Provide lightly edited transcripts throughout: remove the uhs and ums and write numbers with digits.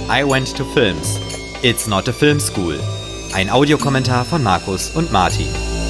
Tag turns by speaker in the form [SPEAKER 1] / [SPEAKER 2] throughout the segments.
[SPEAKER 1] I Went to Films. It's not a film school. Ein Audiokommentar von Markus und Martin.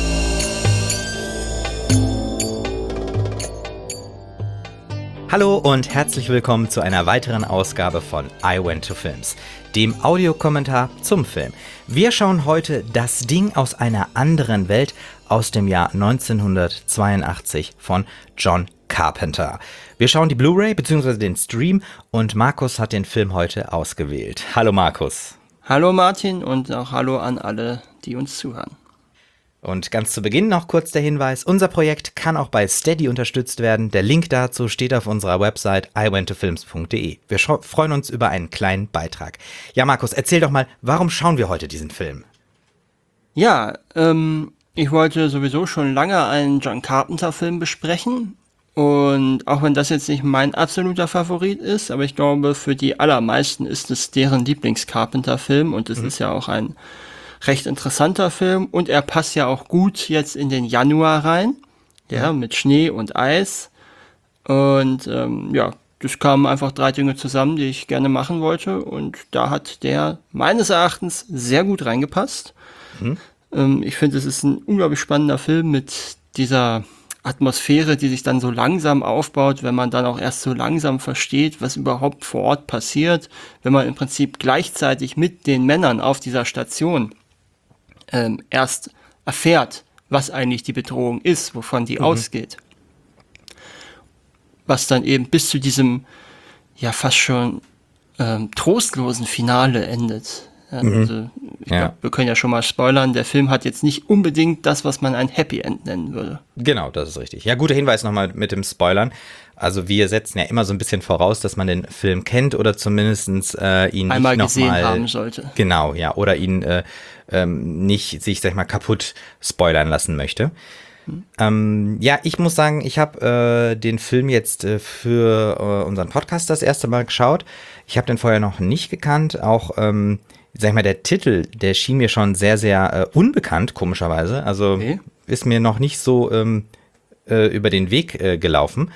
[SPEAKER 1] Hallo und herzlich willkommen zu einer weiteren Ausgabe von I Went to Films, dem Audiokommentar zum Film. Wir schauen heute Das Ding aus einer anderen Welt aus dem Jahr 1982 von John Carpenter. Wir schauen die Blu-ray bzw. den Stream und Markus hat den Film heute ausgewählt. Hallo Markus.
[SPEAKER 2] Hallo Martin und auch hallo an alle, die uns zuhören.
[SPEAKER 1] Und ganz zu Beginn noch kurz der Hinweis, unser Projekt kann auch bei Steady unterstützt werden. Der Link dazu steht auf unserer Website iwenttofilms.de. Wir freuen uns über einen kleinen Beitrag. Ja, Markus, erzähl doch mal, warum schauen wir heute diesen Film?
[SPEAKER 2] Ja, ich wollte sowieso schon lange einen John Carpenter-Film besprechen. Und auch wenn das jetzt nicht mein absoluter Favorit ist, aber ich glaube, für die allermeisten ist es deren Lieblings-Carpenter-Film. Und es ist ja auch ein recht interessanter Film und er passt ja auch gut jetzt in den Januar rein, ja, mit Schnee und Eis und das kamen einfach 3 Dinge zusammen, die ich gerne machen wollte und da hat der meines Erachtens sehr gut reingepasst. Ich finde, es ist ein unglaublich spannender Film mit dieser Atmosphäre, die sich dann so langsam aufbaut, wenn man dann auch erst so langsam versteht, was überhaupt vor Ort passiert, wenn man im Prinzip gleichzeitig mit den Männern auf dieser Station erst erfährt, was eigentlich die Bedrohung ist, wovon die ausgeht. Was dann eben bis zu diesem ja fast schon trostlosen Finale endet. Ja, also ich glaube, wir können ja schon mal spoilern, der Film hat jetzt nicht unbedingt das, was man ein Happy End nennen würde.
[SPEAKER 1] Genau, das ist richtig. Ja, guter Hinweis nochmal mit dem Spoilern. Also wir setzen ja immer so ein bisschen voraus, dass man den Film kennt oder zumindest ihn
[SPEAKER 2] einmal
[SPEAKER 1] nicht
[SPEAKER 2] gesehen
[SPEAKER 1] noch mal
[SPEAKER 2] haben sollte.
[SPEAKER 1] Genau, ja, oder ihn nicht sich, sag ich mal, kaputt spoilern lassen möchte. Ja, ich muss sagen, ich habe den Film jetzt für unseren Podcast das erste Mal geschaut. Ich habe den vorher noch nicht gekannt. Auch, sag ich mal, der Titel, der schien mir schon sehr, sehr unbekannt, komischerweise. Also ist mir noch nicht so über den Weg gelaufen.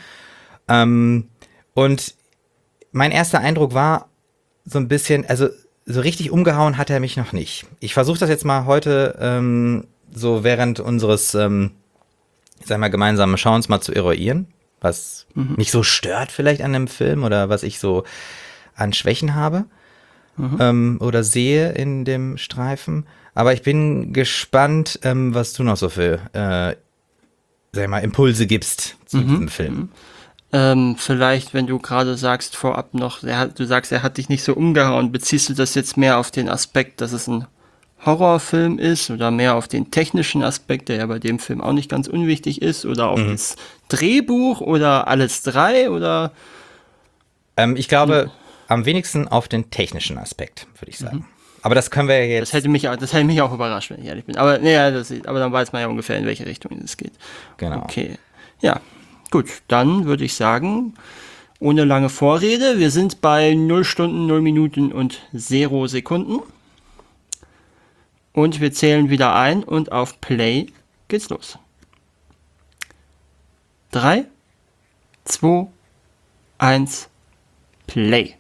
[SPEAKER 1] Und mein erster Eindruck war so ein bisschen, also so richtig umgehauen hat er mich noch nicht. Ich versuche das jetzt mal heute so während unseres, sag mal, gemeinsamen Schauens mal zu eruieren, was mich so stört vielleicht an dem Film oder was ich so an Schwächen habe oder sehe in dem Streifen. Aber ich bin gespannt, was du noch so für, sag mal, Impulse gibst zu diesem Film.
[SPEAKER 2] Vielleicht, wenn du gerade sagst vorab noch, du sagst, er hat dich nicht so umgehauen, beziehst du das jetzt mehr auf den Aspekt, dass es ein Horrorfilm ist oder mehr auf den technischen Aspekt, der ja bei dem Film auch nicht ganz unwichtig ist, oder auf das Drehbuch oder alles 3 oder?
[SPEAKER 1] Ich glaube, am wenigsten auf den technischen Aspekt, würde ich sagen. Aber das können wir ja jetzt.
[SPEAKER 2] Das hätte mich auch überrascht, wenn ich ehrlich bin. Aber aber dann weiß man ja ungefähr, in welche Richtung es geht.
[SPEAKER 1] Genau.
[SPEAKER 2] Okay. Ja. Gut, dann würde ich sagen, ohne lange Vorrede, wir sind bei 0 Stunden, 0 Minuten und 0 Sekunden. Und wir zählen wieder ein und auf Play geht's los. 3, 2, 1, Play.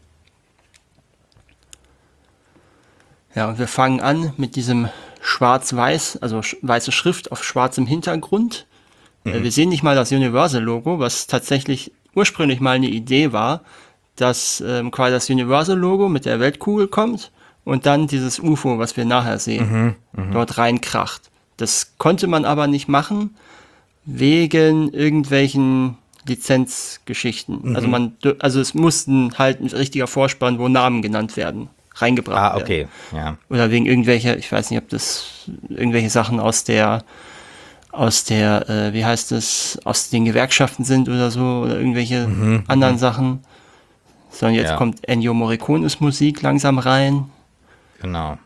[SPEAKER 2] Ja, und wir fangen an mit diesem schwarz-weiß, also weiße Schrift auf schwarzem Hintergrund. Wir sehen nicht mal das Universal-Logo, was tatsächlich ursprünglich mal eine Idee war, dass quasi das Universal-Logo mit der Weltkugel kommt und dann dieses UFO, was wir nachher sehen, dort reinkracht. Das konnte man aber nicht machen, wegen irgendwelchen Lizenzgeschichten. Also es mussten halt ein richtiger Vorspann, wo Namen genannt werden, reingebracht werden.
[SPEAKER 1] Okay, ja.
[SPEAKER 2] Oder wegen irgendwelcher, ich weiß nicht, ob das irgendwelche Sachen aus der wie heißt es, aus den Gewerkschaften sind oder so, oder irgendwelche anderen Sachen. Sondern jetzt kommt Ennio Morricones Musik langsam rein.
[SPEAKER 1] Genau.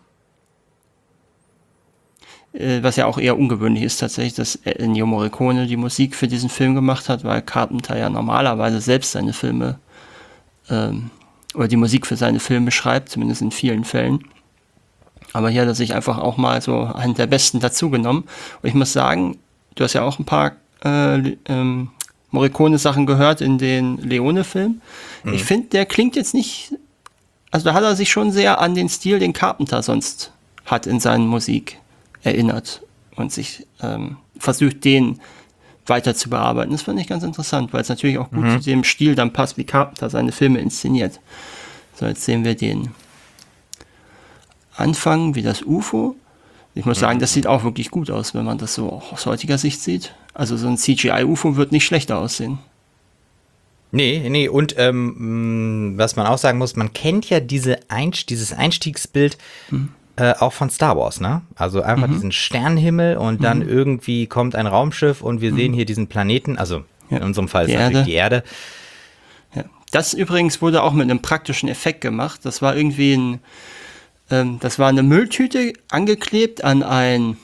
[SPEAKER 2] Was ja auch eher ungewöhnlich ist tatsächlich, dass Ennio Morricone die Musik für diesen Film gemacht hat, weil Carpenter ja normalerweise selbst seine Filme oder die Musik für seine Filme schreibt, zumindest in vielen Fällen. Aber hier hat er sich einfach auch mal so einen der Besten dazugenommen. Und ich muss sagen, du hast ja auch ein paar Morricone-Sachen gehört in den Leone-Filmen. Ich finde, der klingt jetzt nicht also da hat er sich schon sehr an den Stil, den Carpenter sonst hat in seiner Musik erinnert und sich versucht, den weiter zu bearbeiten. Das fand ich ganz interessant, weil es natürlich auch gut zu dem Stil dann passt, wie Carpenter seine Filme inszeniert. So, jetzt sehen wir den Anfang, wie das UFO. Ich muss sagen, das sieht auch wirklich gut aus, wenn man das so auch aus heutiger Sicht sieht. Also so ein CGI-UFO wird nicht schlechter aussehen.
[SPEAKER 1] Nee, und was man auch sagen muss, man kennt ja dieses Einstiegsbild auch von Star Wars, ne? Also einfach diesen Sternenhimmel und dann irgendwie kommt ein Raumschiff und wir sehen hier diesen Planeten, also in unserem Fall ist natürlich die Erde.
[SPEAKER 2] Ja. Das übrigens wurde auch mit einem praktischen Effekt gemacht. Das war irgendwie das war eine Mülltüte angeklebt an ein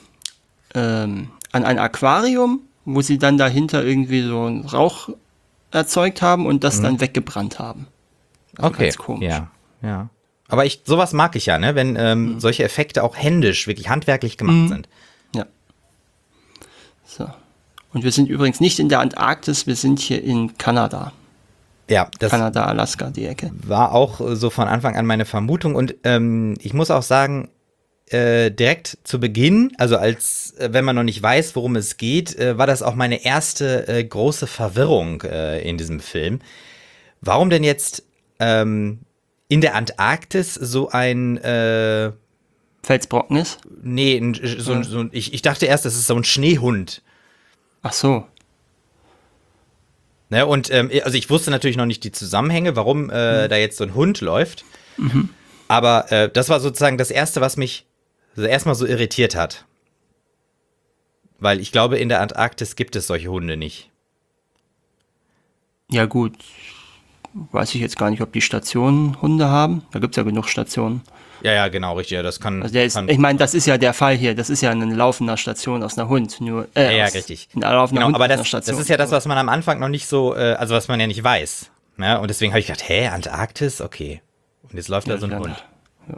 [SPEAKER 2] Aquarium, wo sie dann dahinter irgendwie so einen Rauch erzeugt haben und das dann weggebrannt haben. Also
[SPEAKER 1] Okay,
[SPEAKER 2] ganz komisch.
[SPEAKER 1] ja. Aber sowas mag ich ja, ne? Wenn solche Effekte auch händisch, wirklich handwerklich gemacht sind.
[SPEAKER 2] Ja. So. Und wir sind übrigens nicht in der Antarktis, wir sind hier in Kanada.
[SPEAKER 1] Ja, das
[SPEAKER 2] Kanada, Alaska, die Ecke.
[SPEAKER 1] war auch so von Anfang an meine Vermutung. Und ich muss auch sagen, direkt zu Beginn, also wenn man noch nicht weiß, worum es geht, war das auch meine erste große Verwirrung in diesem Film. Warum denn jetzt in der Antarktis so ein
[SPEAKER 2] Felsbrocken ist?
[SPEAKER 1] Nee, ich dachte erst, das ist so ein Schneehund.
[SPEAKER 2] Ach so.
[SPEAKER 1] Ne, und also ich wusste natürlich noch nicht die Zusammenhänge, warum da jetzt so ein Hund läuft. Aber das war sozusagen das Erste, was mich erstmal so irritiert hat. Weil ich glaube, in der Antarktis gibt es solche Hunde nicht.
[SPEAKER 2] Ja gut, weiß ich jetzt gar nicht, ob die Stationen Hunde haben. Da gibt es ja genug Stationen.
[SPEAKER 1] Ja, genau, richtig. Ja, das kann.
[SPEAKER 2] Also ich meine, das ist ja der Fall hier. Das ist ja eine laufende Station aus einer Hund.
[SPEAKER 1] Ja, richtig.
[SPEAKER 2] Eine laufende
[SPEAKER 1] Genau,
[SPEAKER 2] Hund
[SPEAKER 1] aber
[SPEAKER 2] aus einer
[SPEAKER 1] das
[SPEAKER 2] Station.
[SPEAKER 1] ist ja das, was man am Anfang noch nicht so, also was man ja nicht weiß. Ne? Und deswegen habe ich gedacht, Antarktis? Okay. Und jetzt läuft da so ein Hund.
[SPEAKER 2] Ja.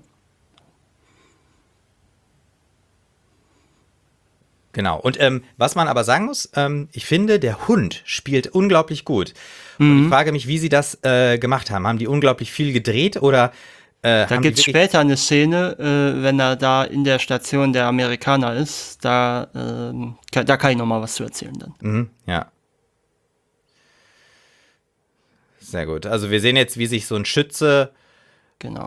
[SPEAKER 1] Genau. Und was man aber sagen muss, ich finde, der Hund spielt unglaublich gut. Und ich frage mich, wie sie das gemacht haben. Haben die unglaublich viel gedreht oder
[SPEAKER 2] Da gibt es später eine Szene, wenn er da in der Station der Amerikaner ist, da kann ich noch mal was zu erzählen dann.
[SPEAKER 1] Ja. Sehr gut. Also wir sehen jetzt, wie sich so ein Schütze
[SPEAKER 2] Genau.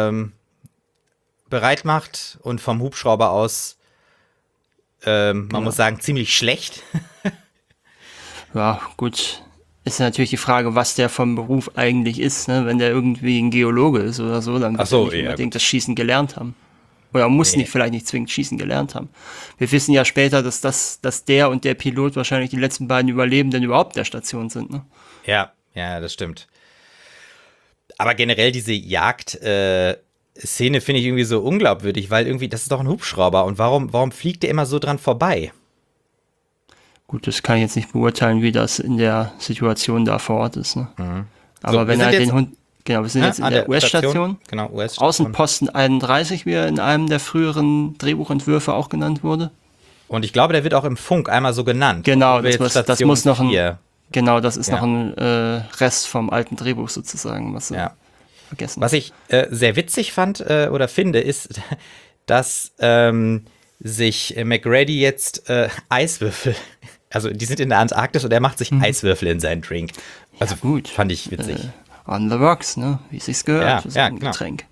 [SPEAKER 1] bereit macht und vom Hubschrauber aus, man muss sagen, ziemlich schlecht.
[SPEAKER 2] Ja, gut. Ist natürlich die Frage, was der vom Beruf eigentlich ist. Ne? Wenn der irgendwie ein Geologe ist oder so, dann wird er nicht unbedingt das Schießen gelernt haben. Oder muss vielleicht nicht zwingend Schießen gelernt haben. Wir wissen ja später, dass der und der Pilot wahrscheinlich die letzten beiden Überlebenden überhaupt der Station sind. Ne?
[SPEAKER 1] Ja, das stimmt. Aber generell diese Jagd-Szene finde ich irgendwie so unglaubwürdig, weil irgendwie, das ist doch ein Hubschrauber und warum fliegt der immer so dran vorbei?
[SPEAKER 2] Gut, das kann ich jetzt nicht beurteilen, wie das in der Situation da vor Ort ist. Ne? Aber
[SPEAKER 1] So,
[SPEAKER 2] wenn er den Hund, genau, wir sind jetzt in der US-Station,
[SPEAKER 1] genau, US-Station.
[SPEAKER 2] Außenposten 31, wie er in einem der früheren Drehbuchentwürfe auch genannt wurde.
[SPEAKER 1] Und ich glaube, der wird auch im Funk einmal so genannt.
[SPEAKER 2] Genau, das muss noch das ist
[SPEAKER 1] Ja.
[SPEAKER 2] noch ein Rest vom alten Drehbuch sozusagen, was sie vergessen.
[SPEAKER 1] Was ich sehr witzig fand oder finde, ist, dass sich McGrady jetzt Eiswürfel, also die sind in der Antarktis und er macht sich Eiswürfel in seinen Drink. Also
[SPEAKER 2] gut.
[SPEAKER 1] fand ich witzig.
[SPEAKER 2] On the rocks, ne? Wie es sich gehört, für so ein
[SPEAKER 1] genau.
[SPEAKER 2] Getränk.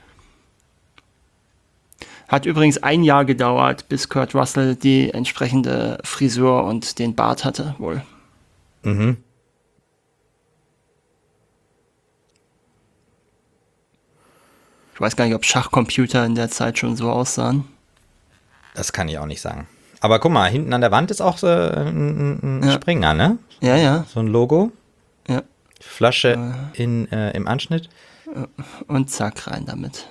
[SPEAKER 2] Hat übrigens 1 Jahr gedauert, bis Kurt Russell die entsprechende Frisur und den Bart hatte, wohl. Ich weiß gar nicht, ob Schachcomputer in der Zeit schon so aussahen.
[SPEAKER 1] Das kann ich auch nicht sagen. Aber guck mal, hinten an der Wand ist auch so ein Springer, ne?
[SPEAKER 2] Ja.
[SPEAKER 1] So ein Logo.
[SPEAKER 2] Ja.
[SPEAKER 1] Flasche im Anschnitt.
[SPEAKER 2] Und zack, rein damit.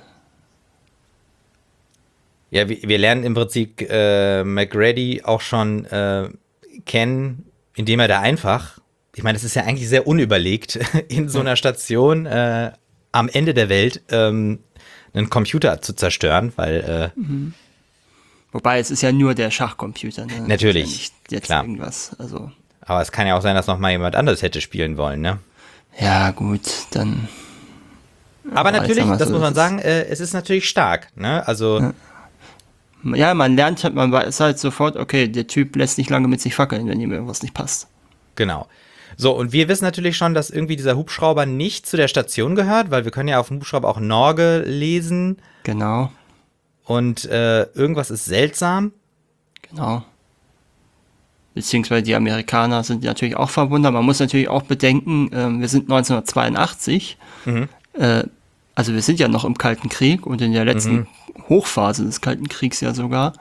[SPEAKER 1] Ja, wir lernen im Prinzip McGrady auch schon kennen, indem er da einfach, ich meine, das ist ja eigentlich sehr unüberlegt, in so einer Station am Ende der Welt einen Computer zu zerstören, weil
[SPEAKER 2] Wobei, es ist ja nur der Schachcomputer. Ne?
[SPEAKER 1] Natürlich,
[SPEAKER 2] ist ja nicht jetzt
[SPEAKER 1] klar.
[SPEAKER 2] irgendwas. Also.
[SPEAKER 1] Aber es kann ja auch sein, dass noch mal jemand anderes hätte spielen wollen, ne?
[SPEAKER 2] Ja, gut, dann.
[SPEAKER 1] Aber natürlich,
[SPEAKER 2] sagen wir
[SPEAKER 1] das
[SPEAKER 2] so,
[SPEAKER 1] muss man sagen, es ist natürlich stark, ne? Also,
[SPEAKER 2] Ja, man lernt halt, man weiß halt sofort, okay, der Typ lässt nicht lange mit sich fackeln, wenn ihm irgendwas nicht passt.
[SPEAKER 1] genau. So, und wir wissen natürlich schon, dass irgendwie dieser Hubschrauber nicht zu der Station gehört, weil wir können ja auf dem Hubschrauber auch Norge lesen
[SPEAKER 2] Genau,
[SPEAKER 1] und irgendwas ist seltsam.
[SPEAKER 2] genau. Beziehungsweise die Amerikaner sind natürlich auch verwundert. Man muss natürlich auch bedenken, wir sind 1982, also wir sind ja noch im Kalten Krieg und in der letzten Hochphase des Kalten Kriegs ja sogar.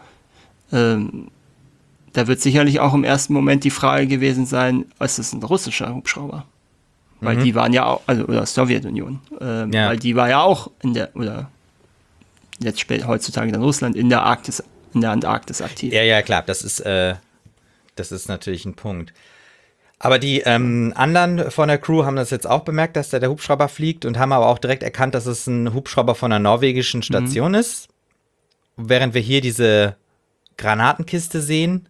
[SPEAKER 2] Da wird sicherlich auch im ersten Moment die Frage gewesen sein, ist das ein russischer Hubschrauber? Weil die waren ja auch, also oder Sowjetunion, weil die war ja auch in der, oder jetzt heutzutage dann Russland, in der Antarktis aktiv.
[SPEAKER 1] Ja, ja, klar, das ist natürlich ein Punkt. Aber die anderen von der Crew haben das jetzt auch bemerkt, dass da der Hubschrauber fliegt und haben aber auch direkt erkannt, dass es ein Hubschrauber von einer norwegischen Station ist. Während wir hier diese Granatenkiste sehen,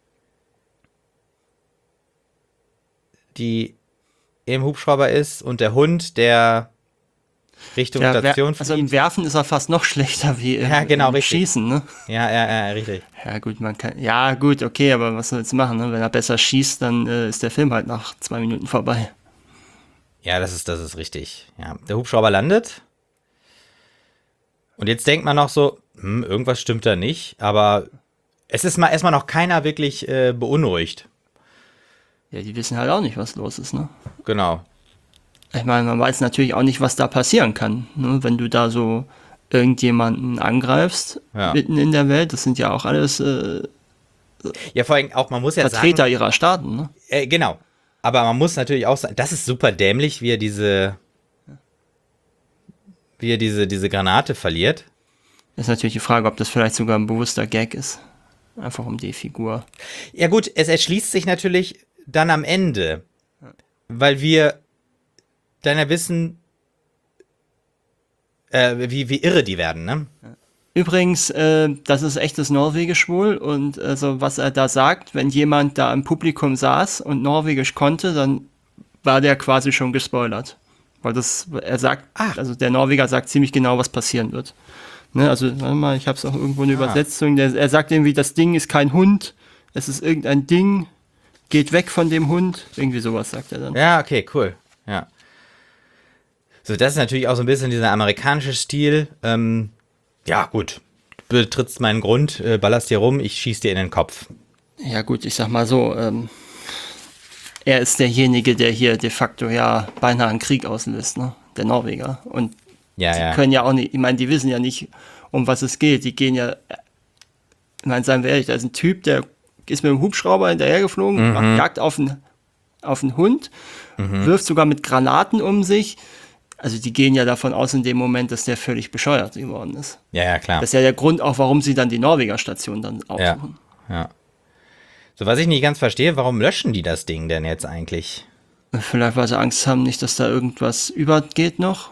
[SPEAKER 1] die im Hubschrauber ist und der Hund, der Richtung Station fliegt.
[SPEAKER 2] Also im Werfen ist er fast noch schlechter wie im,
[SPEAKER 1] genau,
[SPEAKER 2] im
[SPEAKER 1] richtig.
[SPEAKER 2] Schießen, ne?
[SPEAKER 1] Ja, richtig.
[SPEAKER 2] Ja gut, okay, aber was soll jetzt machen, ne? Wenn er besser schießt, dann ist der Film halt nach 2 Minuten vorbei.
[SPEAKER 1] Ja, das ist richtig. Ja, der Hubschrauber landet. Und jetzt denkt man noch so, irgendwas stimmt da nicht. Aber es ist erstmal noch keiner wirklich beunruhigt.
[SPEAKER 2] Ja, die wissen halt auch nicht, was los ist, ne?
[SPEAKER 1] Genau.
[SPEAKER 2] Ich meine, man weiß natürlich auch nicht, was da passieren kann, ne? Wenn du da so irgendjemanden angreifst, mitten in der Welt. Das sind ja auch alles
[SPEAKER 1] ja, vor allem auch, man muss ja
[SPEAKER 2] Vertreter
[SPEAKER 1] sagen,
[SPEAKER 2] ihrer Staaten, ne?
[SPEAKER 1] Genau. Aber man muss natürlich auch sagen, das ist super dämlich, wie er diese Granate verliert.
[SPEAKER 2] Ist natürlich die Frage, ob das vielleicht sogar ein bewusster Gag ist. Einfach um die Figur.
[SPEAKER 1] Ja gut, es erschließt sich natürlich dann am Ende, weil wir dann ja wissen, wie irre die werden, ne?
[SPEAKER 2] Übrigens, das ist echtes Norwegisch wohl und also was er da sagt, wenn jemand da im Publikum saß und Norwegisch konnte, dann war der quasi schon gespoilert. Weil er sagt, also der Norweger sagt ziemlich genau, was passieren wird. Ne, also, warte mal, ich habe es auch irgendwo eine Übersetzung. Er sagt irgendwie, das Ding ist kein Hund, es ist irgendein Ding, geht weg von dem Hund. Irgendwie sowas sagt er dann.
[SPEAKER 1] Ja, okay, cool. Ja. So, das ist natürlich auch so ein bisschen dieser amerikanische Stil. Ja, gut. Du betrittst meinen Grund, ballerst dir rum, ich schieß dir in den Kopf.
[SPEAKER 2] Ja gut, ich sag mal so, er ist derjenige, der hier de facto ja beinahe einen Krieg auslöst, ne? Der Norweger. Und die können ja auch nicht, ich meine, die wissen ja nicht, um was es geht. Die gehen ja, ich meine, seien wir ehrlich, da ist ein Typ, der ist mit dem Hubschrauber hinterhergeflogen, macht Jagd auf einen Hund, wirft sogar mit Granaten um sich. Also die gehen ja davon aus in dem Moment, dass der völlig bescheuert geworden ist.
[SPEAKER 1] Ja, klar.
[SPEAKER 2] Das ist ja der Grund auch, warum sie dann die Norweger-Station dann aufsuchen.
[SPEAKER 1] Ja. So, was ich nicht ganz verstehe, warum löschen die das Ding denn jetzt eigentlich?
[SPEAKER 2] Vielleicht, weil sie Angst haben, nicht, dass da irgendwas übergeht noch.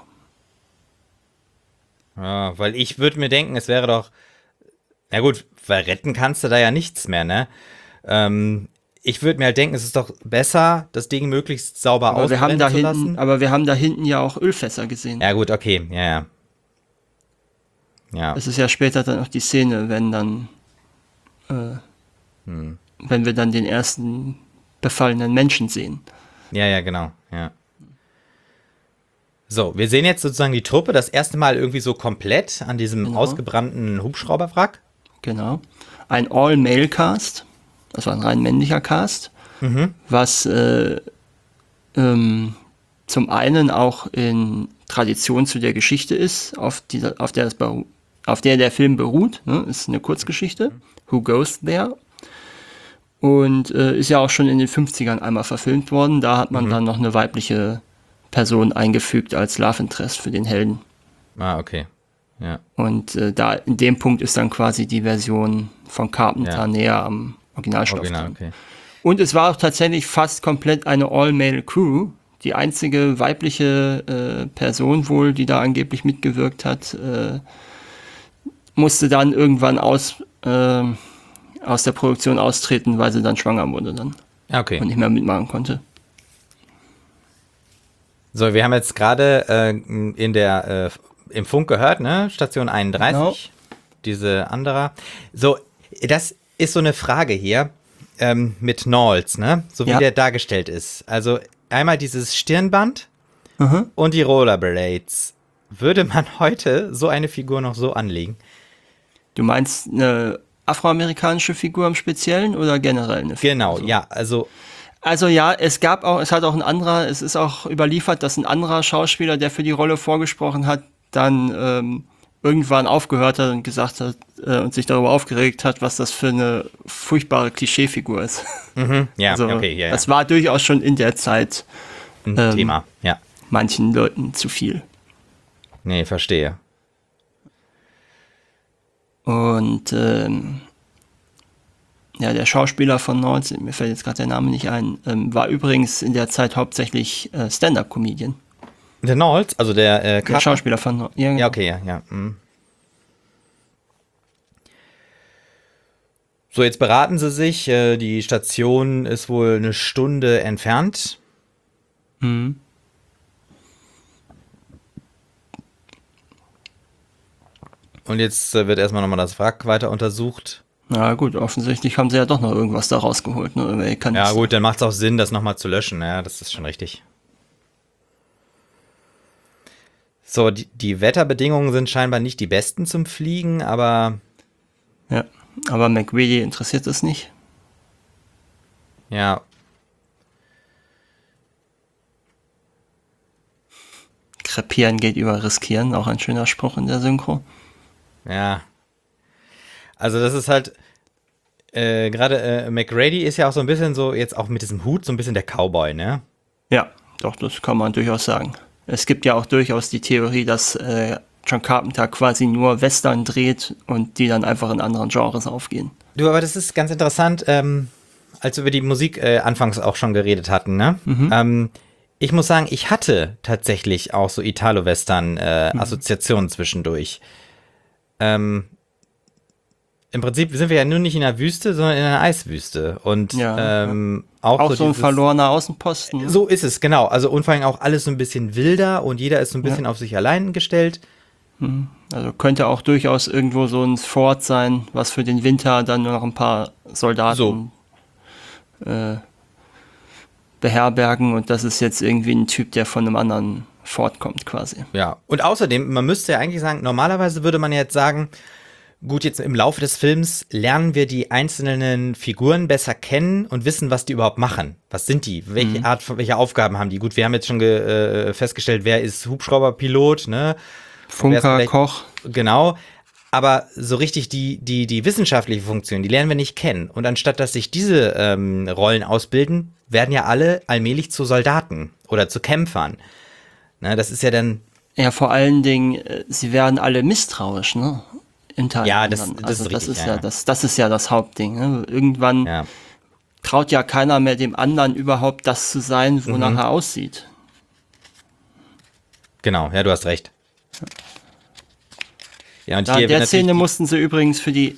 [SPEAKER 1] Ja, weil ich würde mir denken, es wäre doch, na gut, weil retten kannst du da ja nichts mehr, ne? Ich würde mir halt denken, es ist doch besser, das Ding möglichst sauber ausbrennen zu lassen.
[SPEAKER 2] Aber wir haben da hinten ja auch Ölfässer gesehen.
[SPEAKER 1] Ja gut, okay, ja.
[SPEAKER 2] Das ist ja später dann auch die Szene, wenn dann, wenn wir dann den ersten befallenen Menschen sehen.
[SPEAKER 1] Ja, genau, ja. So, wir sehen jetzt sozusagen die Truppe das erste Mal irgendwie so komplett an diesem ausgebrannten Hubschrauberwrack.
[SPEAKER 2] Genau. Ein All-Male-Cast, also ein rein männlicher Cast, was zum einen auch in Tradition zu der Geschichte ist, auf der der Film beruht. Ne? Ist eine Kurzgeschichte, Who Goes There? Und ist ja auch schon in den 50ern einmal verfilmt worden. Da hat man dann noch eine weibliche Person eingefügt als Love Interest für den Helden.
[SPEAKER 1] Ah, okay. Ja.
[SPEAKER 2] Und da in dem Punkt ist dann quasi die Version von Carpenter näher am Originalstoff dran.
[SPEAKER 1] Okay.
[SPEAKER 2] Und es war auch tatsächlich fast komplett eine All-Male-Crew. Die einzige weibliche Person wohl, die da angeblich mitgewirkt hat, musste dann irgendwann aus der Produktion austreten, weil sie dann schwanger wurde dann.
[SPEAKER 1] Okay.
[SPEAKER 2] Und nicht mehr mitmachen konnte.
[SPEAKER 1] So, wir haben jetzt gerade im Funk gehört, ne? Station 31, genau. Diese andere. So, das ist so eine Frage hier mit Knowles, ne? So wie der dargestellt ist. Also einmal dieses Stirnband und die Rollerblades. Würde man heute so eine Figur noch so anlegen?
[SPEAKER 2] Du meinst eine afroamerikanische Figur im Speziellen oder generell eine Figur?
[SPEAKER 1] Genau,
[SPEAKER 2] also?
[SPEAKER 1] Ja,
[SPEAKER 2] Also es hat auch es ist auch überliefert, dass ein anderer Schauspieler, der für die Rolle vorgesprochen hat, dann irgendwann aufgehört hat und gesagt hat und sich darüber aufgeregt hat, was das für eine furchtbare Klischeefigur ist.
[SPEAKER 1] Ja,
[SPEAKER 2] also,
[SPEAKER 1] okay, ja.
[SPEAKER 2] Das war durchaus schon in der Zeit
[SPEAKER 1] ein Thema, ja.
[SPEAKER 2] Manchen Leuten zu viel.
[SPEAKER 1] Nee, verstehe.
[SPEAKER 2] Und der Schauspieler von 19, mir fällt jetzt gerade der Name nicht ein, war übrigens in der Zeit hauptsächlich Stand-Up-Comedian.
[SPEAKER 1] Der Knowles, also der
[SPEAKER 2] Schauspieler von Knowles. Ja,
[SPEAKER 1] ja, okay, ja. So, jetzt beraten sie sich. Die Station ist wohl eine Stunde entfernt.
[SPEAKER 2] Mhm.
[SPEAKER 1] Und jetzt wird erstmal nochmal das Wrack weiter untersucht.
[SPEAKER 2] Na gut, offensichtlich haben sie ja doch noch irgendwas da rausgeholt. Ne?
[SPEAKER 1] Ja gut, dann macht es auch Sinn, das nochmal zu löschen. Ja, das ist schon richtig. So, die Wetterbedingungen sind scheinbar nicht die besten zum Fliegen, aber...
[SPEAKER 2] Ja, aber MacReady interessiert es nicht.
[SPEAKER 1] Ja.
[SPEAKER 2] Krepieren geht über Riskieren, auch ein schöner Spruch in der Synchro.
[SPEAKER 1] Ja. Also das ist halt... gerade MacReady ist ja auch so ein bisschen so, jetzt auch mit diesem Hut, so ein bisschen der Cowboy, ne?
[SPEAKER 2] Ja, doch, das kann man durchaus sagen. Es gibt ja auch durchaus die Theorie, dass John Carpenter quasi nur Western dreht und die dann einfach in anderen Genres aufgehen.
[SPEAKER 1] Du, aber das ist ganz interessant, als wir über die Musik anfangs auch schon geredet hatten, ne? Ich muss sagen, ich hatte tatsächlich auch so Italo-Western-Assoziationen zwischendurch. Im Prinzip sind wir ja nur nicht in einer Wüste, sondern in einer Eiswüste. Und
[SPEAKER 2] auch so ein verlorener Außenposten. Ne?
[SPEAKER 1] So ist es, genau. Also und vor allem auch alles so ein bisschen wilder und jeder ist so ein bisschen auf sich allein gestellt.
[SPEAKER 2] Also könnte auch durchaus irgendwo so ein Fort sein, was für den Winter dann nur noch ein paar Soldaten beherbergen. Und das ist jetzt irgendwie ein Typ, der von einem anderen Fort kommt quasi.
[SPEAKER 1] Ja, und außerdem, man müsste ja eigentlich sagen, normalerweise würde man ja jetzt sagen, gut, jetzt im Laufe des Films lernen wir die einzelnen Figuren besser kennen und wissen, was die überhaupt machen. Was sind die? Welche Aufgaben haben die? Gut, wir haben jetzt schon festgestellt, wer ist Hubschrauberpilot, ne?
[SPEAKER 2] Funker, Koch.
[SPEAKER 1] Genau. Aber so richtig die wissenschaftliche Funktion, die lernen wir nicht kennen. Und anstatt, dass sich diese Rollen ausbilden, werden ja alle allmählich zu Soldaten oder zu Kämpfern. Ne, das ist ja dann...
[SPEAKER 2] Ja, vor allen Dingen, sie werden alle misstrauisch, ne?
[SPEAKER 1] Ja, das ist richtig.
[SPEAKER 2] Das ist ja das Hauptding. Ne? Irgendwann traut ja keiner mehr dem anderen überhaupt das zu sein, wonach er aussieht.
[SPEAKER 1] Genau, ja, du hast recht. Ja, und
[SPEAKER 2] da in der Szene mussten sie übrigens für die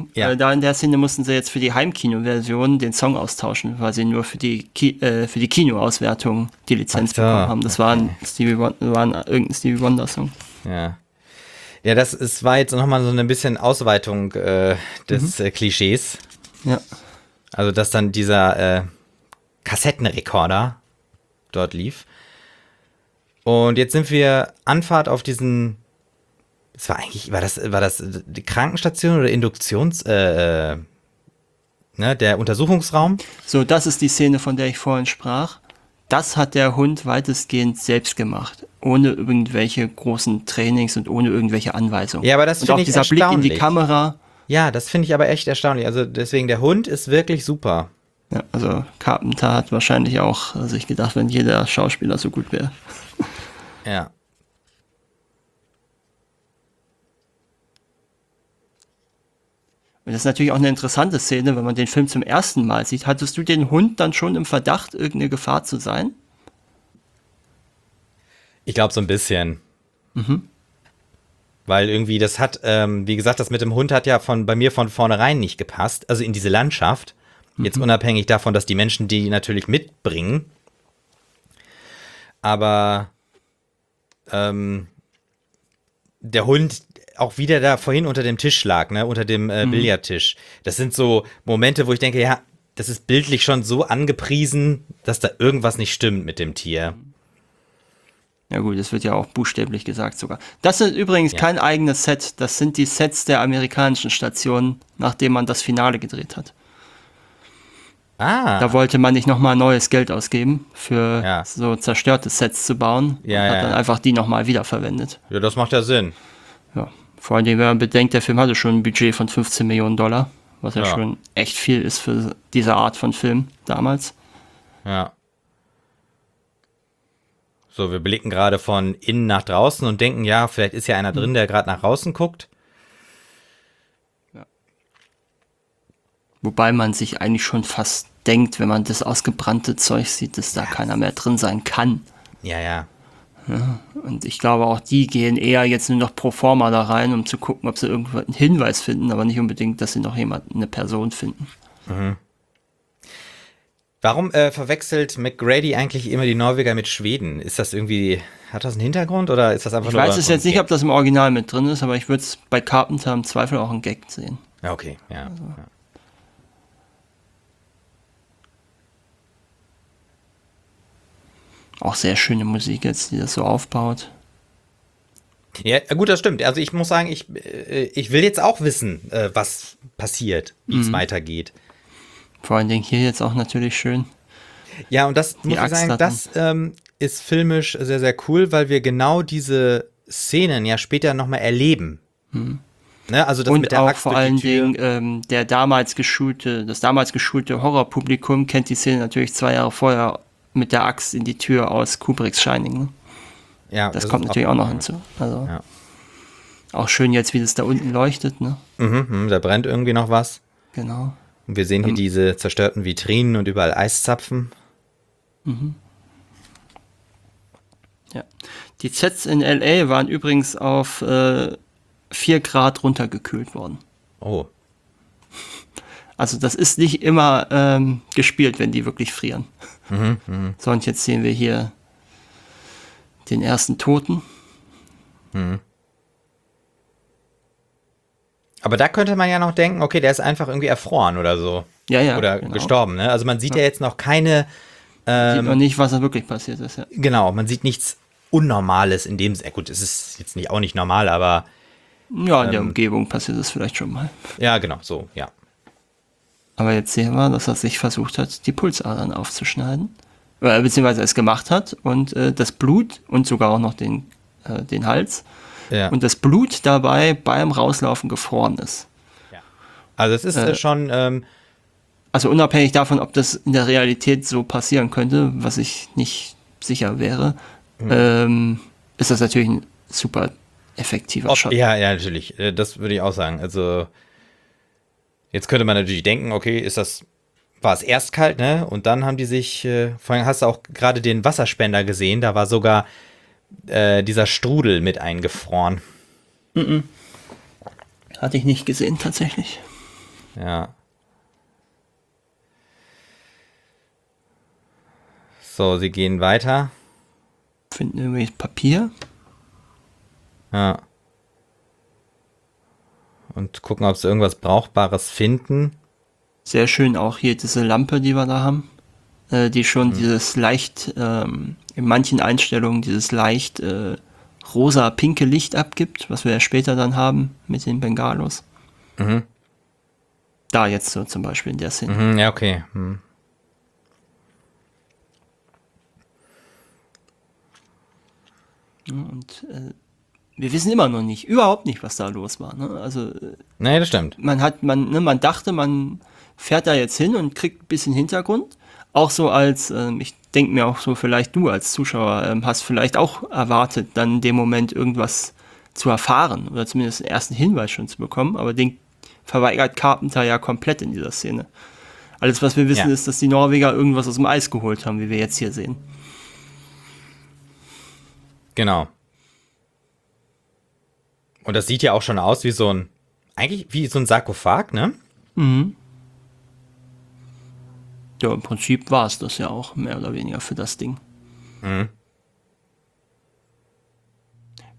[SPEAKER 2] Heimkino-Version den Song austauschen, weil sie nur für die Kinoauswertung die Lizenz bekommen haben. Das war irgendein Stevie Wonder-Song.
[SPEAKER 1] Ja. Ja, es war jetzt nochmal so ein bisschen Ausweitung des Klischees.
[SPEAKER 2] Ja.
[SPEAKER 1] Also, dass dann dieser Kassettenrekorder dort lief. Und jetzt sind wir Anfahrt auf diesen, war das die Krankenstation oder der Untersuchungsraum?
[SPEAKER 2] So, das ist die Szene, von der ich vorhin sprach. Das hat der Hund weitestgehend selbst gemacht. Ohne irgendwelche großen Trainings und ohne irgendwelche Anweisungen.
[SPEAKER 1] Ja, aber das finde ich
[SPEAKER 2] dieser Blick in die Kamera.
[SPEAKER 1] Ja, das finde ich aber echt erstaunlich. Also deswegen, der Hund ist wirklich super.
[SPEAKER 2] Ja, also Carpenter hat wahrscheinlich auch sich gedacht, wenn jeder Schauspieler so gut wäre.
[SPEAKER 1] Ja.
[SPEAKER 2] Und das ist natürlich auch eine interessante Szene, wenn man den Film zum ersten Mal sieht. Hattest du den Hund dann schon im Verdacht, irgendeine Gefahr zu sein?
[SPEAKER 1] Ich glaube so ein bisschen. Weil irgendwie das hat, wie gesagt, das mit dem Hund hat ja bei mir von vornherein nicht gepasst. Also in diese Landschaft. Jetzt unabhängig davon, dass die Menschen die natürlich mitbringen. aber der Hund auch wieder da vorhin unter dem Tisch lag, ne, unter dem Billardtisch. Das sind so Momente, wo ich denke, ja, das ist bildlich schon so angepriesen, dass da irgendwas nicht stimmt mit dem Tier.
[SPEAKER 2] Ja gut, das wird ja auch buchstäblich gesagt sogar. Das ist übrigens kein eigenes Set, das sind die Sets der amerikanischen Stationen, nachdem man das Finale gedreht hat.
[SPEAKER 1] Ah.
[SPEAKER 2] Da wollte man nicht nochmal neues Geld ausgeben, für so zerstörte Sets zu bauen. Und hat dann einfach die nochmal wiederverwendet.
[SPEAKER 1] Ja, das macht ja Sinn.
[SPEAKER 2] Ja, vor allem, wenn man bedenkt, der Film hatte schon ein Budget von 15 Millionen Dollar, was ja schon echt viel ist für diese Art von Film damals.
[SPEAKER 1] Ja. So, wir blicken gerade von innen nach draußen und denken, ja, vielleicht ist ja einer drin, der gerade nach draußen guckt.
[SPEAKER 2] Ja. Wobei man sich eigentlich schon fast denkt, wenn man das ausgebrannte Zeug sieht, dass da keiner mehr drin sein kann.
[SPEAKER 1] Ja.
[SPEAKER 2] Und ich glaube auch, die gehen eher jetzt nur noch pro forma da rein, um zu gucken, ob sie irgendwo einen Hinweis finden, aber nicht unbedingt, dass sie noch eine Person finden.
[SPEAKER 1] Mhm. Warum verwechselt McGrady eigentlich immer die Norweger mit Schweden? Ist das irgendwie, hat das einen Hintergrund oder ist das einfach
[SPEAKER 2] Ich
[SPEAKER 1] nur...
[SPEAKER 2] weiß es jetzt nicht, ob das im Original mit drin ist, aber ich würde es bei Carpenter im Zweifel auch einen Gag sehen.
[SPEAKER 1] Ja, okay, ja.
[SPEAKER 2] Also.
[SPEAKER 1] Ja.
[SPEAKER 2] Auch sehr schöne Musik jetzt, die das so aufbaut.
[SPEAKER 1] Ja, gut, das stimmt. Also ich muss sagen, ich will jetzt auch wissen, was passiert, wie es weitergeht.
[SPEAKER 2] Vor allen Dingen hier jetzt auch natürlich schön.
[SPEAKER 1] Ja, und das muss ich sagen, das ist filmisch sehr, sehr cool, weil wir genau diese Szenen ja später nochmal erleben. Ne? Also das
[SPEAKER 2] und
[SPEAKER 1] mit der
[SPEAKER 2] auch
[SPEAKER 1] Axt
[SPEAKER 2] vor
[SPEAKER 1] durch die
[SPEAKER 2] allen
[SPEAKER 1] Tür.
[SPEAKER 2] Dingen das damals geschulte Horrorpublikum kennt die Szene natürlich 2 Jahre vorher mit der Axt in die Tür aus Kubricks Shining. Ne?
[SPEAKER 1] Ja,
[SPEAKER 2] das kommt natürlich auch noch hinzu. Also auch schön jetzt, wie das da unten leuchtet. Ne?
[SPEAKER 1] Da brennt irgendwie noch was.
[SPEAKER 2] Genau.
[SPEAKER 1] Und wir sehen hier diese zerstörten Vitrinen und überall Eiszapfen.
[SPEAKER 2] Ja. Die Sets in L.A. waren übrigens auf 4 Grad runtergekühlt worden.
[SPEAKER 1] Oh.
[SPEAKER 2] Also das ist nicht immer gespielt, wenn die wirklich frieren. So, und jetzt sehen wir hier den ersten Toten.
[SPEAKER 1] Aber da könnte man ja noch denken, okay, der ist einfach irgendwie erfroren oder so.
[SPEAKER 2] Ja,
[SPEAKER 1] oder
[SPEAKER 2] genau.
[SPEAKER 1] gestorben, ne? Also man sieht ja jetzt noch keine...
[SPEAKER 2] sieht man nicht, was da wirklich passiert ist, ja.
[SPEAKER 1] Genau, man sieht nichts Unnormales in dem... Gut, es ist jetzt auch nicht normal, aber...
[SPEAKER 2] Ja, in der Umgebung passiert es vielleicht schon mal.
[SPEAKER 1] Ja, genau, so, ja.
[SPEAKER 2] Aber jetzt sehen wir, dass er sich versucht hat, die Pulsadern aufzuschneiden. Beziehungsweise es gemacht hat und das Blut und sogar auch noch den Hals und das Blut dabei beim Rauslaufen gefroren ist.
[SPEAKER 1] Ja. Also es ist schon...
[SPEAKER 2] also unabhängig davon, ob das in der Realität so passieren könnte, was ich nicht sicher wäre, ist das natürlich ein super effektiver Shot.
[SPEAKER 1] Ja, natürlich. Das würde ich auch sagen. Also jetzt könnte man natürlich denken, okay, war es erst kalt, ne? Und dann haben die sich, vor allem hast du auch gerade den Wasserspender gesehen, da war sogar dieser Strudel mit eingefroren.
[SPEAKER 2] Hatte ich nicht gesehen, tatsächlich.
[SPEAKER 1] Ja. So, sie gehen weiter.
[SPEAKER 2] Finden irgendwie Papier.
[SPEAKER 1] Ja. Und gucken, ob sie irgendwas Brauchbares finden.
[SPEAKER 2] Sehr schön auch hier diese Lampe, die wir da haben. Die schon dieses leicht, in manchen Einstellungen dieses leicht rosa-pinke Licht abgibt, was wir ja später dann haben mit den Bengalos. Da jetzt so zum Beispiel in der Szene.
[SPEAKER 1] Ja, okay.
[SPEAKER 2] Und wir wissen immer noch nicht, überhaupt nicht, was da los war. Ne? Also
[SPEAKER 1] Nee, das stimmt.
[SPEAKER 2] man dachte, man fährt da jetzt hin und kriegt ein bisschen Hintergrund. Auch so als, ich denke mir auch so, vielleicht du als Zuschauer hast vielleicht auch erwartet, dann in dem Moment irgendwas zu erfahren oder zumindest einen ersten Hinweis schon zu bekommen, aber den verweigert Carpenter ja komplett in dieser Szene. Alles, was wir wissen, ist, dass die Norweger irgendwas aus dem Eis geholt haben, wie wir jetzt hier sehen.
[SPEAKER 1] Genau. Und das sieht ja auch schon aus wie eigentlich wie so ein Sarkophag, ne?
[SPEAKER 2] Ja, im Prinzip war es das ja auch, mehr oder weniger für das Ding.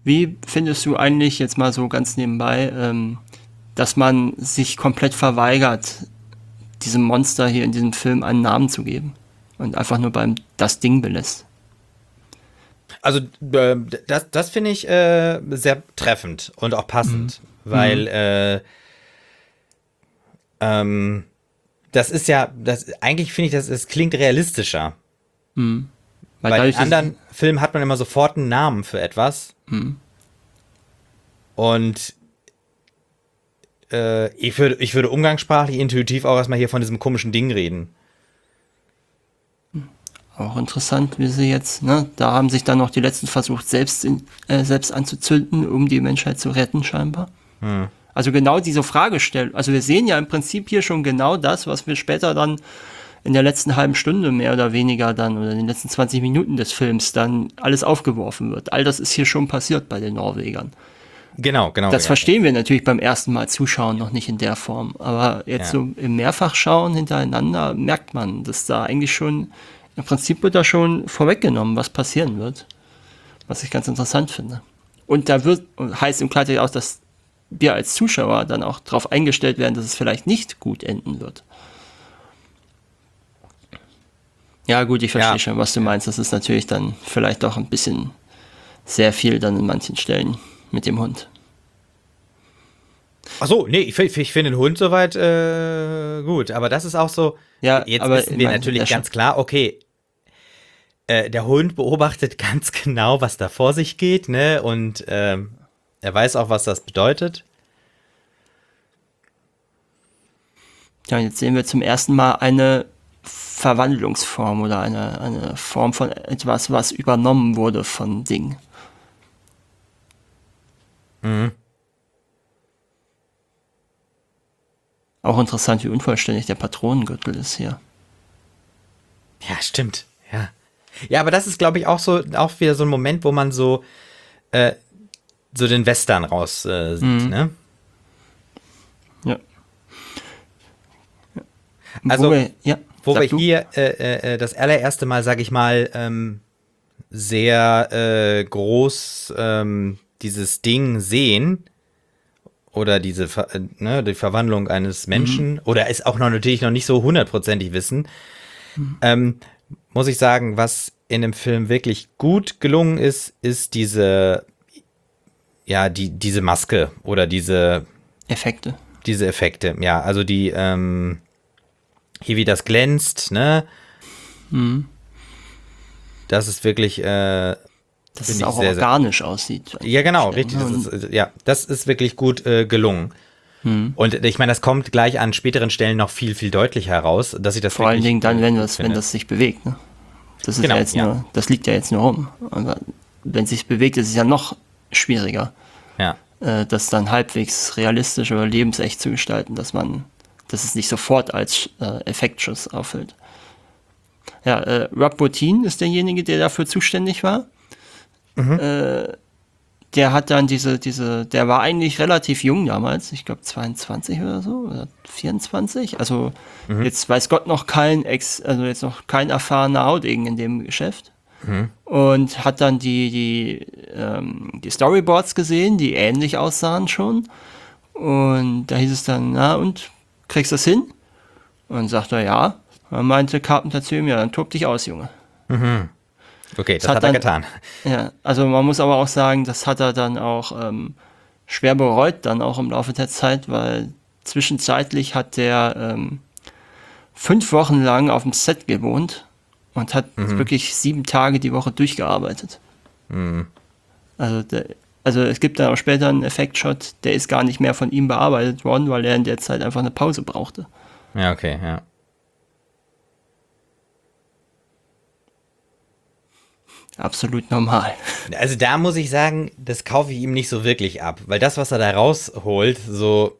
[SPEAKER 2] Wie findest du eigentlich jetzt mal so ganz nebenbei, dass man sich komplett verweigert, diesem Monster hier in diesem Film einen Namen zu geben und einfach nur beim das Ding belässt?
[SPEAKER 1] Also das finde ich sehr treffend und auch passend, weil das ist ja, eigentlich finde ich, es klingt realistischer. Weil in
[SPEAKER 2] dadurch,
[SPEAKER 1] anderen Filmen hat man immer sofort einen Namen für etwas. Und ich würde umgangssprachlich intuitiv auch erstmal hier von diesem komischen Ding reden.
[SPEAKER 2] auch interessant, wie sie jetzt, ne, da haben sich dann noch die Letzten versucht, selbst anzuzünden, um die Menschheit zu retten, scheinbar. Also genau diese Fragestellung, also wir sehen ja im Prinzip hier schon genau das, was wir später dann in der letzten halben Stunde mehr oder weniger dann oder in den letzten 20 Minuten des Films dann alles aufgeworfen wird. All das ist hier schon passiert bei den Norwegern.
[SPEAKER 1] Genau.
[SPEAKER 2] Das verstehen wir natürlich beim ersten Mal zuschauen noch nicht in der Form. Aber jetzt so im Mehrfachschauen hintereinander merkt man, dass da eigentlich schon, im Prinzip wird da schon vorweggenommen, was passieren wird. Was ich ganz interessant finde. Und da heißt im Klartext auch, dass wir als Zuschauer dann auch darauf eingestellt werden, dass es vielleicht nicht gut enden wird. Ja gut, ich verstehe schon, was du meinst. Das ist natürlich dann vielleicht auch ein bisschen sehr viel dann in manchen Stellen mit dem Hund.
[SPEAKER 1] Ach so, nee, ich finde den Hund soweit gut, aber das ist auch so,
[SPEAKER 2] ja,
[SPEAKER 1] jetzt
[SPEAKER 2] aber
[SPEAKER 1] wissen wir natürlich ganz klar, okay, der Hund beobachtet ganz genau, was da vor sich geht, ne, und er weiß auch, was das bedeutet.
[SPEAKER 2] Ja, jetzt sehen wir zum ersten Mal eine Verwandlungsform oder eine Form von etwas, was übernommen wurde von Ding. Auch interessant, wie unvollständig der Patronengürtel ist hier.
[SPEAKER 1] Ja, stimmt, ja. Ja, aber das ist, glaube ich, auch wieder so ein Moment, wo man so den Western raus sieht, ne?
[SPEAKER 2] Ja.
[SPEAKER 1] Also, wo wir
[SPEAKER 2] du?
[SPEAKER 1] hier das allererste Mal, sag ich mal, sehr groß dieses Ding sehen oder die Verwandlung eines Menschen oder es auch natürlich noch nicht so hundertprozentig wissen, muss ich sagen, was in dem Film wirklich gut gelungen ist diese Maske oder diese
[SPEAKER 2] Effekte.
[SPEAKER 1] Diese Effekte, ja, also die hier wie das glänzt, ne? Das ist wirklich
[SPEAKER 2] dass es auch organisch aussieht.
[SPEAKER 1] Ja, genau, richtig. Das ist wirklich gut gelungen. Und ich meine, das kommt gleich an späteren Stellen noch viel, viel deutlicher heraus, dass ich das
[SPEAKER 2] vor allen Dingen dann, wenn das sich bewegt. Ne? Das ist ja jetzt nur, das liegt ja jetzt nur rum. Aber wenn es sich bewegt, ist es ja noch schwieriger, das dann halbwegs realistisch oder lebensecht zu gestalten, dass es nicht sofort als Effektschuss auffällt. Ja, Rob Bottin ist derjenige, der dafür zuständig war. Der hat dann der war eigentlich relativ jung damals, ich glaube 22 oder so, oder 24, also jetzt weiß Gott noch jetzt noch kein erfahrener Haudegen in dem Geschäft. Und hat dann die Storyboards gesehen, die ähnlich aussahen schon. Und da hieß es dann, na und, kriegst du das hin? Und sagt er, ja. Dann meinte Carpenter zu ihm, ja, dann tob dich aus, Junge.
[SPEAKER 1] Okay, das hat er getan.
[SPEAKER 2] Ja, also man muss aber auch sagen, das hat er dann auch schwer bereut, dann auch im Laufe der Zeit, weil zwischenzeitlich hat der 5 Wochen lang auf dem Set gewohnt und hat wirklich 7 Tage die Woche durchgearbeitet. Also es gibt dann auch später einen Effektshot, der ist gar nicht mehr von ihm bearbeitet worden, weil er in der Zeit einfach eine Pause brauchte.
[SPEAKER 1] Ja, okay, ja.
[SPEAKER 2] Absolut normal.
[SPEAKER 1] Also da muss ich sagen, das kaufe ich ihm nicht so wirklich ab, weil das, was er da rausholt, so,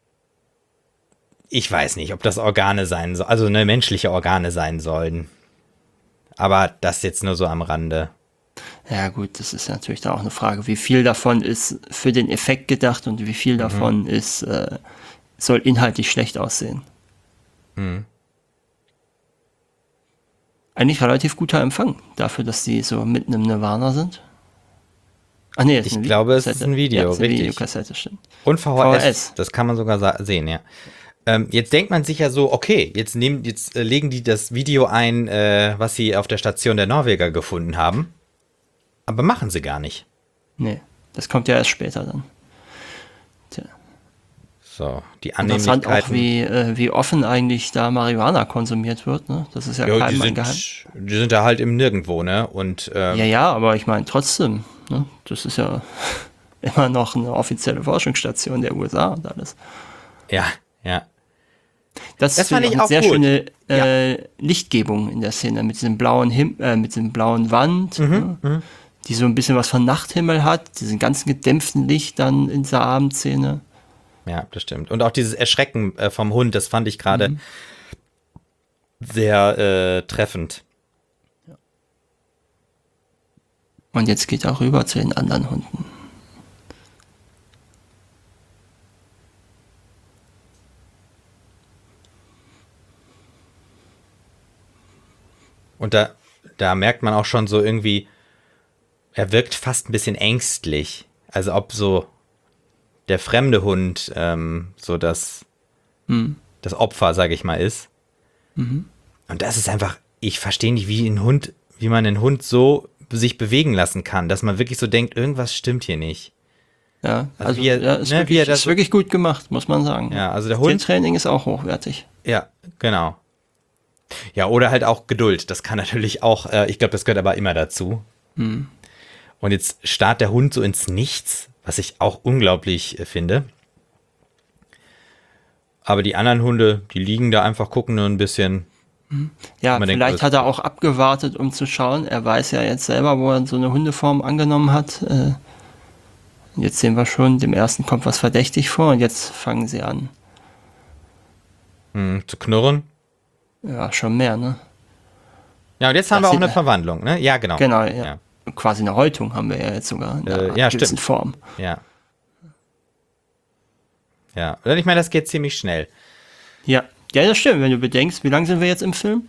[SPEAKER 1] ich weiß nicht, ob das Organe sein sollen, also menschliche Organe sein sollen. Aber das jetzt nur so am Rande.
[SPEAKER 2] Ja gut, das ist natürlich da auch eine Frage, wie viel davon ist für den Effekt gedacht und wie viel davon soll inhaltlich schlecht aussehen. Eigentlich relativ guter Empfang dafür, dass die so mitten im Nirvana sind. Ach nee, das ist
[SPEAKER 1] Ich
[SPEAKER 2] eine
[SPEAKER 1] glaube, es ist
[SPEAKER 2] Videokassette.
[SPEAKER 1] ein Video,
[SPEAKER 2] Ja, das ist eine
[SPEAKER 1] richtig.
[SPEAKER 2] Videokassette, stimmt.
[SPEAKER 1] Und VHS,
[SPEAKER 2] VHS.
[SPEAKER 1] das kann man sogar sehen, ja. Jetzt denkt man sich ja so, okay, jetzt legen die das Video ein, was sie auf der Station der Norweger gefunden haben. Aber machen sie gar nicht.
[SPEAKER 2] Nee, das kommt ja erst später dann. Tja.
[SPEAKER 1] So, die
[SPEAKER 2] Interessant auch,
[SPEAKER 1] Annehmlichkeiten.
[SPEAKER 2] wie offen eigentlich da Marihuana konsumiert wird, ne? Das ist ja
[SPEAKER 1] Ja,
[SPEAKER 2] keinem ein Geheim.
[SPEAKER 1] die sind da halt im Nirgendwo, ne? Und
[SPEAKER 2] Ja, aber ich meine trotzdem, ne? Das ist ja immer noch eine offizielle Forschungsstation der USA und alles.
[SPEAKER 1] ja, ja.
[SPEAKER 2] Das
[SPEAKER 1] Das
[SPEAKER 2] finde
[SPEAKER 1] fand
[SPEAKER 2] ich
[SPEAKER 1] ich
[SPEAKER 2] auch
[SPEAKER 1] auch
[SPEAKER 2] eine sehr
[SPEAKER 1] gut.
[SPEAKER 2] schöne mit dieser Szene, mit diesem blauen mit diesem blauen Wand, ne? Die so ein bisschen was von Nachthimmel hat, diesen ganzen gedämpften Licht dann in dieser Abendszene.
[SPEAKER 1] Ja, das stimmt. Und auch dieses Erschrecken vom Hund, das fand ich gerade sehr treffend.
[SPEAKER 2] Und jetzt geht er rüber zu den anderen Hunden.
[SPEAKER 1] Und da merkt man auch schon so irgendwie, er wirkt fast ein bisschen ängstlich. Also ob so der fremde Hund so das Opfer, sage ich mal, ist. Und das ist einfach, ich verstehe nicht, wie man einen Hund so sich bewegen lassen kann, dass man wirklich so denkt, irgendwas stimmt hier nicht.
[SPEAKER 2] Ja,
[SPEAKER 1] Also
[SPEAKER 2] ist wirklich gut gemacht, muss man sagen.
[SPEAKER 1] Ja, also der Hund.
[SPEAKER 2] Tiertraining ist auch hochwertig.
[SPEAKER 1] Ja, genau. Ja, oder halt auch Geduld. Das kann natürlich auch, ich glaube, das gehört aber immer dazu. Und jetzt starrt der Hund so ins Nichts, was ich auch unglaublich finde. Aber die anderen Hunde, die liegen da einfach, gucken nur ein bisschen.
[SPEAKER 2] Ja,
[SPEAKER 1] Man denkt,
[SPEAKER 2] vielleicht hat er auch abgewartet, um zu schauen. Er weiß ja jetzt selber, wo er so eine Hundeform angenommen hat. Jetzt sehen wir schon, dem ersten kommt was verdächtig vor und jetzt fangen sie an.
[SPEAKER 1] Zu knurren.
[SPEAKER 2] Ja, schon mehr, ne?
[SPEAKER 1] Ja, und jetzt haben wir auch eine Verwandlung, ne? Ja, genau.
[SPEAKER 2] Genau, ja. Quasi eine Häutung haben wir ja jetzt sogar in einer gewissen
[SPEAKER 1] stimmt.
[SPEAKER 2] Form.
[SPEAKER 1] Ja. Ja, und ich meine, das geht ziemlich schnell.
[SPEAKER 2] Ja, das stimmt, wenn du bedenkst, wie lange sind wir jetzt im Film?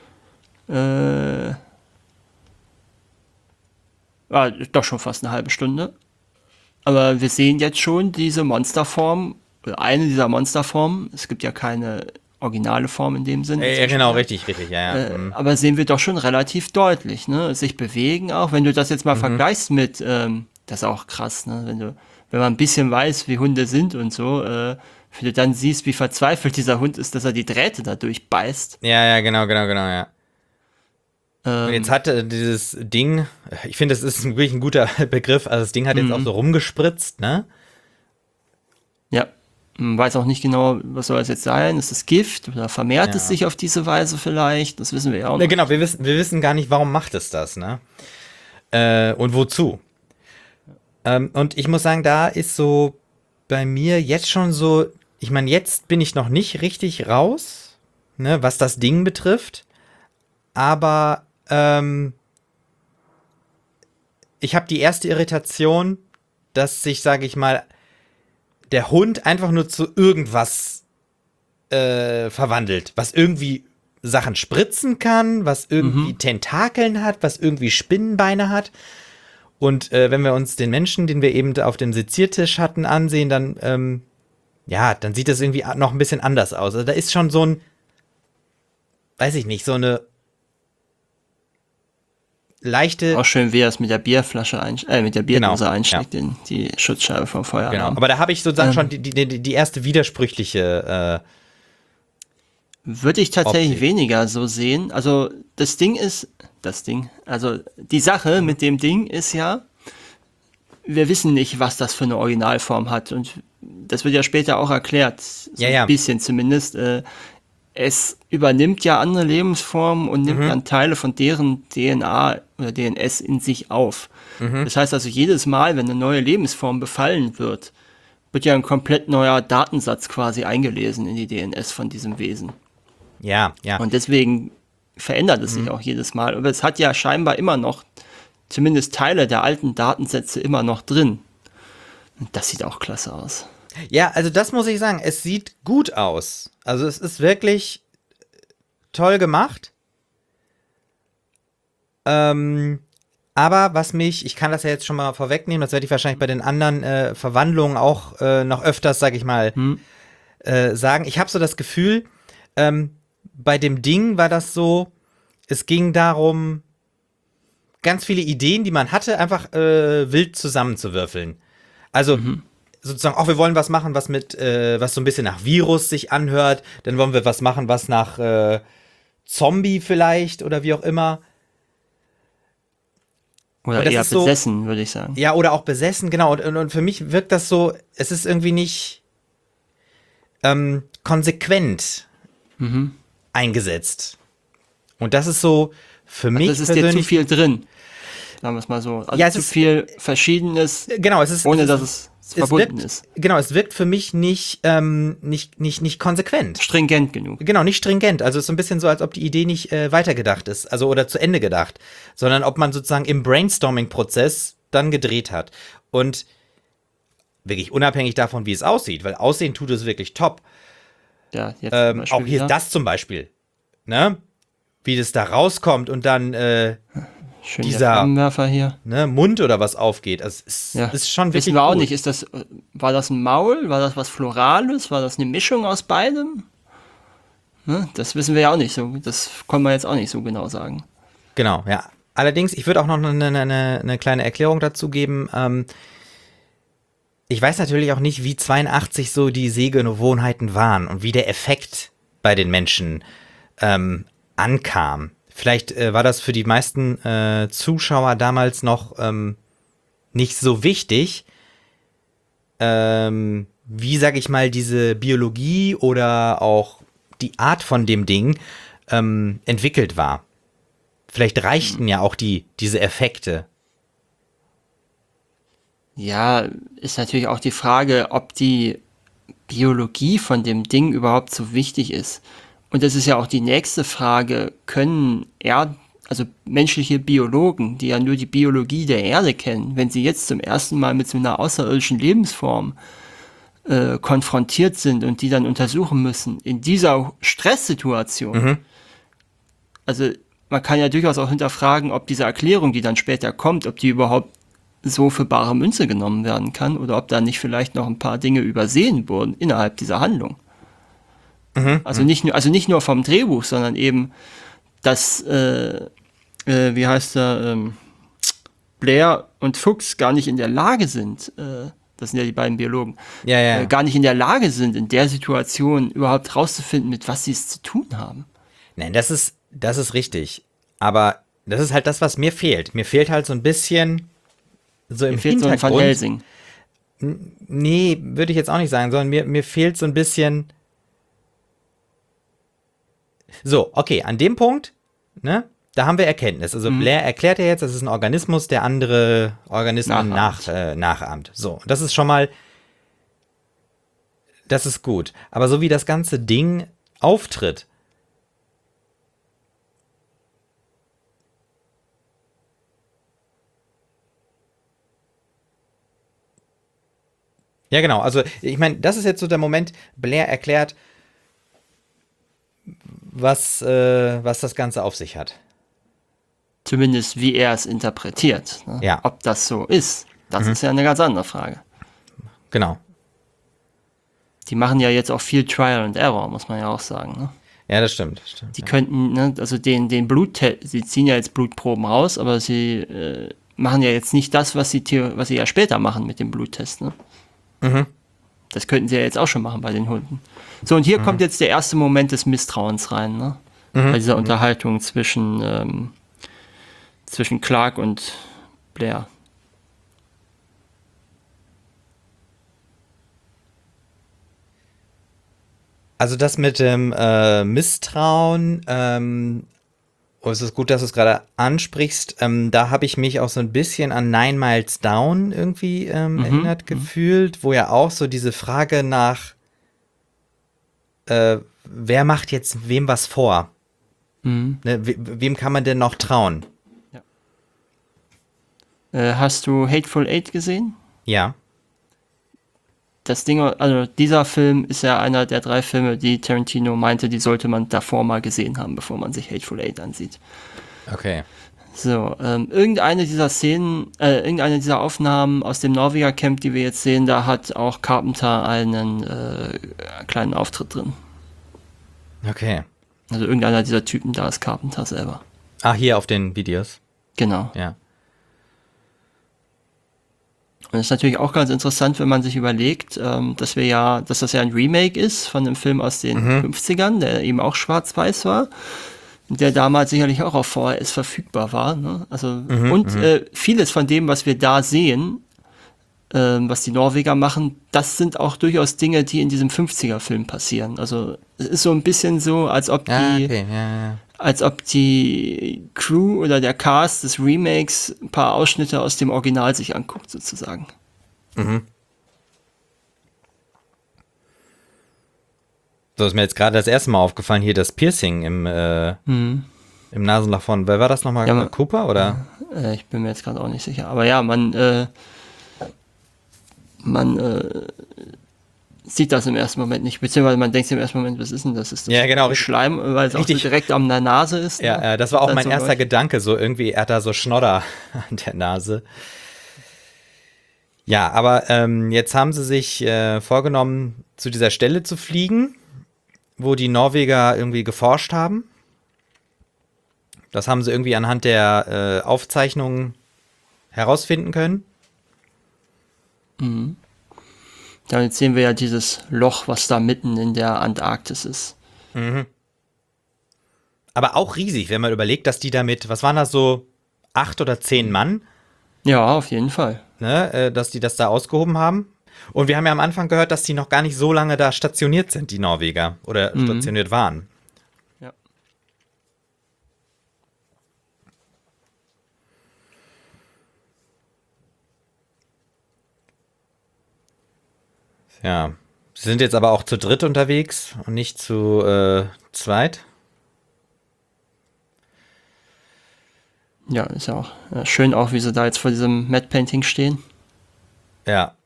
[SPEAKER 2] Doch schon fast eine halbe Stunde. Aber wir sehen jetzt schon diese Monsterform, oder eine dieser Monsterformen. Es gibt ja keine originale Form in dem Sinne.
[SPEAKER 1] Ja, genau, richtig, ja.
[SPEAKER 2] Aber sehen wir doch schon relativ deutlich, ne? Sich bewegen auch. Wenn du das jetzt mal vergleichst mit, das ist auch krass, ne? Wenn man ein bisschen weiß, wie Hunde sind und so, wenn du dann siehst, wie verzweifelt dieser Hund ist, dass er die Drähte da durchbeißt.
[SPEAKER 1] Ja, genau, ja. Und jetzt hatte dieses Ding, ich finde, das ist wirklich ein guter Begriff, also das Ding hat jetzt auch so rumgespritzt, ne?
[SPEAKER 2] Ja, man weiß auch nicht genau, was soll es jetzt sein, ist es Gift oder vermehrt es sich auf diese Weise vielleicht, das wissen wir ja auch
[SPEAKER 1] Ne,
[SPEAKER 2] noch.
[SPEAKER 1] genau, wir wissen gar nicht, warum macht es das, ne? Und wozu? Und ich muss sagen, da ist so bei mir jetzt schon so, ich meine, jetzt bin ich noch nicht richtig raus, ne, was das Ding betrifft, aber ich habe die erste Irritation, dass sich, sage ich mal, der Hund einfach nur zu irgendwas verwandelt, was irgendwie Sachen spritzen kann, was irgendwie Tentakeln hat, was irgendwie Spinnenbeine hat. Und wenn wir uns den Menschen, den wir eben auf dem Seziertisch hatten, ansehen, dann dann sieht das irgendwie noch ein bisschen anders aus. Also da ist schon so ein, weiß ich nicht, so eine leichte.
[SPEAKER 2] Auch schön, wie er es mit der Bierflasche mit der Bierdose
[SPEAKER 1] Genau,
[SPEAKER 2] einsteckt in die Schutzscheibe vom Feueralarm.
[SPEAKER 1] Genau, aber da habe ich sozusagen schon die erste widersprüchliche
[SPEAKER 2] würde ich tatsächlich
[SPEAKER 1] Optik.
[SPEAKER 2] weniger so sehen. Also also die Sache mit dem Ding ist ja, wir wissen nicht, was das für eine Originalform hat und das wird ja später auch erklärt, so ein bisschen zumindest. Es übernimmt ja andere Lebensformen und nimmt dann Teile von deren DNA oder DNS in sich auf. Das heißt also, jedes Mal, wenn eine neue Lebensform befallen wird, wird ja ein komplett neuer Datensatz quasi eingelesen in die DNS von diesem Wesen.
[SPEAKER 1] Ja.
[SPEAKER 2] Und deswegen verändert es sich auch jedes Mal. Aber es hat ja scheinbar immer noch, zumindest Teile der alten Datensätze immer noch drin. Und das sieht auch klasse aus.
[SPEAKER 1] Ja, also das muss ich sagen, es sieht gut aus. Also es ist wirklich toll gemacht. Aber ich kann das ja jetzt schon mal vorwegnehmen, das werde ich wahrscheinlich bei den anderen Verwandlungen auch noch öfters, sag ich mal, sagen. Ich habe so das Gefühl, bei dem Ding war das so, es ging darum, ganz viele Ideen, die man hatte, einfach wild zusammenzuwürfeln. Also sozusagen, wir wollen was machen, was so ein bisschen nach Virus sich anhört, dann wollen wir was machen, was nach Zombie vielleicht oder wie auch immer.
[SPEAKER 2] Oder eher besessen, so, würde ich sagen.
[SPEAKER 1] Ja, oder auch besessen, genau. Und für mich wirkt das so, es ist irgendwie nicht konsequent eingesetzt. Und das ist so für mich
[SPEAKER 2] persönlich. Es ist dir zu viel drin, sagen wir es mal so. Also ja, zu viel Verschiedenes,
[SPEAKER 1] genau,
[SPEAKER 2] ohne dass es verbunden ist.
[SPEAKER 1] Genau, es wirkt für mich nicht konsequent.
[SPEAKER 2] Stringent genug.
[SPEAKER 1] Genau, nicht stringent. Also es ist so ein bisschen so, als ob die Idee nicht weitergedacht ist, also oder zu Ende gedacht, sondern ob man sozusagen im Brainstorming-Prozess dann gedreht hat. Und wirklich unabhängig davon, wie es aussieht, weil aussehen tut es wirklich top.
[SPEAKER 2] Ja, jetzt
[SPEAKER 1] auch hier ist das zum Beispiel, ne? Wie das da rauskommt und dann
[SPEAKER 2] schön dieser Flammenwerfer hier.
[SPEAKER 1] Ne, Mund oder was aufgeht. Also es ist schon wirklich
[SPEAKER 2] wissen wir auch nicht, war das ein Maul? War das was Florales? War das eine Mischung aus beidem? Ne, das wissen wir ja auch nicht so. Das können wir jetzt auch nicht so genau sagen.
[SPEAKER 1] Genau, ja. Allerdings, ich würde auch noch eine kleine Erklärung dazu geben. Ich weiß natürlich auch nicht, wie 82 so die Sehgewohnheiten waren und wie der Effekt bei den Menschen ankam. Vielleicht war das für die meisten Zuschauer damals noch nicht so wichtig, wie, sag ich mal, diese Biologie oder auch die Art von dem Ding entwickelt war. Vielleicht reichten ja auch diese Effekte.
[SPEAKER 2] Ja, ist natürlich auch die Frage, ob die Biologie von dem Ding überhaupt so wichtig ist. Und das ist ja auch die nächste Frage, können also menschliche Biologen, die ja nur die Biologie der Erde kennen, wenn sie jetzt zum ersten Mal mit so einer außerirdischen Lebensform konfrontiert sind und die dann untersuchen müssen, in dieser Stresssituation, also man kann ja durchaus auch hinterfragen, ob diese Erklärung, die dann später kommt, ob die überhaupt so für bare Münze genommen werden kann oder ob da nicht vielleicht noch ein paar Dinge übersehen wurden innerhalb dieser Handlung. Also nicht nur vom Drehbuch, sondern eben, dass, wie heißt er, Blair und Fuchs gar nicht in der Lage sind, das sind ja die beiden Biologen, gar nicht in der Lage sind, in der Situation überhaupt rauszufinden, mit was sie es zu tun haben.
[SPEAKER 1] Nein, das ist richtig. Aber das ist halt das, was mir fehlt. Mir fehlt halt so ein bisschen so im Hintergrund.
[SPEAKER 2] So ein Van Helsing.
[SPEAKER 1] Nee, würde ich jetzt auch nicht sagen, sondern mir fehlt so ein bisschen. So, okay, an dem Punkt, ne, da haben wir Erkenntnis. Also Blair erklärt ja jetzt, das ist ein Organismus, der andere Organismen nachahmt. So, das ist schon mal, das ist gut. Aber so wie das ganze Ding auftritt, ja, genau. Also, ich meine, das ist jetzt so der Moment, Blair erklärt, was das Ganze auf sich hat.
[SPEAKER 2] Zumindest wie er es interpretiert. Ne?
[SPEAKER 1] Ja.
[SPEAKER 2] Ob das so ist, das ist ja eine ganz andere Frage.
[SPEAKER 1] Genau.
[SPEAKER 2] Die machen ja jetzt auch viel Trial and Error, muss man ja auch sagen. Ne?
[SPEAKER 1] Ja, das stimmt.
[SPEAKER 2] Die könnten, ne, also den sie ziehen ja jetzt Blutproben raus, aber sie machen ja jetzt nicht das, was sie ja später machen mit dem Bluttest. Ne? Das könnten sie ja jetzt auch schon machen bei den Hunden. So, und hier kommt jetzt der erste Moment des Misstrauens rein, ne? Bei dieser Unterhaltung zwischen Clark und Blair.
[SPEAKER 1] Also das mit dem Misstrauen, es ist gut, dass du es gerade ansprichst, da habe ich mich auch so ein bisschen an Nine Miles Down irgendwie erinnert gefühlt, wo ja auch so diese Frage nach wer macht jetzt wem was vor? Ne, wem kann man denn noch trauen?
[SPEAKER 2] Ja. Hast du Hateful Eight gesehen?
[SPEAKER 1] Ja.
[SPEAKER 2] Das Ding, also dieser Film ist ja einer der 3 Filme, die Tarantino meinte, die sollte man davor mal gesehen haben, bevor man sich Hateful Eight ansieht.
[SPEAKER 1] Okay.
[SPEAKER 2] So, irgendeine dieser Szenen, irgendeine dieser Aufnahmen aus dem Norweger Camp, die wir jetzt sehen, da hat auch Carpenter einen kleinen Auftritt drin.
[SPEAKER 1] Okay.
[SPEAKER 2] Also irgendeiner dieser Typen da ist Carpenter selber.
[SPEAKER 1] Ah, hier auf den Videos.
[SPEAKER 2] Genau.
[SPEAKER 1] Ja.
[SPEAKER 2] Und das ist natürlich auch ganz interessant, wenn man sich überlegt, dass das ja ein Remake ist von einem Film aus den 50ern, der eben auch schwarz-weiß war, der damals sicherlich auch auf VHS verfügbar war. Ne? Also vieles von dem, was wir da sehen, was die Norweger machen, das sind auch durchaus Dinge, die in diesem 50er-Film passieren. Also es ist so ein bisschen so, als ob die Crew oder der Cast des Remakes ein paar Ausschnitte aus dem Original sich anguckt, sozusagen.
[SPEAKER 1] So ist mir jetzt gerade das erste Mal aufgefallen, hier das Piercing im Nasenloch von, wer war das nochmal?
[SPEAKER 2] Ja,
[SPEAKER 1] Cooper, oder?
[SPEAKER 2] Ich bin mir jetzt gerade auch nicht sicher. Aber ja, man sieht das im ersten Moment nicht, beziehungsweise man denkt sich im ersten Moment, was ist denn das? Ist das
[SPEAKER 1] Ja, genau.
[SPEAKER 2] Schleim, weil es auch so direkt an der Nase ist?
[SPEAKER 1] Ja,
[SPEAKER 2] Ne?
[SPEAKER 1] das war auch mein
[SPEAKER 2] so
[SPEAKER 1] erster Gedanke, so irgendwie, er hat da so Schnodder an der Nase. Ja, aber jetzt haben sie sich vorgenommen, zu dieser Stelle zu fliegen, wo die Norweger irgendwie geforscht haben. Das haben sie irgendwie anhand der Aufzeichnungen herausfinden können.
[SPEAKER 2] Ja, jetzt sehen wir ja dieses Loch, was da mitten in der Antarktis ist.
[SPEAKER 1] Aber auch riesig, wenn man überlegt, dass die damit, was waren das so, 8 oder 10 Mann,
[SPEAKER 2] Ja, auf jeden Fall.
[SPEAKER 1] ne, dass die das da ausgehoben haben. Und wir haben ja am Anfang gehört, dass die noch gar nicht so lange da stationiert sind, die Norweger, oder stationiert waren.
[SPEAKER 2] Ja.
[SPEAKER 1] Ja, sie sind jetzt aber auch zu dritt unterwegs und nicht zu zweit.
[SPEAKER 2] Ja, ist ja auch schön auch, wie sie da jetzt vor diesem Matte Painting stehen.
[SPEAKER 1] Ja,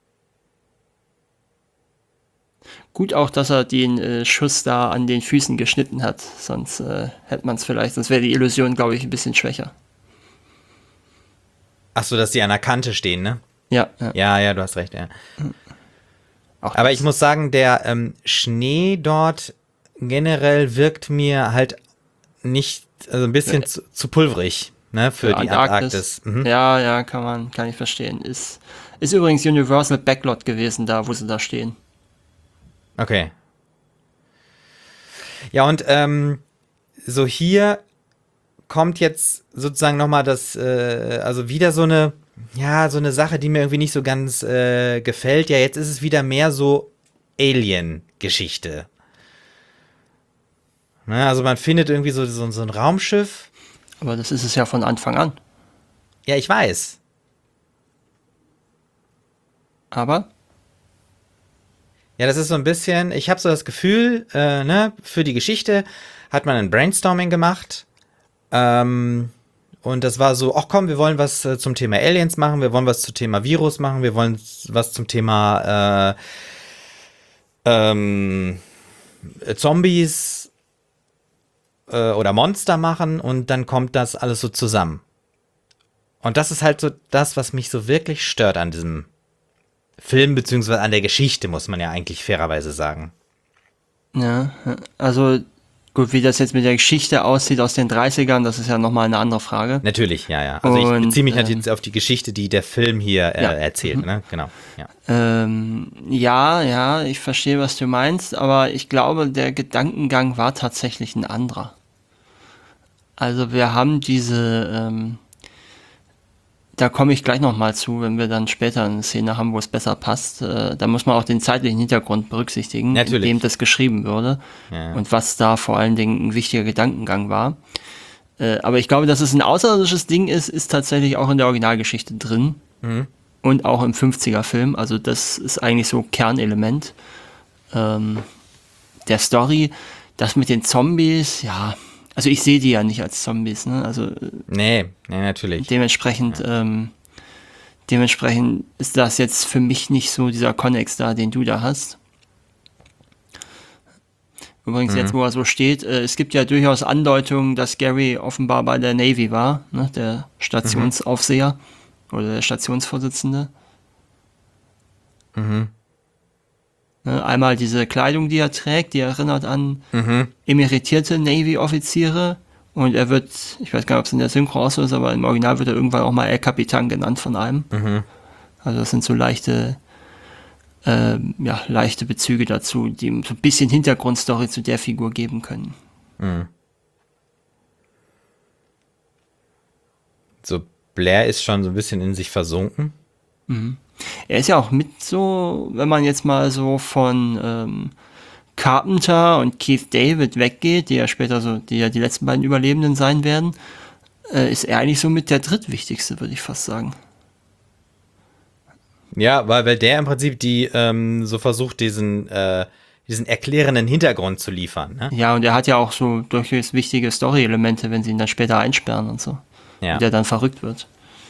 [SPEAKER 2] Gut auch, dass er den Schuss da an den Füßen geschnitten hat, sonst hätte man es vielleicht, sonst wäre die Illusion, glaube ich, ein bisschen schwächer.
[SPEAKER 1] ach so, dass die an der Kante stehen, ne?
[SPEAKER 2] Ja.
[SPEAKER 1] Ja, du hast recht, ja.
[SPEAKER 2] Auch
[SPEAKER 1] Aber
[SPEAKER 2] das.
[SPEAKER 1] ich muss sagen, der Schnee dort generell wirkt mir halt nicht, also ein bisschen zu pulverig, ne, für die Antarktis.
[SPEAKER 2] Ja, kann ich verstehen. Ist übrigens Universal Backlot gewesen, da wo sie da stehen.
[SPEAKER 1] Okay. Ja, und so hier kommt jetzt sozusagen nochmal das, also wieder so eine Sache, die mir irgendwie nicht so ganz gefällt. Ja, jetzt ist es wieder mehr so Alien-Geschichte. Ne, also man findet irgendwie so ein Raumschiff.
[SPEAKER 2] Aber das ist es ja von Anfang an.
[SPEAKER 1] Ja, ich weiß.
[SPEAKER 2] Aber
[SPEAKER 1] Ja, das ist so ein bisschen, ich habe so das Gefühl, ne, für die Geschichte hat man ein Brainstorming gemacht. Und das war so, ach komm, wir wollen was zum Thema Aliens machen, wir wollen was zum Thema Virus machen, wir wollen was zum Thema Zombies oder Monster machen und dann kommt das alles so zusammen. Und das ist halt so das, was mich so wirklich stört an diesem Film, beziehungsweise an der Geschichte, muss man ja eigentlich fairerweise sagen.
[SPEAKER 2] ja, also gut, wie das jetzt mit der Geschichte aussieht aus den 30ern, das ist ja nochmal eine andere Frage.
[SPEAKER 1] Natürlich, ja. Also ich
[SPEAKER 2] Und,
[SPEAKER 1] beziehe mich natürlich auf die Geschichte, die der Film hier
[SPEAKER 2] Ja.
[SPEAKER 1] erzählt, ne? Genau, ja.
[SPEAKER 2] Ja, ich verstehe, was du meinst, aber ich glaube, der Gedankengang war tatsächlich ein anderer. Also wir haben da komme ich gleich nochmal zu, wenn wir dann später eine Szene haben, wo es besser passt. Da muss man auch den zeitlichen Hintergrund berücksichtigen,
[SPEAKER 1] Natürlich.
[SPEAKER 2] in dem das geschrieben wurde
[SPEAKER 1] Ja.
[SPEAKER 2] und was da vor allen Dingen ein wichtiger Gedankengang war. Aber ich glaube, dass es ein außerirdisches Ding ist tatsächlich auch in der Originalgeschichte drin und auch im 50er-Film. Also das ist eigentlich so Kernelement der Story. Das mit den Zombies, ja, also ich sehe die ja nicht als Zombies, ne? Also
[SPEAKER 1] Nee, natürlich.
[SPEAKER 2] dementsprechend ist das jetzt für mich nicht so dieser Konnex da, den du da hast. Übrigens jetzt, wo er so steht, es gibt ja durchaus Andeutungen, dass Gary offenbar bei der Navy war, ne, der Stationsaufseher oder der Stationsvorsitzende. Ne, einmal diese Kleidung, die er trägt, die erinnert an emeritierte Navy-Offiziere. Und er wird, ich weiß gar nicht, ob es in der Synchro auch so ist, aber im Original wird er irgendwann auch mal El Capitan genannt von einem. Also das sind so leichte Bezüge dazu, die so ein bisschen Hintergrundstory zu der Figur geben können.
[SPEAKER 1] So, Blair ist schon so ein bisschen in sich versunken.
[SPEAKER 2] Er ist ja auch mit so, wenn man jetzt mal so von Carpenter und Keith David weggeht, die ja später so, die ja die letzten beiden Überlebenden sein werden, ist er eigentlich so mit der drittwichtigste, würde ich fast sagen.
[SPEAKER 1] Ja, weil der im Prinzip so versucht, diesen erklärenden Hintergrund zu liefern. Ne?
[SPEAKER 2] Ja, und er hat ja auch so durchaus wichtige Story-Elemente, wenn sie ihn dann später einsperren und so.
[SPEAKER 1] Ja.
[SPEAKER 2] Und der dann verrückt wird.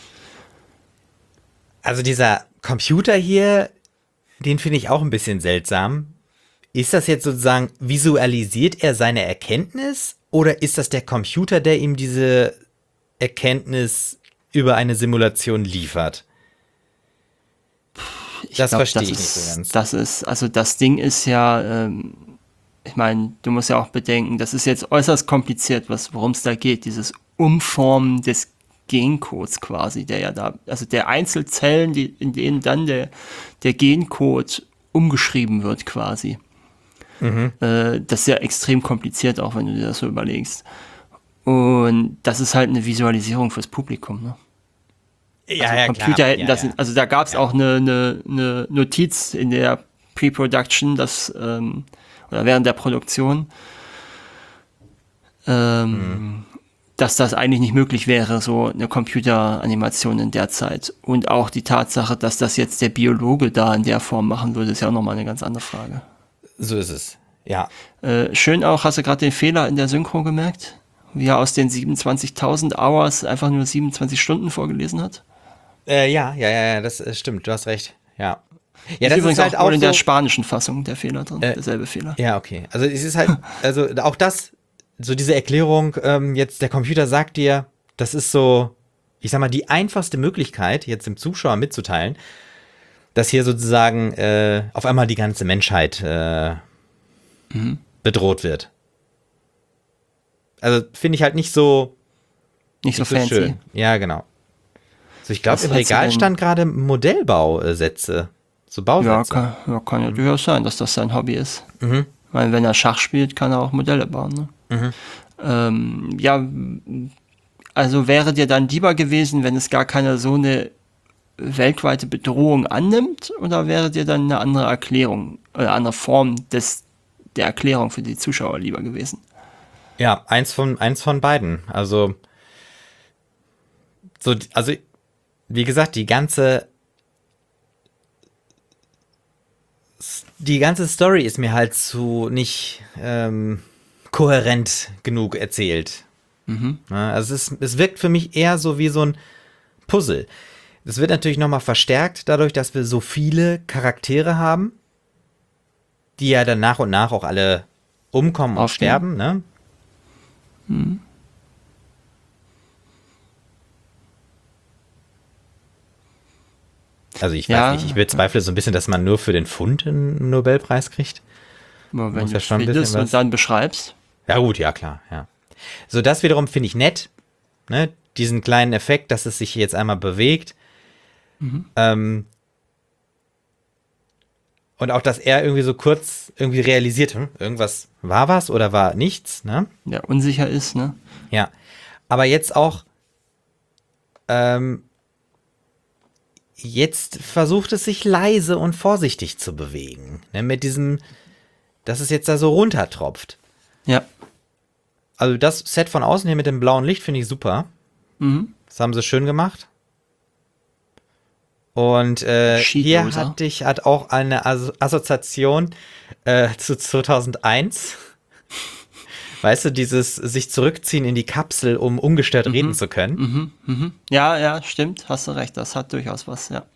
[SPEAKER 1] Also dieser Computer hier, den finde ich auch ein bisschen seltsam. Ist das jetzt sozusagen, visualisiert er seine Erkenntnis oder ist das der Computer, der ihm diese Erkenntnis über eine Simulation liefert? Das verstehe ich nicht so ganz.
[SPEAKER 2] Also das Ding ist ja, ich meine, du musst ja auch bedenken, das ist jetzt äußerst kompliziert, worum es da geht, dieses Umformen des Gencodes quasi, der ja da, also der Einzelzellen, in denen dann der Gencode umgeschrieben wird quasi. Das ist ja extrem kompliziert, auch wenn du dir das so überlegst. Und das ist halt eine Visualisierung fürs Publikum, ne?
[SPEAKER 1] Ja,
[SPEAKER 2] also
[SPEAKER 1] ja,
[SPEAKER 2] Computer
[SPEAKER 1] klar.
[SPEAKER 2] hätten das, also da gab es auch eine Notiz in der Pre-Production, oder während der Produktion, dass das eigentlich nicht möglich wäre, so eine Computeranimation in der Zeit. Und auch die Tatsache, dass das jetzt der Biologe da in der Form machen würde, ist ja auch nochmal eine ganz andere Frage.
[SPEAKER 1] So ist es, ja.
[SPEAKER 2] Schön auch, hast du gerade den Fehler in der Synchro gemerkt? Wie er aus den 27.000 Hours einfach nur 27 Stunden vorgelesen hat?
[SPEAKER 1] Ja, das stimmt, du hast recht, ja. Ja,
[SPEAKER 2] das ist übrigens halt auch in der
[SPEAKER 1] so,
[SPEAKER 2] spanischen Fassung der Fehler drin, derselbe Fehler.
[SPEAKER 1] Ja, okay. Also es ist halt, also auch das, so diese Erklärung, jetzt der Computer sagt dir, das ist so, ich sag mal, die einfachste Möglichkeit, jetzt dem Zuschauer mitzuteilen, dass hier sozusagen auf einmal die ganze Menschheit bedroht wird. Also finde ich halt nicht so
[SPEAKER 2] fancy.
[SPEAKER 1] Schön. Ja, genau. So, ich glaube, im Regal stand gerade Modellbausätze. So Bausätze.
[SPEAKER 2] Kann ja durchaus sein, dass das sein Hobby ist. Weil wenn er Schach spielt, kann er auch Modelle bauen. Ne? Also wäre dir dann lieber gewesen, wenn es gar keine so eine weltweite Bedrohung annimmt, oder wäre dir dann eine andere Erklärung oder andere Form der Erklärung für die Zuschauer lieber gewesen?
[SPEAKER 1] Ja, eins von beiden. Also wie gesagt, die ganze Story ist mir halt nicht kohärent genug erzählt. Also es wirkt für mich eher so wie so ein Puzzle. Das wird natürlich nochmal verstärkt dadurch, dass wir so viele Charaktere haben, die ja dann nach und nach auch alle umkommen und sterben, ne? Also ich weiß nicht, ich bezweifle so ein bisschen, dass man nur für den Fund einen Nobelpreis kriegt.
[SPEAKER 2] Aber wenn du schon findest und dann beschreibst.
[SPEAKER 1] Ja gut, ja klar, ja. So, das wiederum finde ich nett, ne? Diesen kleinen Effekt, dass es sich jetzt einmal bewegt. Und auch, dass er irgendwie so kurz irgendwie realisiert, irgendwas war was oder war nichts, ne?
[SPEAKER 2] Ja, unsicher ist, ne?
[SPEAKER 1] Ja, aber jetzt auch, jetzt versucht es sich leise und vorsichtig zu bewegen, ne? Mit diesem, dass es jetzt da so runtertropft.
[SPEAKER 2] Ja.
[SPEAKER 1] Also das Set von außen hier mit dem blauen Licht finde ich super. Das haben sie schön gemacht. Und hier hat auch eine Assoziation zu 2001. Weißt du, dieses sich zurückziehen in die Kapsel, um ungestört reden zu können.
[SPEAKER 2] Ja, stimmt, hast du recht, das hat durchaus was, ja.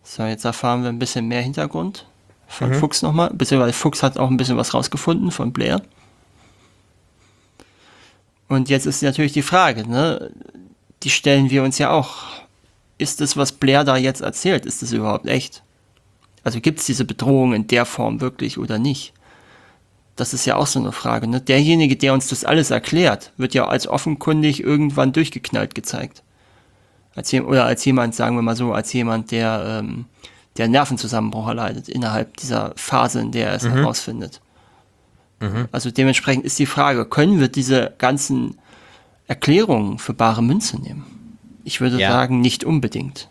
[SPEAKER 2] So, jetzt erfahren wir ein bisschen mehr Hintergrund von Fuchs nochmal, beziehungsweise Fuchs hat auch ein bisschen was rausgefunden von Blair. Und jetzt ist natürlich die Frage, ne? Die stellen wir uns ja auch. Ist das, was Blair da jetzt erzählt, ist das überhaupt echt? Also gibt es diese Bedrohung in der Form wirklich oder nicht? Das ist ja auch so eine Frage. Ne? Derjenige, der uns das alles erklärt, wird ja als offenkundig irgendwann durchgeknallt gezeigt. Als jemand, sagen wir mal so, als jemand, der Nervenzusammenbruch erleidet innerhalb dieser Phase, in der er es herausfindet. Also dementsprechend ist die Frage, können wir diese ganzen Erklärungen für bare Münze nehmen? Ich würde sagen, nicht unbedingt.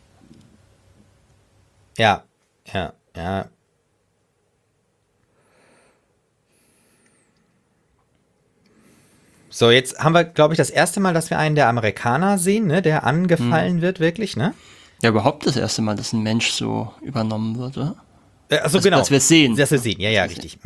[SPEAKER 1] Ja. So, jetzt haben wir, glaube ich, das erste Mal, dass wir einen der Amerikaner sehen, ne, der angefallen wird, wirklich, ne?
[SPEAKER 2] Ja, überhaupt das erste Mal, dass ein Mensch so übernommen wird, oder?
[SPEAKER 1] Also genau.
[SPEAKER 2] Dass wir es sehen.
[SPEAKER 1] Dass wir es sehen, ja, richtig.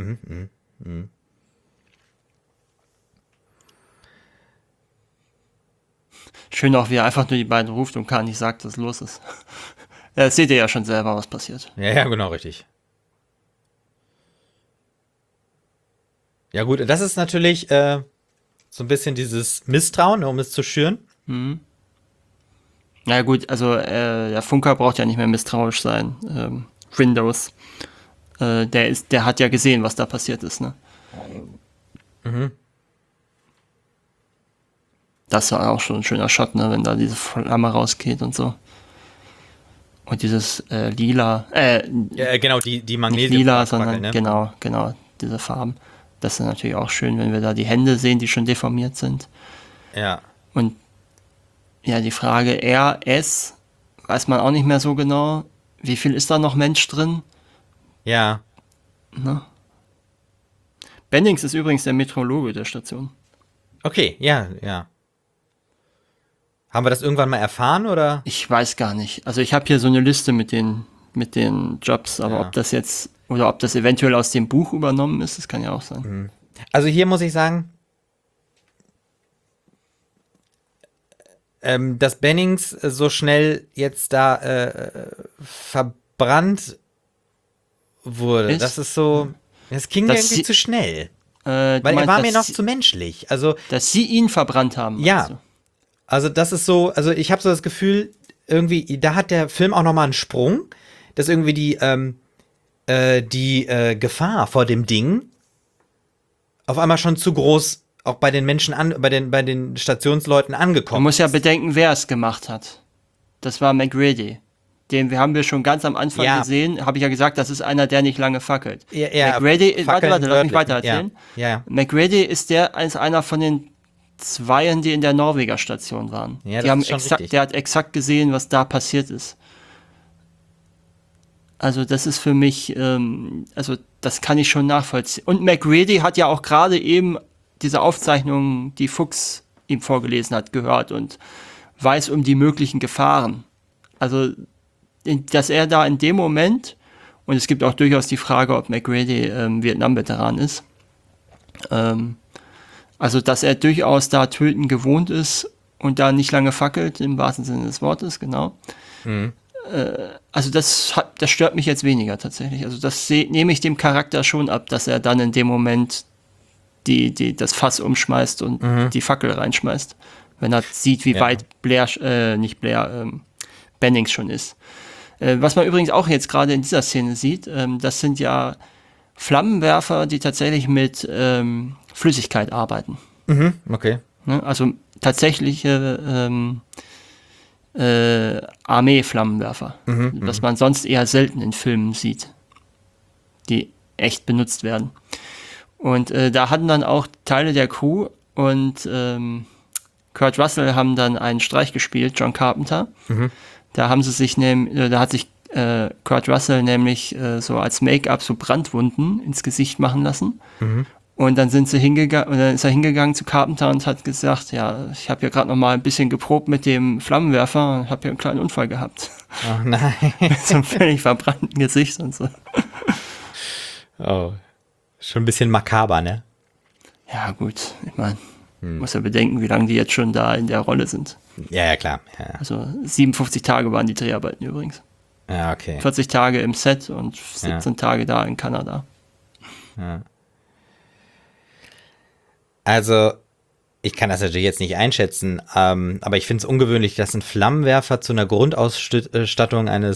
[SPEAKER 2] Schön auch, wie er einfach nur die beiden ruft und gar nicht sagt, was los ist. Ja, seht ihr ja schon selber, was passiert.
[SPEAKER 1] Ja, genau, richtig. Ja gut, das ist natürlich so ein bisschen dieses Misstrauen, um es zu schüren.
[SPEAKER 2] Na gut, also der Funker braucht ja nicht mehr misstrauisch sein. Windows, der hat ja gesehen, was da passiert ist, ne? Das war auch schon ein schöner Shot, ne, wenn da diese Flamme rausgeht und so. Und dieses lila,
[SPEAKER 1] Ja, genau, die
[SPEAKER 2] nicht
[SPEAKER 1] Magnesium.
[SPEAKER 2] lila, sondern
[SPEAKER 1] ne?
[SPEAKER 2] genau, diese Farben. Das ist natürlich auch schön, wenn wir da die Hände sehen, die schon deformiert sind.
[SPEAKER 1] Ja.
[SPEAKER 2] Und ja, die Frage RS, weiß man auch nicht mehr so genau. Wie viel ist da noch Mensch drin?
[SPEAKER 1] Ja.
[SPEAKER 2] Ne? Bendings ist übrigens der Meteorologe der Station.
[SPEAKER 1] Okay, ja. Haben wir das irgendwann mal erfahren, oder?
[SPEAKER 2] Ich weiß gar nicht. Also ich habe hier so eine Liste mit den Jobs, aber ob das jetzt, oder ob das eventuell aus dem Buch übernommen ist, das kann ja auch sein.
[SPEAKER 1] Also hier muss ich sagen, dass Bennings so schnell jetzt da verbrannt wurde, das ist so, das ging mir irgendwie zu schnell. Weil er war mir noch zu menschlich. Also,
[SPEAKER 2] dass sie ihn verbrannt haben.
[SPEAKER 1] Ja. Also das ist so, also ich habe so das Gefühl, irgendwie, da hat der Film auch nochmal einen Sprung, dass irgendwie die Gefahr vor dem Ding auf einmal schon zu groß auch bei den Menschen bei den Stationsleuten angekommen.
[SPEAKER 2] Man muss ja bedenken, wer es gemacht hat. Das war McGrady. Den haben wir schon ganz am Anfang gesehen, habe ich ja gesagt, das ist einer, der nicht lange fackelt. McGrady, warte, lass mich weiter erzählen.
[SPEAKER 1] Ja.
[SPEAKER 2] McGrady ist einer von den Zweien, die in der Norweger Station waren.
[SPEAKER 1] Ja,
[SPEAKER 2] der hat exakt gesehen, was da passiert ist. Also das ist für mich, also das kann ich schon nachvollziehen. Und McGrady hat ja auch gerade eben diese Aufzeichnungen, die Fuchs ihm vorgelesen hat, gehört und weiß um die möglichen Gefahren. Also, dass er da in dem Moment, und es gibt auch durchaus die Frage, ob McGrady Vietnam-Veteran ist, also dass er durchaus da töten gewohnt ist und da nicht lange fackelt, im wahrsten Sinne des Wortes, genau. Also das stört mich jetzt weniger tatsächlich. Also das nehme ich dem Charakter schon ab, dass er dann in dem Moment das Fass umschmeißt und die Fackel reinschmeißt, wenn er sieht, wie weit Bennings schon ist. Was man übrigens auch jetzt gerade in dieser Szene sieht, das sind ja Flammenwerfer, die tatsächlich mit Flüssigkeit arbeiten.
[SPEAKER 1] Okay.
[SPEAKER 2] Ne? Also tatsächliche Armee-Flammenwerfer, was man sonst eher selten in Filmen sieht, die echt benutzt werden. Und da hatten dann auch Teile der Crew und Kurt Russell haben dann einen Streich gespielt, John Carpenter. Da hat sich Kurt Russell nämlich so als Make-up so Brandwunden ins Gesicht machen lassen. Und dann ist er hingegangen zu Carpenter und hat gesagt, ja, ich habe ja gerade noch mal ein bisschen geprobt mit dem Flammenwerfer und habe hier einen kleinen Unfall gehabt.
[SPEAKER 1] Oh nein.
[SPEAKER 2] Mit so einem völlig verbrannten Gesicht und so.
[SPEAKER 1] Oh, schon ein bisschen makaber, ne?
[SPEAKER 2] Ja gut, ich meine, muss ja bedenken, wie lange die jetzt schon da in der Rolle sind.
[SPEAKER 1] Ja, klar. Ja.
[SPEAKER 2] Also 57 Tage waren die Dreharbeiten übrigens.
[SPEAKER 1] Ja, okay.
[SPEAKER 2] 40 Tage im Set und 17 Tage da in Kanada.
[SPEAKER 1] Ja. Also, ich kann das natürlich jetzt nicht einschätzen, aber ich finde es ungewöhnlich, dass ein Flammenwerfer zu einer Grundausstattung einer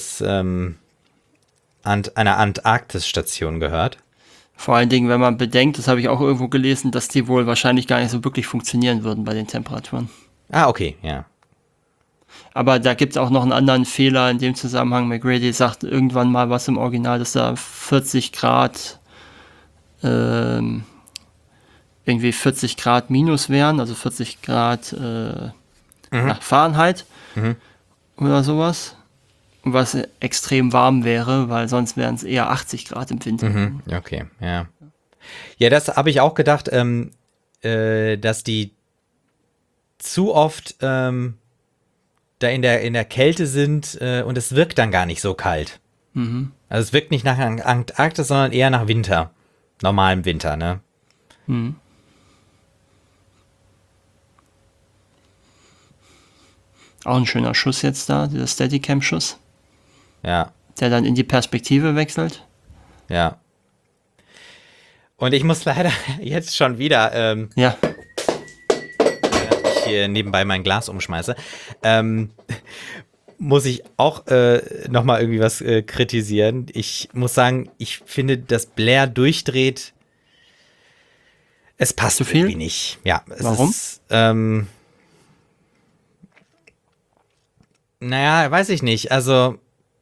[SPEAKER 1] Antarktisstation gehört.
[SPEAKER 2] Vor allen Dingen, wenn man bedenkt, das habe ich auch irgendwo gelesen, dass die wohl wahrscheinlich gar nicht so wirklich funktionieren würden bei den Temperaturen.
[SPEAKER 1] Ah, okay, ja.
[SPEAKER 2] Aber da gibt es auch noch einen anderen Fehler in dem Zusammenhang. McGrady sagt irgendwann mal was im Original, dass da 40 Grad irgendwie 40 Grad minus wären, also 40 Grad Fahrenheit oder sowas. Was extrem warm wäre, weil sonst wären es eher 80 Grad im Winter.
[SPEAKER 1] Okay, ja. Ja, das habe ich auch gedacht, dass die zu oft da in der Kälte sind und es wirkt dann gar nicht so kalt. Also es wirkt nicht nach Antarktis, sondern eher nach Winter. Normalem Winter, ne?
[SPEAKER 2] Auch ein schöner Schuss jetzt da, dieser Steadicam-Schuss.
[SPEAKER 1] Ja.
[SPEAKER 2] Der dann in die Perspektive wechselt.
[SPEAKER 1] Ja. Und ich muss leider jetzt schon wieder, während ich hier nebenbei mein Glas umschmeiße, muss ich auch nochmal irgendwie was kritisieren. Ich muss sagen, ich finde, dass Blair durchdreht, es passt
[SPEAKER 2] zu viel?
[SPEAKER 1] Irgendwie nicht. Ja,
[SPEAKER 2] Warum?
[SPEAKER 1] Ist, naja, weiß ich nicht. Also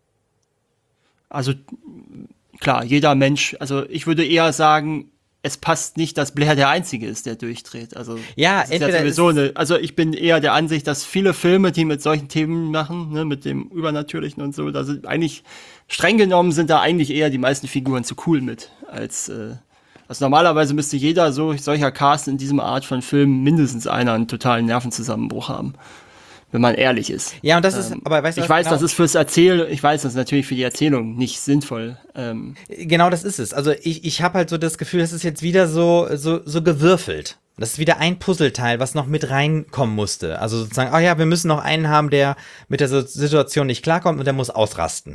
[SPEAKER 2] klar, jeder Mensch, also ich würde eher sagen, es passt nicht, dass Blair der Einzige ist, der durchdreht. Also
[SPEAKER 1] ja,
[SPEAKER 2] das ist
[SPEAKER 1] entweder
[SPEAKER 2] ja sowieso also ich bin eher der Ansicht, dass viele Filme, die mit solchen Themen machen, ne, mit dem Übernatürlichen und so, da sind eigentlich, streng genommen sind da eigentlich eher die meisten Figuren zu cool mit, als also normalerweise müsste jeder solcher Cast in diesem Art von Film mindestens einen totalen Nervenzusammenbruch haben. Wenn man ehrlich ist.
[SPEAKER 1] Ja, und das ist, aber weißt du,
[SPEAKER 2] ich weiß, das ist das ist natürlich für die Erzählung nicht sinnvoll.
[SPEAKER 1] Genau, das ist es. Also ich habe halt so das Gefühl, das ist jetzt wieder so gewürfelt. Das ist wieder ein Puzzleteil, was noch mit reinkommen musste. Also sozusagen, wir müssen noch einen haben, der mit der Situation nicht klarkommt und der muss ausrasten.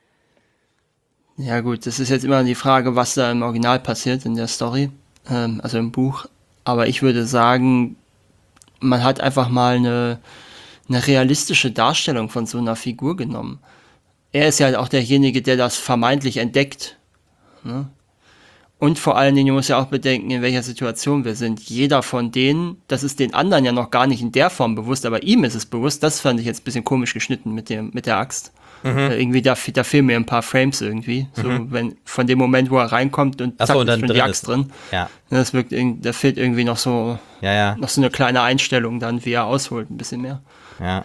[SPEAKER 2] Ja gut, das ist jetzt immer die Frage, was da im Original passiert in der Story, also im Buch. Aber ich würde sagen, man hat einfach mal eine realistische Darstellung von so einer Figur genommen. Er ist ja auch derjenige, der das vermeintlich entdeckt. Ne? Und vor allen Dingen, du musst ja auch bedenken, in welcher Situation wir sind. Jeder von denen, das ist den anderen ja noch gar nicht in der Form bewusst, aber ihm ist es bewusst. Das fand ich jetzt ein bisschen komisch geschnitten mit der Axt. Irgendwie, da fehlen mir ein paar Frames irgendwie. So, wenn von dem Moment, wo er reinkommt und zack, ist schon die Axt drin.
[SPEAKER 1] Ja.
[SPEAKER 2] Da fehlt irgendwie noch so, noch so eine kleine Einstellung dann, wie er ausholt, ein bisschen mehr.
[SPEAKER 1] Ja.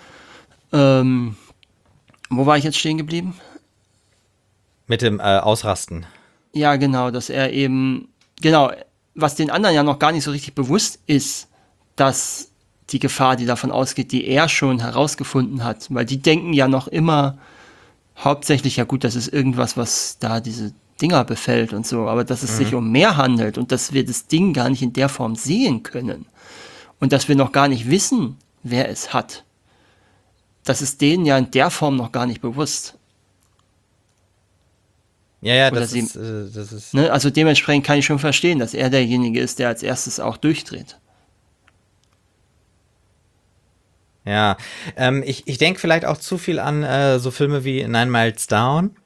[SPEAKER 2] Wo war ich jetzt stehen geblieben?
[SPEAKER 1] Mit dem Ausrasten.
[SPEAKER 2] Ja, genau, dass er eben, was den anderen ja noch gar nicht so richtig bewusst ist, dass die Gefahr, die davon ausgeht, die er schon herausgefunden hat, weil die denken ja noch immer hauptsächlich, ja gut, das ist irgendwas, was da diese Dinger befällt und so, aber dass es sich um mehr handelt und dass wir das Ding gar nicht in der Form sehen können und dass wir noch gar nicht wissen, wer es hat. Das ist denen ja in der Form noch gar nicht bewusst.
[SPEAKER 1] Ja, das ist
[SPEAKER 2] ne, also dementsprechend kann ich schon verstehen, dass er derjenige ist, der als erstes auch durchdreht.
[SPEAKER 1] Ja, ich denke vielleicht auch zu viel an so Filme wie Nine Miles Down.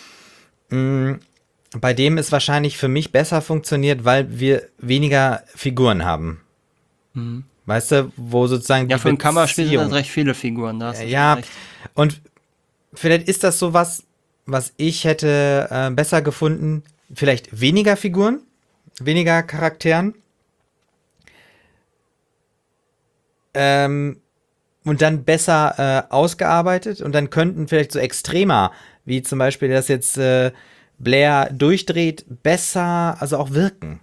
[SPEAKER 1] Bei dem es wahrscheinlich für mich besser funktioniert, weil wir weniger Figuren haben. Weißt du, wo sozusagen
[SPEAKER 2] ja, für ein Kammerspiel sind recht viele Figuren da.
[SPEAKER 1] Ja, und vielleicht ist das so was ich hätte besser gefunden. Vielleicht weniger Figuren, weniger Charakteren. Und dann besser ausgearbeitet. Und dann könnten vielleicht so Extremer, wie zum Beispiel, dass jetzt Blair durchdreht, besser, also auch wirken.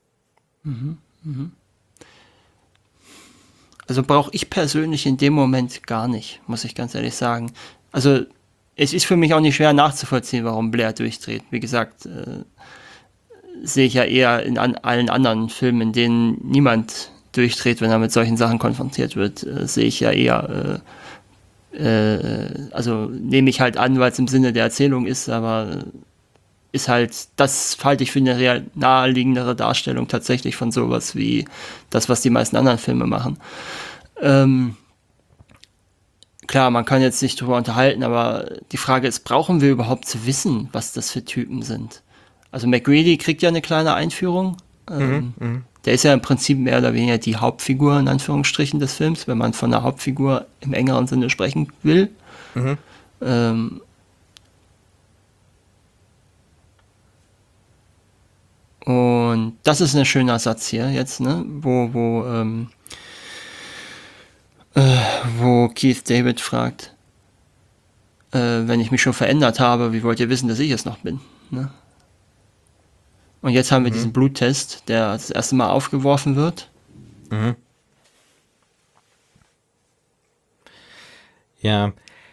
[SPEAKER 2] Also brauche ich persönlich in dem Moment gar nicht, muss ich ganz ehrlich sagen. Also es ist für mich auch nicht schwer nachzuvollziehen, warum Blair durchdreht. Wie gesagt, sehe ich ja eher in allen anderen Filmen, in denen niemand durchdreht, wenn er mit solchen Sachen konfrontiert wird, sehe ich ja eher also nehme ich halt an, weil es im Sinne der Erzählung ist, aber ist halt, das halte ich für eine naheliegendere Darstellung tatsächlich von sowas wie das, was die meisten anderen Filme machen. Klar, man kann jetzt nicht drüber unterhalten, aber die Frage ist, brauchen wir überhaupt zu wissen, was das für Typen sind? Also MacReady kriegt ja eine kleine Einführung. Der ist ja im Prinzip mehr oder weniger die Hauptfigur in Anführungsstrichen des Films, wenn man von der Hauptfigur im engeren Sinne sprechen will. Und das ist ein schöner Satz hier jetzt, ne? Wo Keith David fragt, wenn ich mich schon verändert habe, wie wollt ihr wissen, dass ich es noch bin? Ne? Und jetzt haben wir diesen Bluttest, der das erste Mal aufgeworfen wird.
[SPEAKER 1] Ja.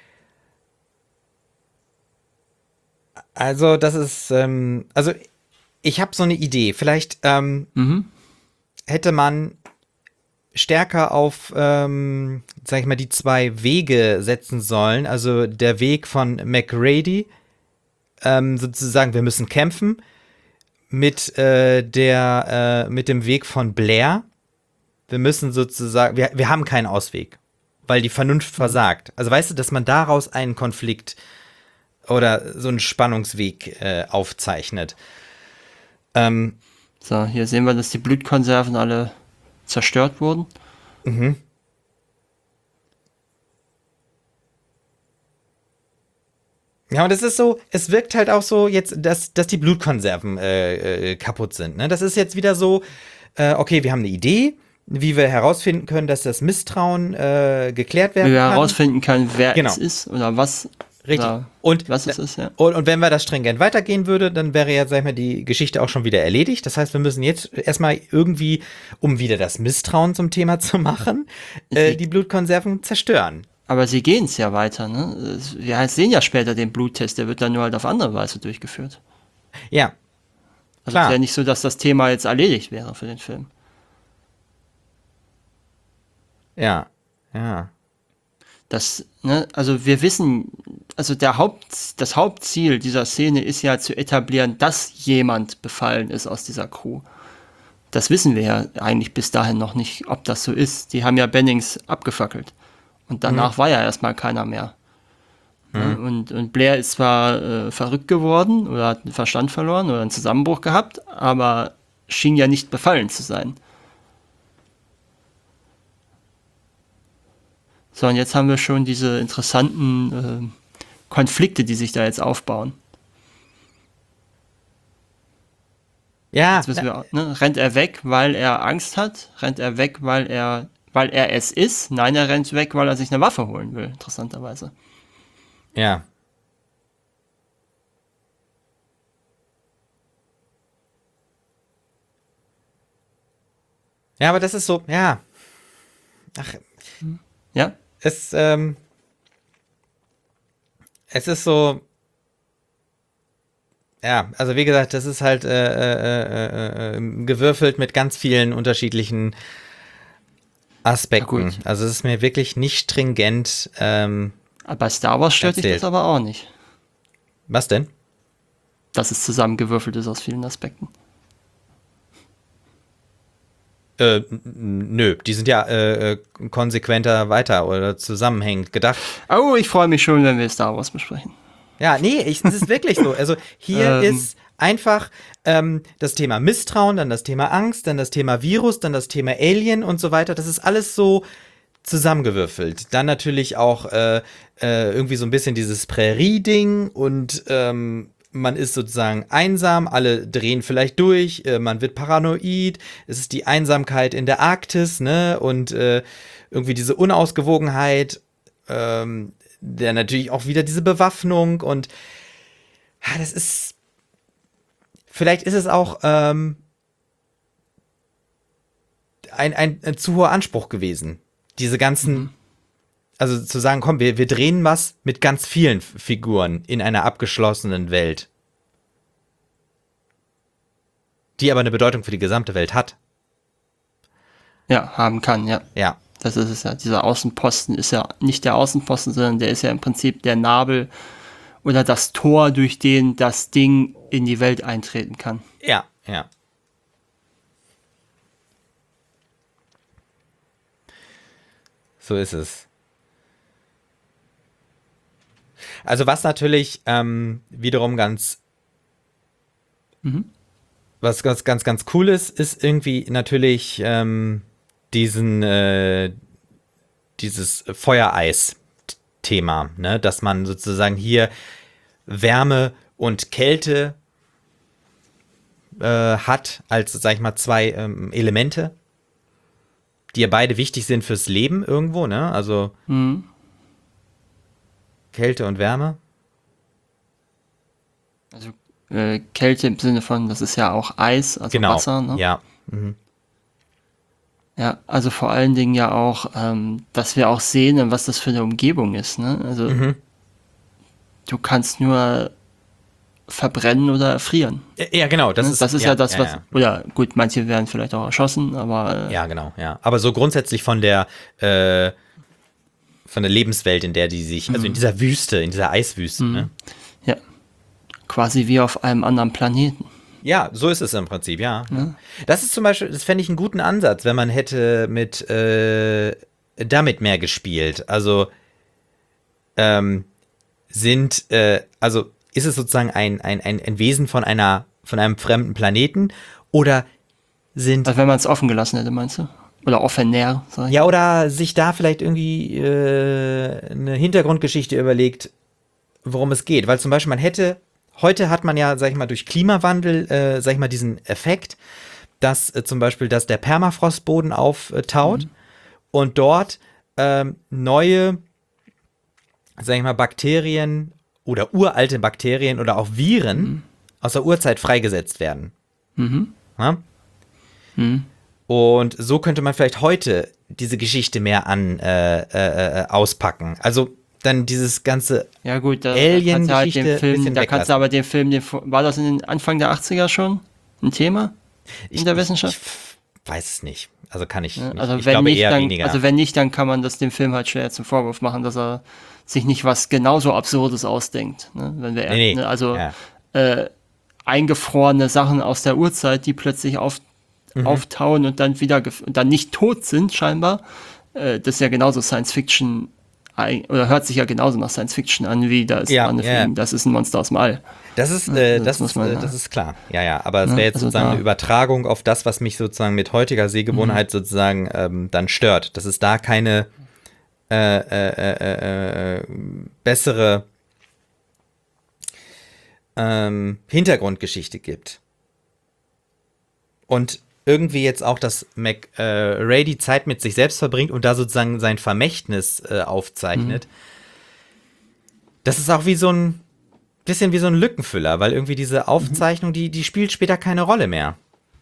[SPEAKER 1] Also das ist, also ich habe so eine Idee. Vielleicht hätte man stärker auf, sag ich mal, die zwei Wege setzen sollen. Also der Weg von MacReady, sozusagen, wir müssen kämpfen, mit dem Weg von Blair. Wir müssen sozusagen, wir haben keinen Ausweg, weil die Vernunft versagt. Also weißt du, dass man daraus einen Konflikt oder so einen Spannungsweg aufzeichnet.
[SPEAKER 2] So, hier sehen wir, dass die Blutkonserven alle zerstört wurden.
[SPEAKER 1] Ja, und es ist so, es wirkt halt auch so jetzt, dass die Blutkonserven kaputt sind. Ne? Das ist jetzt wieder so, okay, wir haben eine Idee, wie wir herausfinden können, dass das Misstrauen geklärt werden kann.
[SPEAKER 2] Wie wir herausfinden können, wer
[SPEAKER 1] Genau.
[SPEAKER 2] es ist oder was.
[SPEAKER 1] Richtig.
[SPEAKER 2] Oder
[SPEAKER 1] Und
[SPEAKER 2] was es ist, ja.
[SPEAKER 1] Und wenn wir das stringent weitergehen würde, dann wäre ja, sag ich mal, die Geschichte auch schon wieder erledigt. Das heißt, wir müssen jetzt erstmal irgendwie, um wieder das Misstrauen zum Thema zu machen, die Blutkonserven zerstören.
[SPEAKER 2] Aber sie gehen es ja weiter, ne? Wir sehen ja später den Bluttest, der wird dann nur halt auf andere Weise durchgeführt.
[SPEAKER 1] Ja.
[SPEAKER 2] Also es ist ja nicht so, dass das Thema jetzt erledigt wäre für den Film.
[SPEAKER 1] Ja. Ja.
[SPEAKER 2] Das, ne, also wir wissen, also das Hauptziel dieser Szene ist ja zu etablieren, dass jemand befallen ist aus dieser Crew. Das wissen wir ja eigentlich bis dahin noch nicht, ob das so ist. Die haben ja Bennings abgefackelt. Und danach war ja erstmal keiner mehr. Ne? Und Blair ist zwar verrückt geworden oder hat den Verstand verloren oder einen Zusammenbruch gehabt, aber schien ja nicht befallen zu sein. So, und jetzt haben wir schon diese interessanten Konflikte, die sich da jetzt aufbauen.
[SPEAKER 1] Ja.
[SPEAKER 2] Jetzt wissen wir, ne? Rennt er weg, weil er Angst hat? Rennt er weg, weil er es ist? Nein, er rennt weg, weil er sich eine Waffe holen will, interessanterweise.
[SPEAKER 1] Ja. Ja, aber das ist so, ja. Ach.
[SPEAKER 2] Ja?
[SPEAKER 1] Es ist so, ja, also wie gesagt, das ist halt gewürfelt mit ganz vielen unterschiedlichen Aspekten. Also es ist mir wirklich nicht stringent
[SPEAKER 2] Bei Star Wars stört dich
[SPEAKER 1] erzählt.
[SPEAKER 2] das aber auch nicht,
[SPEAKER 1] Was denn?
[SPEAKER 2] dass es zusammengewürfelt ist aus vielen Aspekten.
[SPEAKER 1] Nö, die sind ja konsequenter weiter oder zusammenhängend gedacht.
[SPEAKER 2] Oh, ich freue mich schon, wenn wir Star Wars besprechen.
[SPEAKER 1] Ja, nee, es ist wirklich so. Also hier ist einfach das Thema Misstrauen, dann das Thema Angst, dann das Thema Virus, dann das Thema Alien und so weiter. Das ist alles so zusammengewürfelt. Dann natürlich auch irgendwie so ein bisschen dieses Prärie-Ding und man ist sozusagen einsam, alle drehen vielleicht durch, man wird paranoid, es ist die Einsamkeit in der Arktis, ne, und irgendwie diese Unausgewogenheit, der natürlich auch wieder diese Bewaffnung und das ist, vielleicht ist es auch ein zu hoher Anspruch gewesen, diese ganzen, also zu sagen, komm, wir drehen was mit ganz vielen Figuren in einer abgeschlossenen Welt, die aber eine Bedeutung für die gesamte Welt hat.
[SPEAKER 2] Ja, haben kann, ja.
[SPEAKER 1] Ja,
[SPEAKER 2] Das ist es ja. Dieser Außenposten ist ja nicht der Außenposten, sondern der ist ja im Prinzip der Nabel oder das Tor, durch den das Ding in die Welt eintreten kann.
[SPEAKER 1] Ja, ja. So ist es. Also was natürlich wiederum was ganz cool ist irgendwie natürlich dieses Feuereis-Thema, ne? Dass man sozusagen hier Wärme und Kälte hat als, sag ich mal, zwei Elemente, die ja beide wichtig sind fürs Leben irgendwo, ne? Also Kälte und Wärme.
[SPEAKER 2] Also Kälte im Sinne von, das ist ja auch Eis, also
[SPEAKER 1] Genau,
[SPEAKER 2] Wasser, ne?
[SPEAKER 1] ja.
[SPEAKER 2] Ja, also vor allen Dingen ja auch, dass wir auch sehen, was das für eine Umgebung ist, ne? Also du kannst nur verbrennen oder erfrieren.
[SPEAKER 1] Ja, genau,
[SPEAKER 2] Ne? Das ist ja das, was, oder gut, manche werden vielleicht auch erschossen, aber
[SPEAKER 1] ja, genau, ja. Aber so grundsätzlich von der Lebenswelt, in der die sich, also in dieser Wüste, in dieser Eiswüste, ne?
[SPEAKER 2] ja, quasi wie auf einem anderen Planeten.
[SPEAKER 1] Ja, so ist es im Prinzip, ja. Das ist zum Beispiel, das fände ich einen guten Ansatz, wenn man hätte damit mehr gespielt. Also also ist es sozusagen ein Wesen von einem fremden Planeten oder sind
[SPEAKER 2] Also wenn man es offen gelassen hätte, meinst du? Oder offener, sag ich.
[SPEAKER 1] ja, oder sich da vielleicht irgendwie eine Hintergrundgeschichte überlegt, worum es geht. Weil zum Beispiel heute hat man ja, sag ich mal, durch Klimawandel, sag ich mal, diesen Effekt, dass zum Beispiel, dass der Permafrostboden auftaut und dort neue, sag ich mal, Bakterien oder uralte Bakterien oder auch Viren aus der Urzeit freigesetzt werden. Ja? Und so könnte man vielleicht heute diese Geschichte mehr auspacken. Also dann dieses ganze
[SPEAKER 2] Ja gut, da
[SPEAKER 1] Alien-Geschichte
[SPEAKER 2] den Film,
[SPEAKER 1] bisschen
[SPEAKER 2] da kannst du
[SPEAKER 1] weglassen.
[SPEAKER 2] aber den Film, war das in den Anfang der 80er schon ein Thema in der Wissenschaft?
[SPEAKER 1] Ich weiß es nicht. Also kann ich nicht.
[SPEAKER 2] Also
[SPEAKER 1] Ich
[SPEAKER 2] wenn
[SPEAKER 1] glaube
[SPEAKER 2] nicht,
[SPEAKER 1] eher
[SPEAKER 2] dann,
[SPEAKER 1] weniger.
[SPEAKER 2] also wenn nicht, dann kann man das dem Film halt schwer zum Vorwurf machen, dass er sich nicht was genauso Absurdes ausdenkt. Ne? Wenn wir,
[SPEAKER 1] Nee.
[SPEAKER 2] ne, also
[SPEAKER 1] Ja.
[SPEAKER 2] eingefrorene Sachen aus der Urzeit, die plötzlich auftauen und dann wieder und dann nicht tot sind, scheinbar. Das ist ja genauso Science Fiction, oder hört sich ja genauso nach Science Fiction an, wie das das ist ein Monster aus dem All.
[SPEAKER 1] Das ist, das ist klar. Ja, ja. Aber es wäre jetzt
[SPEAKER 2] also
[SPEAKER 1] sozusagen
[SPEAKER 2] da-
[SPEAKER 1] eine Übertragung auf das, was mich sozusagen mit heutiger Sehgewohnheit sozusagen dann stört. Dass es da keine bessere Hintergrundgeschichte gibt. Und irgendwie jetzt auch, dass Ray die Zeit mit sich selbst verbringt und da sozusagen sein Vermächtnis aufzeichnet. Das ist auch wie so ein bisschen wie so ein Lückenfüller, weil irgendwie diese Aufzeichnung, die spielt später keine Rolle mehr.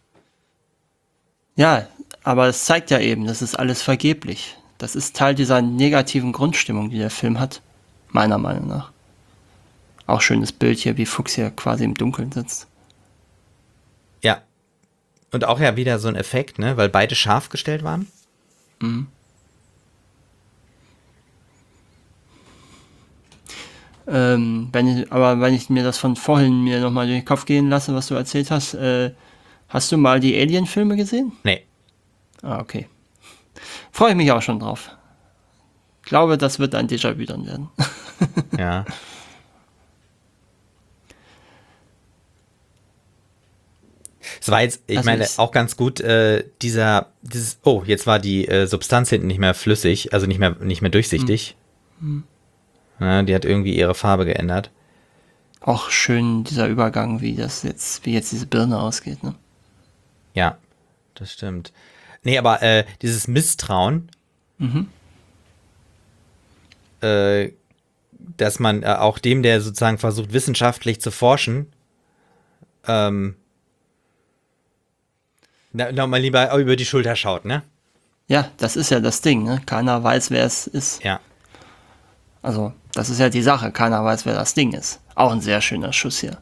[SPEAKER 2] Ja, aber es zeigt ja eben, das ist alles vergeblich. Das ist Teil dieser negativen Grundstimmung, die der Film hat, meiner Meinung nach. Auch schönes Bild hier, wie Fuchs hier quasi im Dunkeln sitzt.
[SPEAKER 1] Ja. Und auch ja wieder so ein Effekt, ne, weil beide scharf gestellt waren.
[SPEAKER 2] Wenn ich mir das von vorhin mir nochmal durch den Kopf gehen lasse, was du erzählt hast, hast du mal die Alien-Filme gesehen?
[SPEAKER 1] Nee.
[SPEAKER 2] Ah, okay. Freue ich mich auch schon drauf. Glaube, das wird ein Déjà-vu dann werden.
[SPEAKER 1] Ja. Es war jetzt, ich
[SPEAKER 2] Also
[SPEAKER 1] meine, auch ganz gut, jetzt war die Substanz hinten nicht mehr flüssig, also nicht mehr durchsichtig. Ja, die hat irgendwie ihre Farbe geändert.
[SPEAKER 2] Auch schön dieser Übergang, wie jetzt diese Birne ausgeht, ne?
[SPEAKER 1] Ja, das stimmt. Nee, aber dieses Misstrauen, dass man auch dem, der sozusagen versucht, wissenschaftlich zu forschen, mal lieber über die Schulter schaut, ne?
[SPEAKER 2] Ja, das ist ja das Ding, ne? Keiner weiß, wer es ist.
[SPEAKER 1] Ja.
[SPEAKER 2] Also, das ist ja die Sache. Keiner weiß, wer das Ding ist. Auch ein sehr schöner Schuss hier.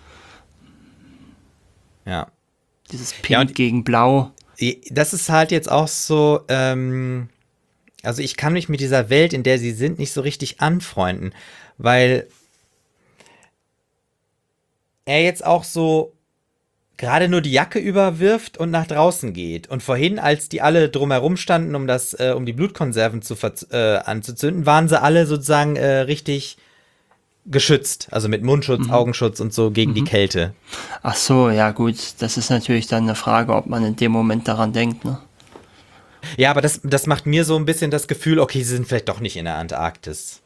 [SPEAKER 1] Ja.
[SPEAKER 2] Dieses Pink
[SPEAKER 1] Ja, und
[SPEAKER 2] gegen Blau.
[SPEAKER 1] das ist halt jetzt auch so, Also ich kann mich mit dieser Welt, in der sie sind, nicht so richtig anfreunden, weil er jetzt auch so gerade nur die Jacke überwirft und nach draußen geht. Und vorhin, als die alle drumherum standen, um die Blutkonserven anzuzünden, waren sie alle sozusagen richtig geschützt. Also mit Mundschutz, Augenschutz und so gegen die Kälte.
[SPEAKER 2] Ach so, ja gut, das ist natürlich dann eine Frage, ob man in dem Moment daran denkt, ne?
[SPEAKER 1] Ja, aber das macht mir so ein bisschen das Gefühl, okay, sie sind vielleicht doch nicht in der Antarktis.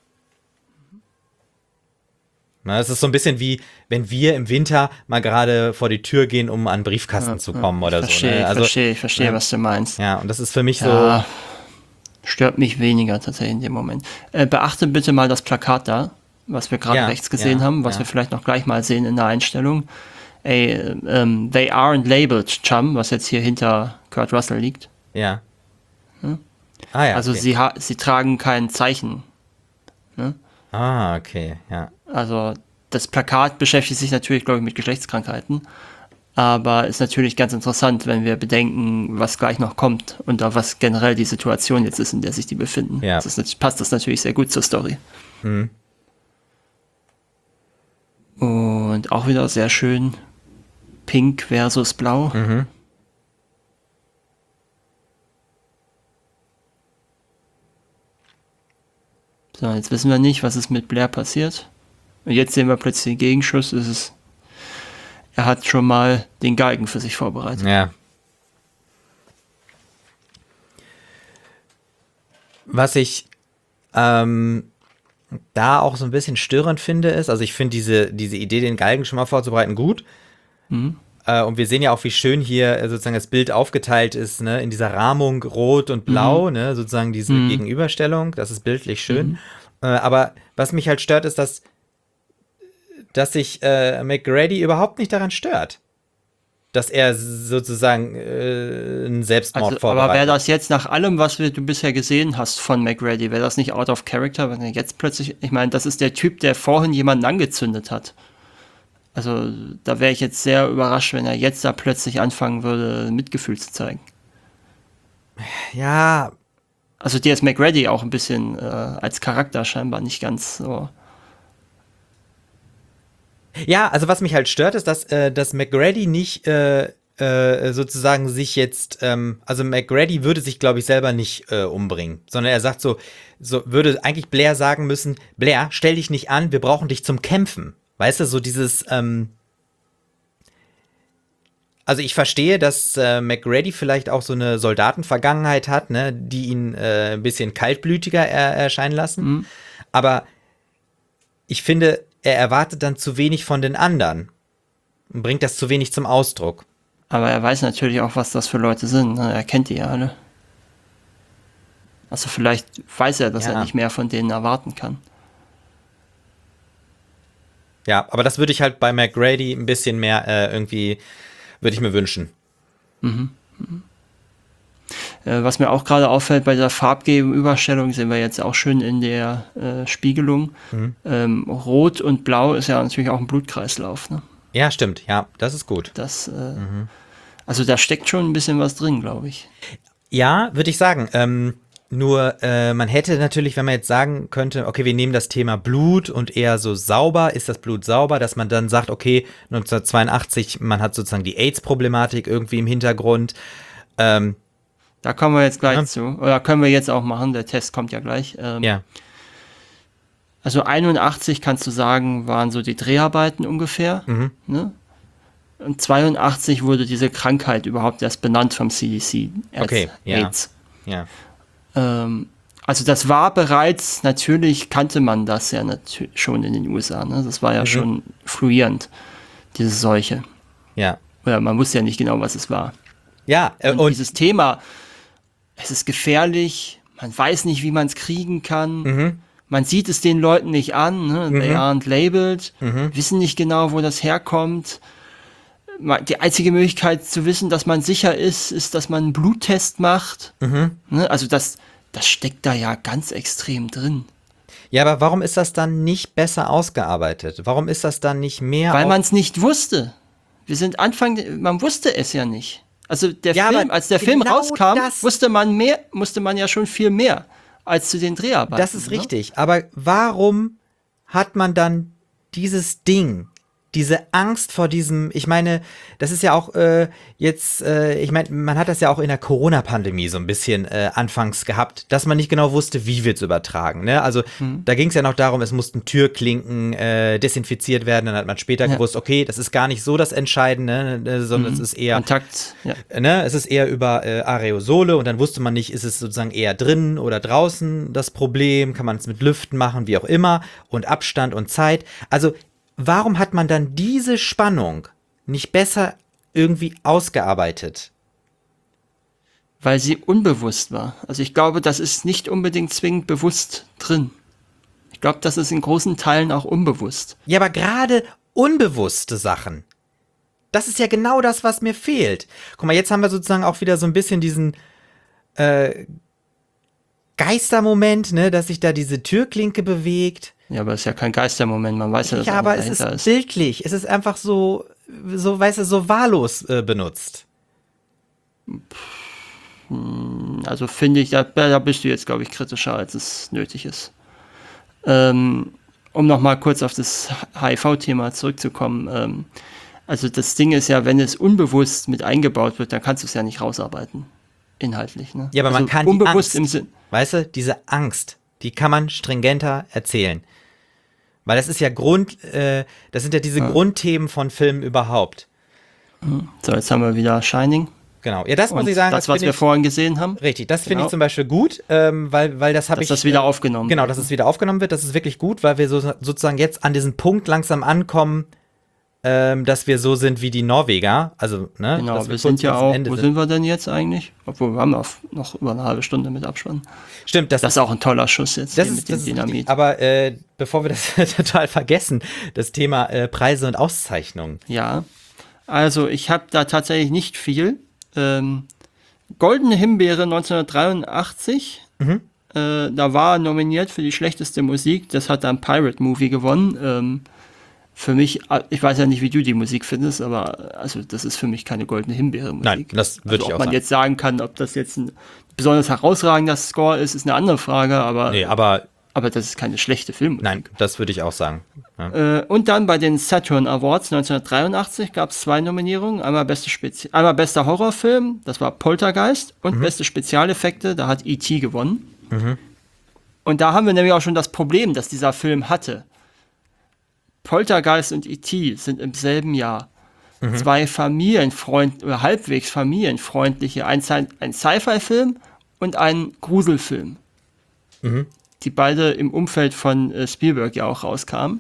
[SPEAKER 1] Na, es ist so ein bisschen wie, wenn wir im Winter mal gerade vor die Tür gehen, um an den Briefkasten zu kommen oder so. Ne? Also,
[SPEAKER 2] Ich verstehe, was du meinst.
[SPEAKER 1] ja, und das ist für mich
[SPEAKER 2] Ja, stört mich weniger tatsächlich in dem Moment. Beachte bitte mal das Plakat da, was wir gerade rechts gesehen haben, was wir vielleicht noch gleich mal sehen in der Einstellung. They aren't labeled, Chum, was jetzt hier hinter Kurt Russell liegt.
[SPEAKER 1] so, ja.
[SPEAKER 2] Ah, ja, also okay. Sie tragen kein Zeichen. Ne?
[SPEAKER 1] Ah, okay, ja.
[SPEAKER 2] Also das Plakat beschäftigt sich natürlich, glaube ich, mit Geschlechtskrankheiten, aber ist natürlich ganz interessant, wenn wir bedenken, was gleich noch kommt und auch was generell die Situation jetzt ist, in der sich die befinden.
[SPEAKER 1] Ja.
[SPEAKER 2] Passt das natürlich sehr gut zur Story.
[SPEAKER 1] Mhm.
[SPEAKER 2] Und auch wieder sehr schön Pink versus Blau.
[SPEAKER 1] Mhm.
[SPEAKER 2] So, jetzt wissen wir nicht, was ist mit Blair passiert. Und jetzt sehen wir plötzlich den Gegenschuss. Er hat schon mal den Galgen für sich vorbereitet.
[SPEAKER 1] Ja. Was ich da auch so ein bisschen störend finde, ist, also ich finde diese Idee, den Galgen schon mal vorzubereiten, gut.
[SPEAKER 2] Mhm.
[SPEAKER 1] Und wir sehen ja auch, wie schön hier sozusagen das Bild aufgeteilt ist, ne, in dieser Rahmung rot und blau, ne, sozusagen diese Gegenüberstellung, das ist bildlich schön. Aber was mich halt stört, ist, dass sich McGrady überhaupt nicht daran stört, dass er sozusagen einen Selbstmord vorbereitet.
[SPEAKER 2] Aber wäre das jetzt nach allem, was du bisher gesehen hast von McGrady, wäre das nicht out of character, wenn er jetzt plötzlich, ich meine, das ist der Typ, der vorhin jemanden angezündet hat. Also da wäre ich jetzt sehr überrascht, wenn er jetzt da plötzlich anfangen würde, Mitgefühl zu zeigen.
[SPEAKER 1] Ja.
[SPEAKER 2] Also der ist McGrady auch ein bisschen als Charakter scheinbar nicht ganz so.
[SPEAKER 1] Ja, also was mich halt stört, ist, dass McGrady nicht sozusagen sich jetzt, also McGrady würde sich, glaube ich, selber nicht umbringen, sondern er sagt würde eigentlich Blair sagen müssen, Blair, stell dich nicht an, wir brauchen dich zum Kämpfen. Weißt du, so dieses, also ich verstehe, dass McGrady vielleicht auch so eine Soldatenvergangenheit hat, ne, die ihn ein bisschen kaltblütiger erscheinen lassen. Aber ich finde, er erwartet dann zu wenig von den anderen und bringt das zu wenig zum Ausdruck.
[SPEAKER 2] Aber er weiß natürlich auch, was das für Leute sind. Ne? Er kennt die ja alle. Also vielleicht weiß er, dass er nicht mehr von denen erwarten kann.
[SPEAKER 1] Ja, aber das würde ich halt bei McGrady ein bisschen mehr irgendwie, würde ich mir wünschen.
[SPEAKER 2] Was mir auch gerade auffällt, bei der Farbgegenüberstellung sehen wir jetzt auch schön in der Spiegelung. Rot und Blau ist ja natürlich auch ein Blutkreislauf. Ne?
[SPEAKER 1] Ja, stimmt. Ja, das ist gut.
[SPEAKER 2] Also da steckt schon ein bisschen was drin, glaube ich.
[SPEAKER 1] Ja, würde ich sagen. Nur man hätte natürlich, wenn man jetzt sagen könnte, okay, wir nehmen das Thema Blut und eher so sauber, ist das Blut sauber, dass man dann sagt, okay, 1982, man hat sozusagen die AIDS-Problematik irgendwie im Hintergrund.
[SPEAKER 2] Da kommen wir jetzt gleich zu. Oder können wir jetzt auch machen, der Test kommt ja gleich.
[SPEAKER 1] Ja.
[SPEAKER 2] Also 81, kannst du sagen, waren so die Dreharbeiten ungefähr. Ne? Und 82 wurde diese Krankheit überhaupt erst benannt vom CDC als AIDS.
[SPEAKER 1] Ja.
[SPEAKER 2] Also das war bereits, natürlich kannte man das ja schon in den USA. Ne? Das war ja schon fluierend, diese Seuche.
[SPEAKER 1] Ja.
[SPEAKER 2] Oder man wusste ja nicht genau, was es war.
[SPEAKER 1] Ja.
[SPEAKER 2] Und dieses Thema, es ist gefährlich, man weiß nicht, wie man es kriegen kann. Man sieht es den Leuten nicht an. Ne? They aren't labeled, wissen nicht genau, wo das herkommt. Die einzige Möglichkeit zu wissen, dass man sicher ist, dass man einen Bluttest macht. Ne? Also das steckt da ja ganz extrem drin.
[SPEAKER 1] Ja, aber warum ist das dann nicht besser ausgearbeitet? Warum ist das dann nicht mehr?
[SPEAKER 2] Weil man es nicht wusste. Man wusste es ja nicht. Also als der Film rauskam, musste man ja schon viel mehr. als zu den Dreharbeiten.
[SPEAKER 1] Das ist richtig. Aber warum hat man dann dieses Ding, diese Angst vor diesem, ich meine, das ist ja auch ich meine, man hat das ja auch in der Corona-Pandemie so ein bisschen anfangs gehabt, dass man nicht genau wusste, wie wird's übertragen. Ne? Also da ging es ja noch darum, es mussten Türklinken desinfiziert werden, dann hat man später gewusst, okay, das ist gar nicht so das Entscheidende, ne, sondern es ist eher
[SPEAKER 2] Kontakt,
[SPEAKER 1] ne, es ist eher über Aerosole und dann wusste man nicht, ist es sozusagen eher drinnen oder draußen das Problem, kann man es mit Lüften machen, wie auch immer und Abstand und Zeit. Also warum hat man dann diese Spannung nicht besser irgendwie ausgearbeitet?
[SPEAKER 2] Weil sie unbewusst war. Also ich glaube, das ist nicht unbedingt zwingend bewusst drin. Ich glaube, das ist in großen Teilen auch unbewusst.
[SPEAKER 1] Ja, aber gerade unbewusste Sachen, das ist ja genau das, was mir fehlt. Guck mal, jetzt haben wir sozusagen auch wieder so ein bisschen diesen Geistermoment, ne, dass sich da diese Türklinke bewegt.
[SPEAKER 2] Ja, aber es ist ja kein Geistermoment, man weiß ja, dass
[SPEAKER 1] Ja, aber es ist bildlich. Es ist einfach so, weißt du, so wahllos benutzt.
[SPEAKER 2] Also finde ich, da bist du jetzt, glaube ich, kritischer, als es nötig ist. Um nochmal kurz auf das HIV-Thema zurückzukommen. Also das Ding ist ja, wenn es unbewusst mit eingebaut wird, dann kannst du es ja nicht rausarbeiten. Inhaltlich, ne?
[SPEAKER 1] Ja, aber
[SPEAKER 2] also
[SPEAKER 1] man kann
[SPEAKER 2] unbewusst
[SPEAKER 1] die Angst,
[SPEAKER 2] im Sinn.
[SPEAKER 1] weißt du, diese Angst, die kann man stringenter erzählen. Weil das ist ja das sind ja diese Grundthemen von Filmen überhaupt.
[SPEAKER 2] So, jetzt haben wir wieder Shining.
[SPEAKER 1] Genau. Ja, das muss
[SPEAKER 2] Und
[SPEAKER 1] ich sagen.
[SPEAKER 2] das, was wir vorhin gesehen haben.
[SPEAKER 1] Richtig, das finde ich zum Beispiel gut, weil das habe ich.
[SPEAKER 2] Dass das wieder aufgenommen
[SPEAKER 1] Genau,
[SPEAKER 2] wird.
[SPEAKER 1] dass es wieder aufgenommen wird, das ist wirklich gut, weil wir sozusagen jetzt an diesen Punkt langsam ankommen, dass wir so sind wie die Norweger. Also, ne?
[SPEAKER 2] Genau, wir sind ja auch, wo sind wir denn jetzt eigentlich? Obwohl, wir haben noch über eine halbe Stunde mit Abspann.
[SPEAKER 1] Stimmt,
[SPEAKER 2] das ist auch ein toller Schuss jetzt
[SPEAKER 1] das
[SPEAKER 2] hier
[SPEAKER 1] ist,
[SPEAKER 2] mit dem Dynamit.
[SPEAKER 1] Richtig. Aber bevor wir das total vergessen, das Thema Preise und Auszeichnungen.
[SPEAKER 2] Ja, also ich habe da tatsächlich nicht viel. Goldene Himbeere 1983, da war nominiert für die schlechteste Musik, das hat dann Pirate Movie gewonnen. Für mich, ich weiß ja nicht, wie du die Musik findest, aber also das ist für mich keine goldene Himbeere-Musik.
[SPEAKER 1] Nein, das würde ich auch sagen.
[SPEAKER 2] Ob man jetzt sagen kann, ob das jetzt ein besonders herausragender Score ist, ist eine andere Frage, aber, aber das ist keine schlechte Filmmusik.
[SPEAKER 1] Nein, das würde ich auch sagen.
[SPEAKER 2] Ja. Und dann bei den Saturn Awards 1983 gab es 2 Nominierungen. Einmal bester Horrorfilm, das war Poltergeist, und beste Spezialeffekte, da hat E.T. gewonnen. Und da haben wir nämlich auch schon das Problem, das dieser Film hatte. Poltergeist und E.T. sind im selben Jahr. 2 halbwegs familienfreundliche, ein Sci-Fi-Film und ein Gruselfilm, die beide im Umfeld von Spielberg ja auch rauskamen.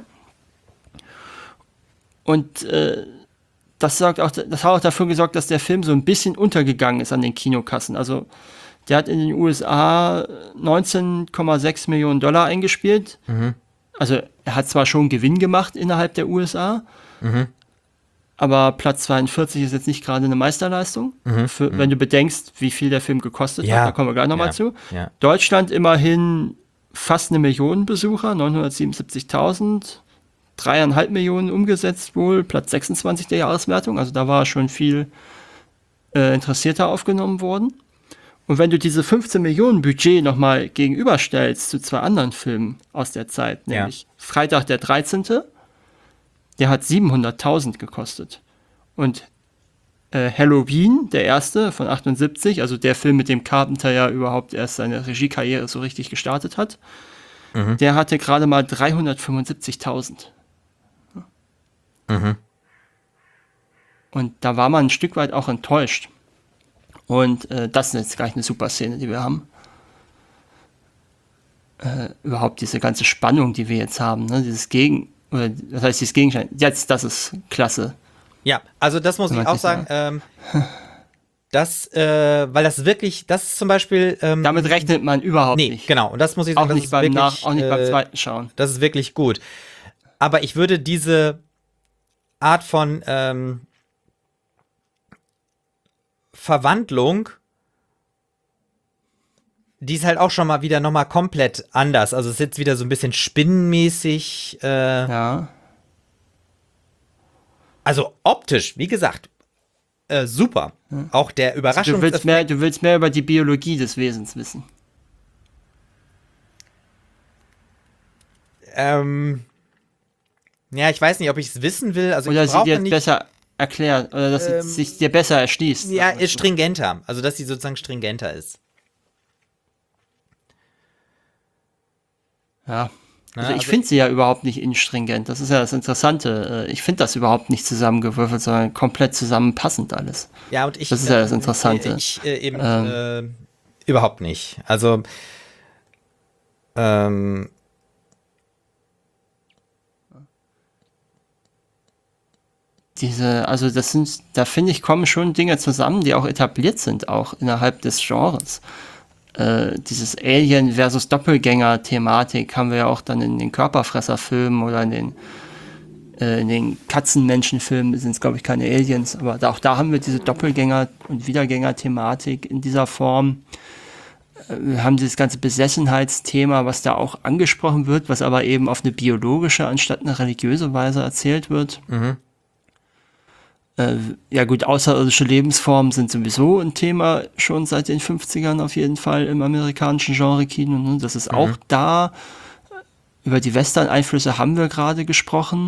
[SPEAKER 2] Und das hat auch dafür gesorgt, dass der Film so ein bisschen untergegangen ist an den Kinokassen. Also der hat in den USA 19,6 Millionen Dollar eingespielt. Also er hat zwar schon Gewinn gemacht innerhalb der USA, aber Platz 42 ist jetzt nicht gerade eine Meisterleistung, wenn du bedenkst, wie viel der Film gekostet hat. Da kommen wir gleich nochmal zu.
[SPEAKER 1] Ja.
[SPEAKER 2] Deutschland immerhin fast 1 Million Besucher, 977.000, 3,5 Millionen umgesetzt wohl, Platz 26 der Jahreswertung. Also da war schon viel interessierter aufgenommen worden. Und wenn du diese 15 Millionen Budget nochmal gegenüberstellst zu 2 anderen Filmen aus der Zeit, nämlich Freitag der 13., der hat 700.000 gekostet. Und Halloween, der erste von 78, also der Film, mit dem Carpenter ja überhaupt erst seine Regiekarriere so richtig gestartet hat, der hatte gerade mal 375.000. Und da war man ein Stück weit auch enttäuscht. Und das ist jetzt gleich eine super Szene, die wir haben. Überhaupt diese ganze Spannung, die wir jetzt haben, ne? Dieses Gegenschein. Jetzt, das ist klasse.
[SPEAKER 1] Ja, also das muss ich auch sagen. Weil das wirklich, das ist zum Beispiel.
[SPEAKER 2] Damit rechnet man überhaupt nicht.
[SPEAKER 1] Genau. Und das muss ich sagen,
[SPEAKER 2] auch nicht beim zweiten Schauen.
[SPEAKER 1] Das ist wirklich gut. Aber ich würde diese Art von Verwandlung, die ist halt auch schon mal wieder nochmal komplett anders. Also es ist jetzt wieder so ein bisschen spinnenmäßig.
[SPEAKER 2] Ja.
[SPEAKER 1] Also optisch, wie gesagt, super. Auch der Überraschungseffekt.
[SPEAKER 2] Du willst mehr über die Biologie des Wesens wissen.
[SPEAKER 1] Ja, ich weiß nicht, ob ich es wissen will. Also
[SPEAKER 2] Oder
[SPEAKER 1] ich
[SPEAKER 2] sie
[SPEAKER 1] brauche
[SPEAKER 2] dir
[SPEAKER 1] nicht.
[SPEAKER 2] besser erklärt, oder dass sie sich dir besser erschließt.
[SPEAKER 1] Ja,
[SPEAKER 2] sagen wir
[SPEAKER 1] ist
[SPEAKER 2] so.
[SPEAKER 1] stringenter. Also dass sie sozusagen stringenter ist.
[SPEAKER 2] Ja.
[SPEAKER 1] Ne?
[SPEAKER 2] Also ich finde sie ja überhaupt nicht instringent. Das ist ja das Interessante. Ich finde das überhaupt nicht zusammengewürfelt, sondern komplett zusammenpassend alles.
[SPEAKER 1] Ja, und ich.
[SPEAKER 2] Das ist ja das Interessante.
[SPEAKER 1] Ich eben überhaupt nicht. Also
[SPEAKER 2] Also da finde ich, kommen schon Dinge zusammen, die auch etabliert sind, auch innerhalb des Genres. Dieses Alien versus Doppelgänger-Thematik haben wir ja auch dann in den Körperfresser-Filmen oder in den Katzenmenschen-Filmen, sind es glaube ich keine Aliens, aber auch da haben wir diese Doppelgänger- und Wiedergänger-Thematik in dieser Form. Wir haben dieses ganze Besessenheitsthema, was da auch angesprochen wird, was aber eben auf eine biologische anstatt eine religiöse Weise erzählt wird. Ja gut, außerirdische Lebensformen sind sowieso ein Thema schon seit den 50ern auf jeden Fall im amerikanischen Genre-Kino. Ne? Das ist auch da. Über die Western-Einflüsse haben wir gerade gesprochen.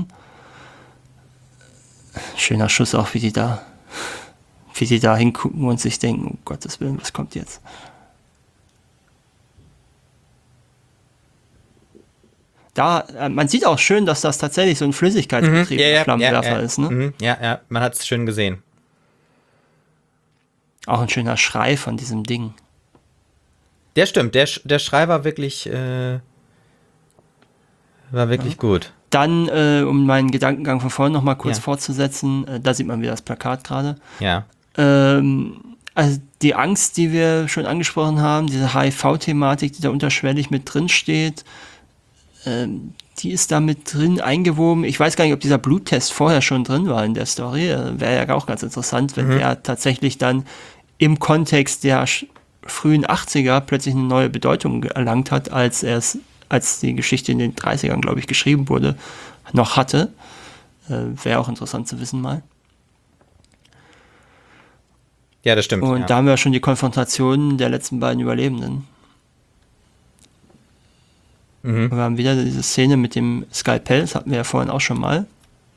[SPEAKER 2] Schöner Schuss auch, wie die da hingucken und sich denken, um Gottes Willen, was kommt jetzt? Man sieht auch schön, dass das tatsächlich so ein flüssigkeitsbetriebener Flammenwerfer ist. Ne?
[SPEAKER 1] Ja, man hat es schön gesehen.
[SPEAKER 2] Auch ein schöner Schrei von diesem Ding.
[SPEAKER 1] Der stimmt, der Schrei war wirklich, gut.
[SPEAKER 2] Dann, um meinen Gedankengang von vorhin noch mal kurz fortzusetzen, da sieht man wieder das Plakat gerade.
[SPEAKER 1] Ja.
[SPEAKER 2] Also die Angst, die wir schon angesprochen haben, diese HIV-Thematik, die da unterschwellig mit drin steht, die ist da mit drin eingewoben. Ich weiß gar nicht, ob dieser Bluttest vorher schon drin war in der Story. Wäre ja auch ganz interessant, wenn der tatsächlich dann im Kontext der frühen 80er plötzlich eine neue Bedeutung erlangt hat, als die Geschichte in den 30ern, glaube ich, geschrieben wurde, noch hatte. Wäre auch interessant zu wissen mal.
[SPEAKER 1] Ja, das stimmt.
[SPEAKER 2] Und da haben wir schon die Konfrontation der letzten beiden Überlebenden. Und wir haben wieder diese Szene mit dem Skalpell, das hatten wir ja vorhin auch schon mal.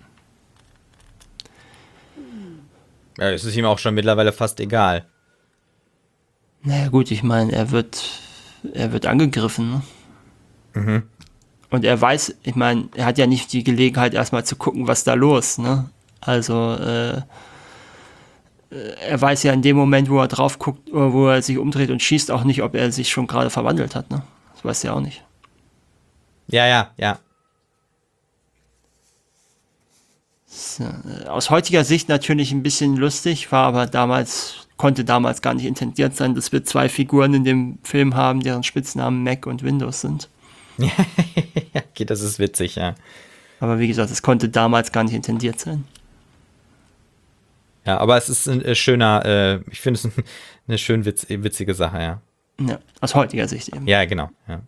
[SPEAKER 1] Ja, es ist ihm auch schon mittlerweile fast egal.
[SPEAKER 2] Naja gut, ich meine, er wird angegriffen. Ne? Und er weiß, ich meine, er hat ja nicht die Gelegenheit, erstmal zu gucken, was da los, ne? Also, er weiß ja in dem Moment, wo er drauf guckt, oder wo er sich umdreht und schießt, auch nicht, ob er sich schon gerade verwandelt hat, ne? Das weiß er auch nicht.
[SPEAKER 1] Ja.
[SPEAKER 2] Aus heutiger Sicht natürlich ein bisschen lustig, konnte damals gar nicht intendiert sein, dass wir zwei Figuren in dem Film haben, deren Spitznamen Mac und Windows sind.
[SPEAKER 1] Okay, das ist witzig, ja.
[SPEAKER 2] Aber wie gesagt, es konnte damals gar nicht intendiert sein.
[SPEAKER 1] Ja, aber es ist ein schöner, ich finde es eine schön witzige Sache, ja.
[SPEAKER 2] Ja, aus heutiger Sicht eben.
[SPEAKER 1] Ja, genau, ja.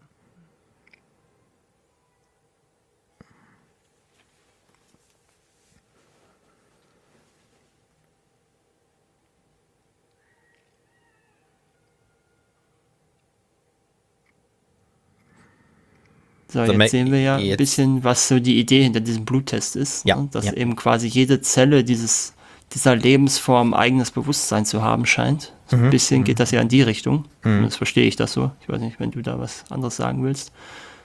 [SPEAKER 2] So, jetzt sehen wir ja ein bisschen, was so die Idee hinter diesem Bluttest ist.
[SPEAKER 1] Ja,
[SPEAKER 2] Ne? Dass eben quasi jede Zelle dieser Lebensform eigenes Bewusstsein zu haben scheint. So ein bisschen geht das ja in die Richtung. Das verstehe ich das so. Ich weiß nicht, wenn du da was anderes sagen willst.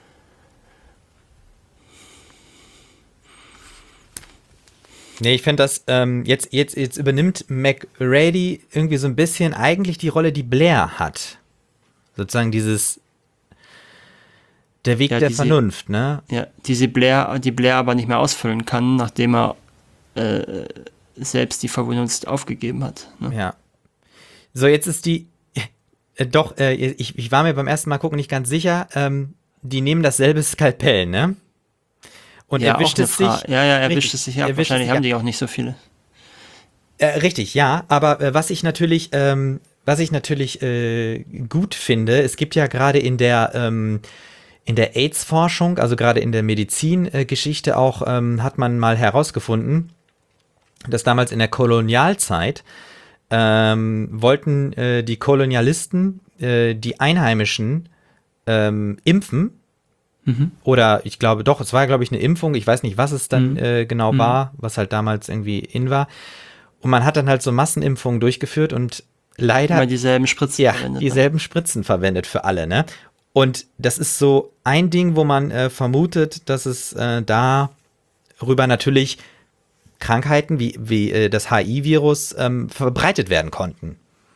[SPEAKER 1] Nee, ich finde das, jetzt übernimmt McReady irgendwie so ein bisschen eigentlich die Rolle, die Blair hat. Sozusagen der Weg der Vernunft, ne?
[SPEAKER 2] Ja, die Blair aber nicht mehr ausfüllen kann, nachdem er selbst die Vernunft aufgegeben hat. Ne?
[SPEAKER 1] Ja. So, jetzt ist die, ich war mir beim ersten Mal gucken nicht ganz sicher, die nehmen dasselbe Skalpell, ne? Und
[SPEAKER 2] ja,
[SPEAKER 1] er wischt es sich.
[SPEAKER 2] Ja, er wischt es sich ab. Wahrscheinlich haben die auch nicht so viele.
[SPEAKER 1] Richtig, ja. Aber was ich natürlich gut finde, es gibt ja gerade in der AIDS-Forschung, also gerade in der Medizingeschichte auch, hat man mal herausgefunden, dass damals in der Kolonialzeit wollten die Kolonialisten die Einheimischen impfen, Oder ich glaube doch, es war, glaube ich, eine Impfung. Ich weiß nicht, was es dann genau war, was halt damals irgendwie in war. Und man hat dann halt so Massenimpfungen durchgeführt und leider
[SPEAKER 2] Immer dieselben Spritzen verwendet.
[SPEAKER 1] dieselben Spritzen verwendet für alle, ne? Und das ist so ein Ding, wo man vermutet, dass es darüber natürlich Krankheiten wie das HIV-Virus verbreitet werden konnten.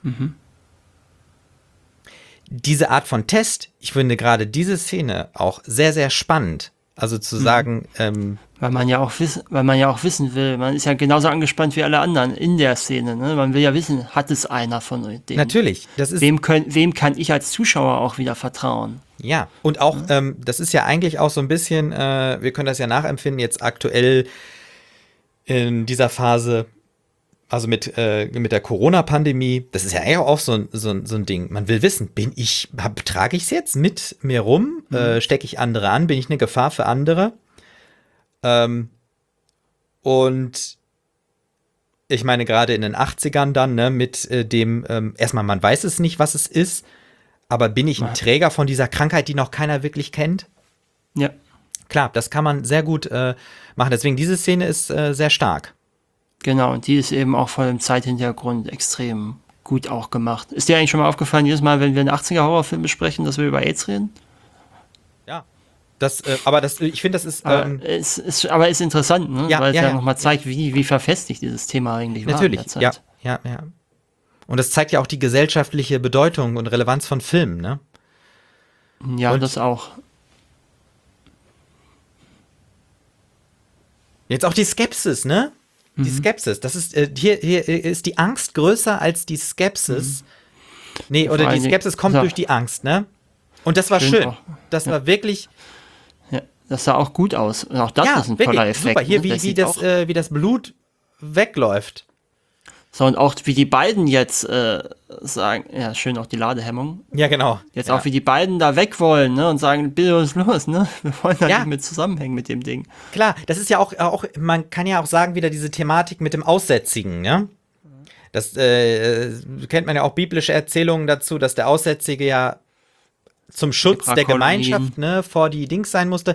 [SPEAKER 1] Diese Art von Test, ich finde gerade diese Szene auch sehr, sehr spannend. Also zu sagen,
[SPEAKER 2] Weil man ja auch wissen will, man ist ja genauso angespannt wie alle anderen in der Szene. Ne? Man will ja wissen, hat es einer von denen?
[SPEAKER 1] natürlich, das ist
[SPEAKER 2] Wem kann ich als Zuschauer auch wieder vertrauen?
[SPEAKER 1] ja, und auch, das ist ja eigentlich auch so ein bisschen, wir können das ja nachempfinden, jetzt aktuell in dieser Phase, also mit der Corona-Pandemie, das ist ja eigentlich auch so ein Ding. Man will wissen, trage ich es jetzt mit mir rum? Stecke ich andere an? Bin ich eine Gefahr für andere? Und ich meine, gerade in den 80ern dann, ne, mit dem, erstmal, man weiß es nicht, was es ist, aber bin ich ein Träger von dieser Krankheit, die noch keiner wirklich kennt?
[SPEAKER 2] Ja.
[SPEAKER 1] Klar, das kann man sehr gut machen. Deswegen, diese Szene ist sehr stark.
[SPEAKER 2] Genau, und die ist eben auch vor dem Zeithintergrund extrem gut auch gemacht. Ist dir eigentlich schon mal aufgefallen, jedes Mal, wenn wir einen 80er-Horrorfilm besprechen, dass wir über AIDS reden?
[SPEAKER 1] Ja. Ich finde, das ist.
[SPEAKER 2] Aber ist interessant, ne?
[SPEAKER 1] Ja,
[SPEAKER 2] weil es
[SPEAKER 1] ja.
[SPEAKER 2] nochmal zeigt, wie verfestigt dieses Thema eigentlich war.
[SPEAKER 1] Natürlich,
[SPEAKER 2] in der Zeit.
[SPEAKER 1] ja. Und das zeigt ja auch die gesellschaftliche Bedeutung und Relevanz von Filmen, ne?
[SPEAKER 2] Ja,
[SPEAKER 1] Und
[SPEAKER 2] das auch.
[SPEAKER 1] jetzt auch die Skepsis, ne? Die Skepsis, das ist, hier ist die Angst größer als die Skepsis. Nee,
[SPEAKER 2] Vor
[SPEAKER 1] oder die
[SPEAKER 2] allen Dingen-
[SPEAKER 1] Skepsis kommt
[SPEAKER 2] so.
[SPEAKER 1] durch die Angst, ne? Und das war
[SPEAKER 2] Schön
[SPEAKER 1] schön.
[SPEAKER 2] auch.
[SPEAKER 1] Das war wirklich,
[SPEAKER 2] Ja, das sah auch gut aus. Und auch das
[SPEAKER 1] ja,
[SPEAKER 2] ist ein
[SPEAKER 1] wirklich
[SPEAKER 2] toller Effekt.
[SPEAKER 1] super. Hier,
[SPEAKER 2] ne?
[SPEAKER 1] wie
[SPEAKER 2] sieht
[SPEAKER 1] wie das Blut wegläuft.
[SPEAKER 2] So, und auch wie die beiden jetzt sagen, ja, schön auch die Ladehemmung.
[SPEAKER 1] Ja, genau.
[SPEAKER 2] Jetzt
[SPEAKER 1] ja.
[SPEAKER 2] auch wie die beiden da weg wollen, ne, und sagen, bitte was ist los, ne? Wir wollen da
[SPEAKER 1] Ja.
[SPEAKER 2] nicht mit zusammenhängen mit dem Ding.
[SPEAKER 1] Klar, das ist ja auch, man kann ja auch sagen, wieder diese Thematik mit dem Aussätzigen, ne? Das kennt man ja auch biblische Erzählungen dazu, dass der Aussätzige ja zum Schutz der
[SPEAKER 2] Leprakolonien.
[SPEAKER 1] Gemeinschaft, ne, vor die Dings sein musste.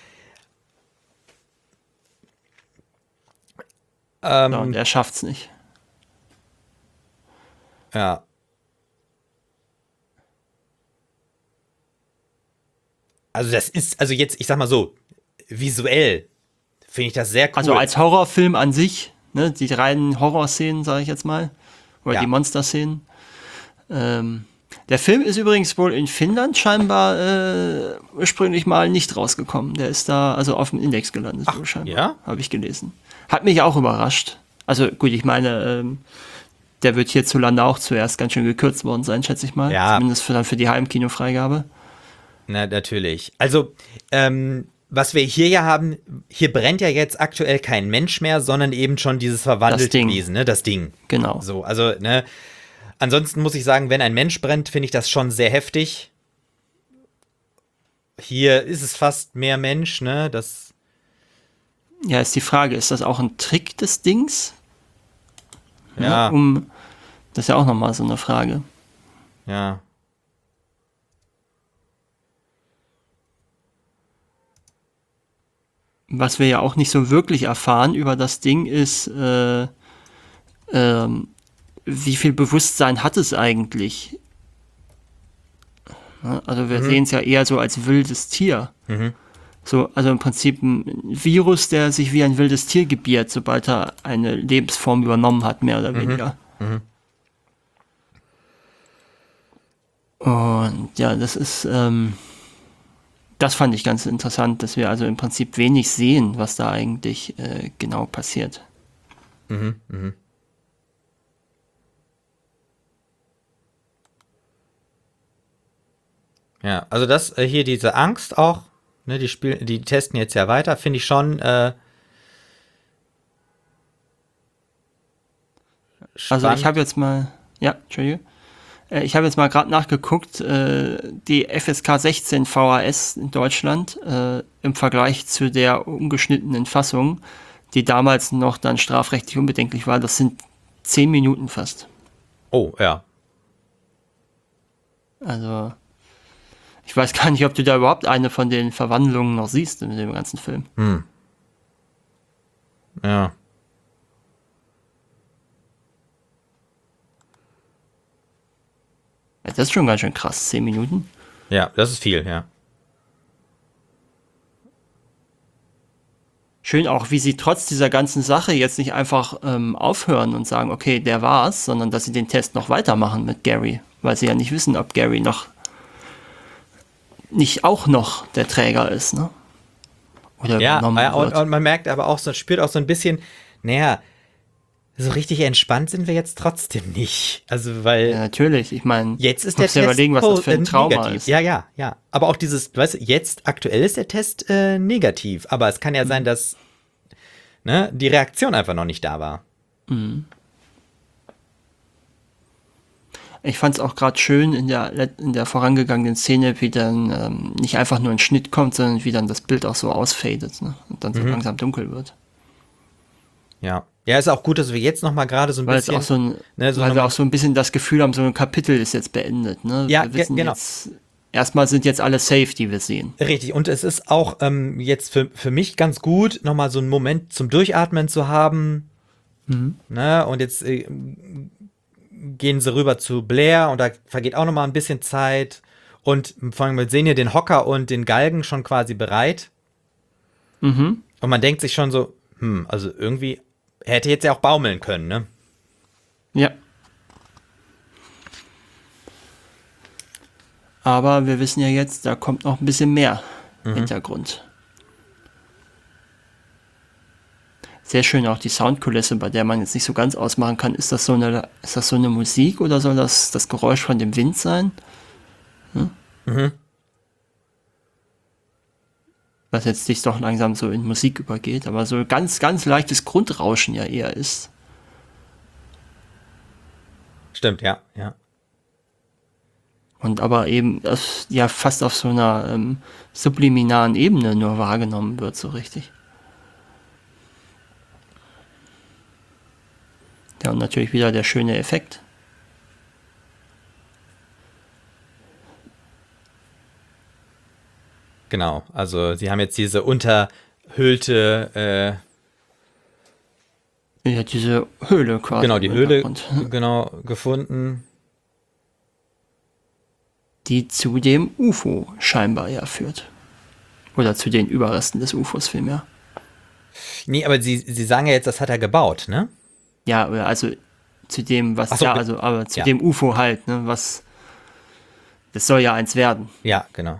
[SPEAKER 2] Ja, und er schafft's nicht.
[SPEAKER 1] Ja. Also das ist, also jetzt, ich sag mal so, visuell finde ich das sehr cool.
[SPEAKER 2] Also als Horrorfilm an sich, ne, die reinen Horrorszenen, sage ich jetzt mal, oder
[SPEAKER 1] Ja.
[SPEAKER 2] die Monster-Szenen. Der Film ist übrigens wohl in Finnland scheinbar ursprünglich mal nicht rausgekommen. Der ist da also auf dem Index gelandet, wohl scheinbar.
[SPEAKER 1] ja?
[SPEAKER 2] Habe ich gelesen. Hat mich auch überrascht. Also gut, ich meine, der wird hierzulande auch zuerst ganz schön gekürzt worden sein, schätze ich mal.
[SPEAKER 1] Ja.
[SPEAKER 2] Zumindest für die Heimkinofreigabe.
[SPEAKER 1] Na, natürlich. Also, was wir hier ja haben, hier brennt ja jetzt aktuell kein Mensch mehr, sondern eben schon dieses verwandelte
[SPEAKER 2] Das Ding.
[SPEAKER 1] Wesen, ne? Das Ding.
[SPEAKER 2] Genau.
[SPEAKER 1] So, also, ne? Ansonsten muss ich sagen, wenn ein Mensch brennt, finde ich das schon sehr heftig. Hier ist es fast mehr Mensch, ne? Das,
[SPEAKER 2] Ja, ist die Frage, ist das auch ein Trick des Dings?
[SPEAKER 1] ja,
[SPEAKER 2] Das ist ja auch nochmal so eine Frage.
[SPEAKER 1] ja.
[SPEAKER 2] Was wir ja auch nicht so wirklich erfahren über das Ding ist, wie viel Bewusstsein hat es eigentlich? Ja, also wir sehen es ja eher so als wildes Tier. So, also im Prinzip ein Virus, der sich wie ein wildes Tier gebiert, sobald er eine Lebensform übernommen hat, mehr oder weniger. Und ja, das ist, das fand ich ganz interessant, dass wir also im Prinzip wenig sehen, was da eigentlich genau passiert.
[SPEAKER 1] Ja, also das hier, diese Angst auch, ne, die testen jetzt ja weiter, finde ich schon
[SPEAKER 2] Also
[SPEAKER 1] spannend.
[SPEAKER 2] ich habe jetzt mal, ja, Entschuldige. Ich habe jetzt mal gerade nachgeguckt, die FSK 16 VHS in Deutschland im Vergleich zu der ungeschnittenen Fassung, die damals noch dann strafrechtlich unbedenklich war, das sind 10 Minuten fast.
[SPEAKER 1] Oh, ja.
[SPEAKER 2] Also Ich weiß gar nicht, ob du da überhaupt eine von den Verwandlungen noch siehst in dem ganzen Film.
[SPEAKER 1] Ja.
[SPEAKER 2] Ja, das ist schon ganz schön krass, 10 Minuten.
[SPEAKER 1] Ja, das ist viel, ja.
[SPEAKER 2] Schön auch, wie sie trotz dieser ganzen Sache jetzt nicht einfach aufhören und sagen, okay, der war's, sondern dass sie den Test noch weitermachen mit Gary, weil sie ja nicht wissen, ob Gary nicht auch noch der Träger ist, ne? Oder
[SPEAKER 1] Ja,
[SPEAKER 2] übernommen wird.
[SPEAKER 1] und man merkt aber auch so, spürt auch so ein bisschen, naja, so richtig entspannt sind wir jetzt trotzdem nicht. Also, weil
[SPEAKER 2] Ja, natürlich, ich meine,
[SPEAKER 1] jetzt ist der Test
[SPEAKER 2] überlegen, was das für ein Trauma
[SPEAKER 1] negativ.
[SPEAKER 2] ist.
[SPEAKER 1] Ja, ja, ja. Aber auch dieses, weißt du, jetzt aktuell ist der Test negativ. Aber es kann ja sein, dass die Reaktion einfach noch nicht da war.
[SPEAKER 2] Ich fand es auch gerade schön in der vorangegangenen Szene, wie dann nicht einfach nur ein Schnitt kommt, sondern wie dann das Bild auch so ausfadet, ne? Und dann so langsam dunkel wird.
[SPEAKER 1] Ja. Ja, ist auch gut, dass wir jetzt noch mal gerade so ein
[SPEAKER 2] Weil
[SPEAKER 1] bisschen...
[SPEAKER 2] es auch so ein, weil wir auch so ein bisschen das Gefühl haben, so ein Kapitel ist jetzt beendet, ne?
[SPEAKER 1] Ja,
[SPEAKER 2] wir wissen
[SPEAKER 1] genau.
[SPEAKER 2] jetzt, erstmal sind jetzt alle safe, die wir sehen.
[SPEAKER 1] Richtig, und es ist auch jetzt für mich ganz gut, noch mal so einen Moment zum Durchatmen zu haben. Ne? Und jetzt gehen sie rüber zu Blair und da vergeht auch noch mal ein bisschen Zeit. Und vor allem, wir sehen hier den Hocker und den Galgen schon quasi bereit. Und man denkt sich schon so, also irgendwie er hätte jetzt ja auch baumeln können, ne?
[SPEAKER 2] Ja. Aber wir wissen ja jetzt, da kommt noch ein bisschen mehr Hintergrund. Sehr schön auch die Soundkulisse, bei der man jetzt nicht so ganz ausmachen kann, ist das so eine Musik oder soll das Geräusch von dem Wind sein? Was jetzt sich doch langsam so in Musik übergeht, aber so ganz, ganz leichtes Grundrauschen ja eher ist.
[SPEAKER 1] Stimmt, ja, ja.
[SPEAKER 2] Und aber eben ja fast auf so einer subliminaren Ebene nur wahrgenommen wird, so richtig. Ja, und natürlich wieder der schöne Effekt.
[SPEAKER 1] Genau, also sie haben jetzt diese unterhöhlte
[SPEAKER 2] Ja, diese Höhle quasi.
[SPEAKER 1] genau, die
[SPEAKER 2] im
[SPEAKER 1] Höhle
[SPEAKER 2] Hintergrund,
[SPEAKER 1] genau gefunden.
[SPEAKER 2] die zu dem UFO scheinbar ja führt. Oder zu den Überresten des UFOs vielmehr.
[SPEAKER 1] Nee, aber sie sagen ja jetzt, das hat er gebaut, ne?
[SPEAKER 2] Ja, also zu dem, was,
[SPEAKER 1] Ach so,
[SPEAKER 2] aber zu
[SPEAKER 1] ja.
[SPEAKER 2] dem UFO halt, ne, das soll ja eins werden.
[SPEAKER 1] Ja, genau.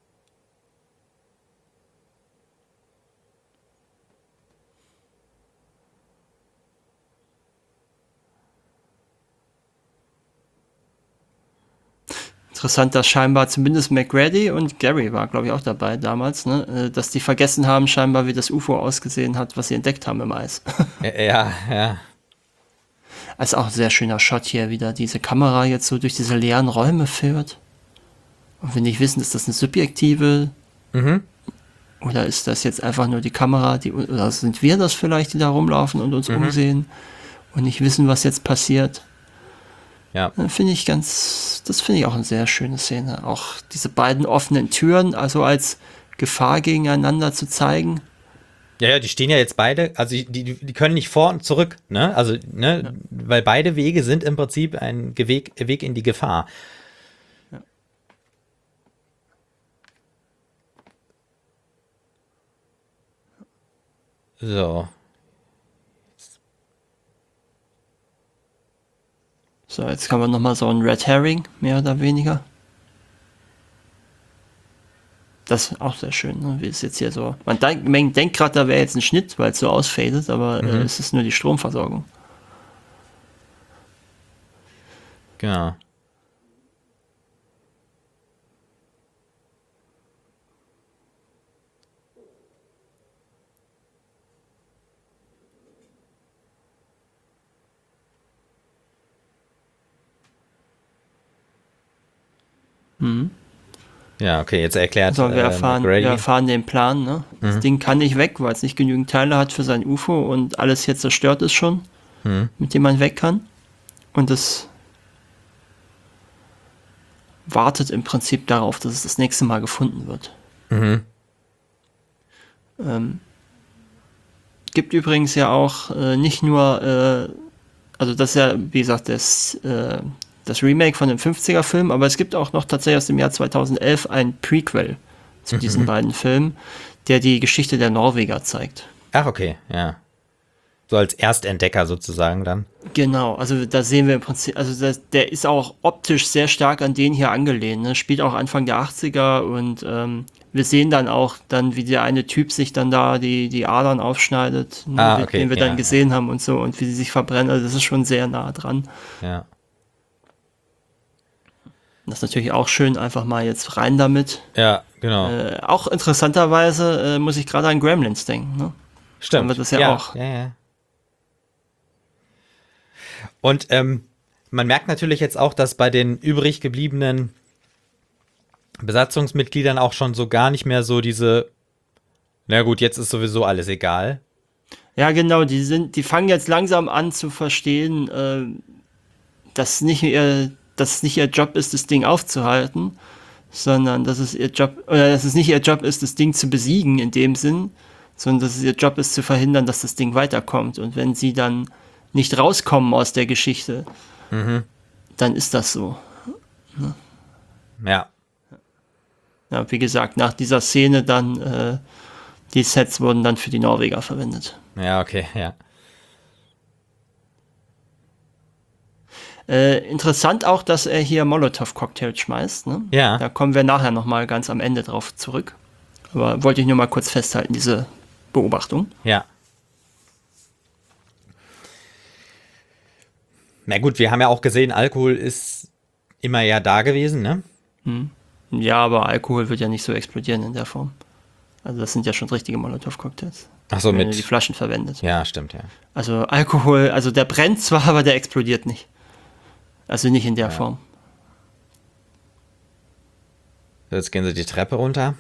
[SPEAKER 2] Interessant, dass scheinbar zumindest McGrady und Gary war, glaube ich, auch dabei damals, ne, dass die vergessen haben scheinbar, wie das UFO ausgesehen hat, was sie entdeckt haben im Eis.
[SPEAKER 1] Ja, ja.
[SPEAKER 2] Also auch ein sehr schöner Shot hier, wieder diese Kamera jetzt so durch diese leeren Räume führt. Und wir nicht wissen, ist das eine subjektive oder ist das jetzt einfach nur die Kamera, oder sind wir das vielleicht, die da rumlaufen und uns umsehen und nicht wissen, was jetzt passiert.
[SPEAKER 1] Ja.
[SPEAKER 2] Das finde ich auch eine sehr schöne Szene. Auch diese beiden offenen Türen, also als Gefahr gegeneinander zu zeigen.
[SPEAKER 1] Ja, die stehen ja jetzt beide, also die können nicht vor und zurück, ne? Also, ne, ja. Weil beide Wege sind im Prinzip ein Weg in die Gefahr.
[SPEAKER 2] Ja.
[SPEAKER 1] So.
[SPEAKER 2] So, jetzt kann man nochmal so ein Red Herring, mehr oder weniger. Das ist auch sehr schön, ne? Wie es jetzt hier so. Man denkt gerade, da wäre jetzt ein Schnitt, weil es so ausfadet, aber es ist nur die Stromversorgung.
[SPEAKER 1] Genau. Ja, okay, jetzt erklärt
[SPEAKER 2] So, wir erfahren den Plan, ne? Das Ding kann nicht weg, weil es nicht genügend Teile hat für sein UFO und alles hier zerstört ist schon, mit dem man weg kann. Und das wartet im Prinzip darauf, dass es das nächste Mal gefunden wird. Gibt übrigens ja auch nicht nur, also das ist ja, wie gesagt, das Remake von dem 50er-Film, aber es gibt auch noch tatsächlich aus dem Jahr 2011 ein Prequel zu diesen beiden Filmen, der die Geschichte der Norweger zeigt.
[SPEAKER 1] Ach, okay, ja. So als Erstentdecker sozusagen dann.
[SPEAKER 2] Genau, also da sehen wir im Prinzip, also der ist auch optisch sehr stark an den hier angelehnt, ne? Spielt auch Anfang der 80er und wir sehen dann auch, wie der eine Typ sich dann da die Adern aufschneidet, ne,
[SPEAKER 1] okay,
[SPEAKER 2] den wir dann gesehen haben und so und wie sie sich verbrennen, also das ist schon sehr nah dran.
[SPEAKER 1] Ja.
[SPEAKER 2] Das ist natürlich auch schön, einfach mal jetzt rein damit.
[SPEAKER 1] Ja, genau.
[SPEAKER 2] Auch interessanterweise muss ich gerade an Gremlins denken, ne?
[SPEAKER 1] Stimmt.
[SPEAKER 2] Haben wir das ja auch.
[SPEAKER 1] Ja. Und man merkt natürlich jetzt auch, dass bei den übrig gebliebenen Besatzungsmitgliedern auch schon so gar nicht mehr so diese, na gut, jetzt ist sowieso alles egal.
[SPEAKER 2] Ja, genau, die fangen jetzt langsam an zu verstehen, dass nicht ihr Job ist, das Ding aufzuhalten, sondern dass es nicht ihr Job ist, das Ding zu besiegen in dem Sinn, sondern dass es ihr Job ist, zu verhindern, dass das Ding weiterkommt. Und wenn sie dann nicht rauskommen aus der Geschichte, dann ist das so. Ne?
[SPEAKER 1] Ja.
[SPEAKER 2] Ja, wie gesagt, nach dieser Szene dann, die Sets wurden dann für die Norweger verwendet.
[SPEAKER 1] Ja, okay, ja.
[SPEAKER 2] Interessant auch, dass er hier Molotow-Cocktails schmeißt. Ne?
[SPEAKER 1] Ja.
[SPEAKER 2] Da kommen wir nachher nochmal ganz am Ende drauf zurück. Aber wollte ich nur mal kurz festhalten, diese Beobachtung.
[SPEAKER 1] Ja. Na gut, wir haben ja auch gesehen, Alkohol ist immer ja da gewesen, ne?
[SPEAKER 2] Ja, aber Alkohol wird ja nicht so explodieren in der Form. Also das sind ja schon richtige Molotow-Cocktails.
[SPEAKER 1] Ach so,
[SPEAKER 2] wenn
[SPEAKER 1] mit
[SPEAKER 2] er die Flaschen verwendet.
[SPEAKER 1] Ja, stimmt, ja.
[SPEAKER 2] Also Alkohol, also der brennt zwar, aber der explodiert nicht. Also nicht in der Form.
[SPEAKER 1] Jetzt gehen sie die Treppe runter.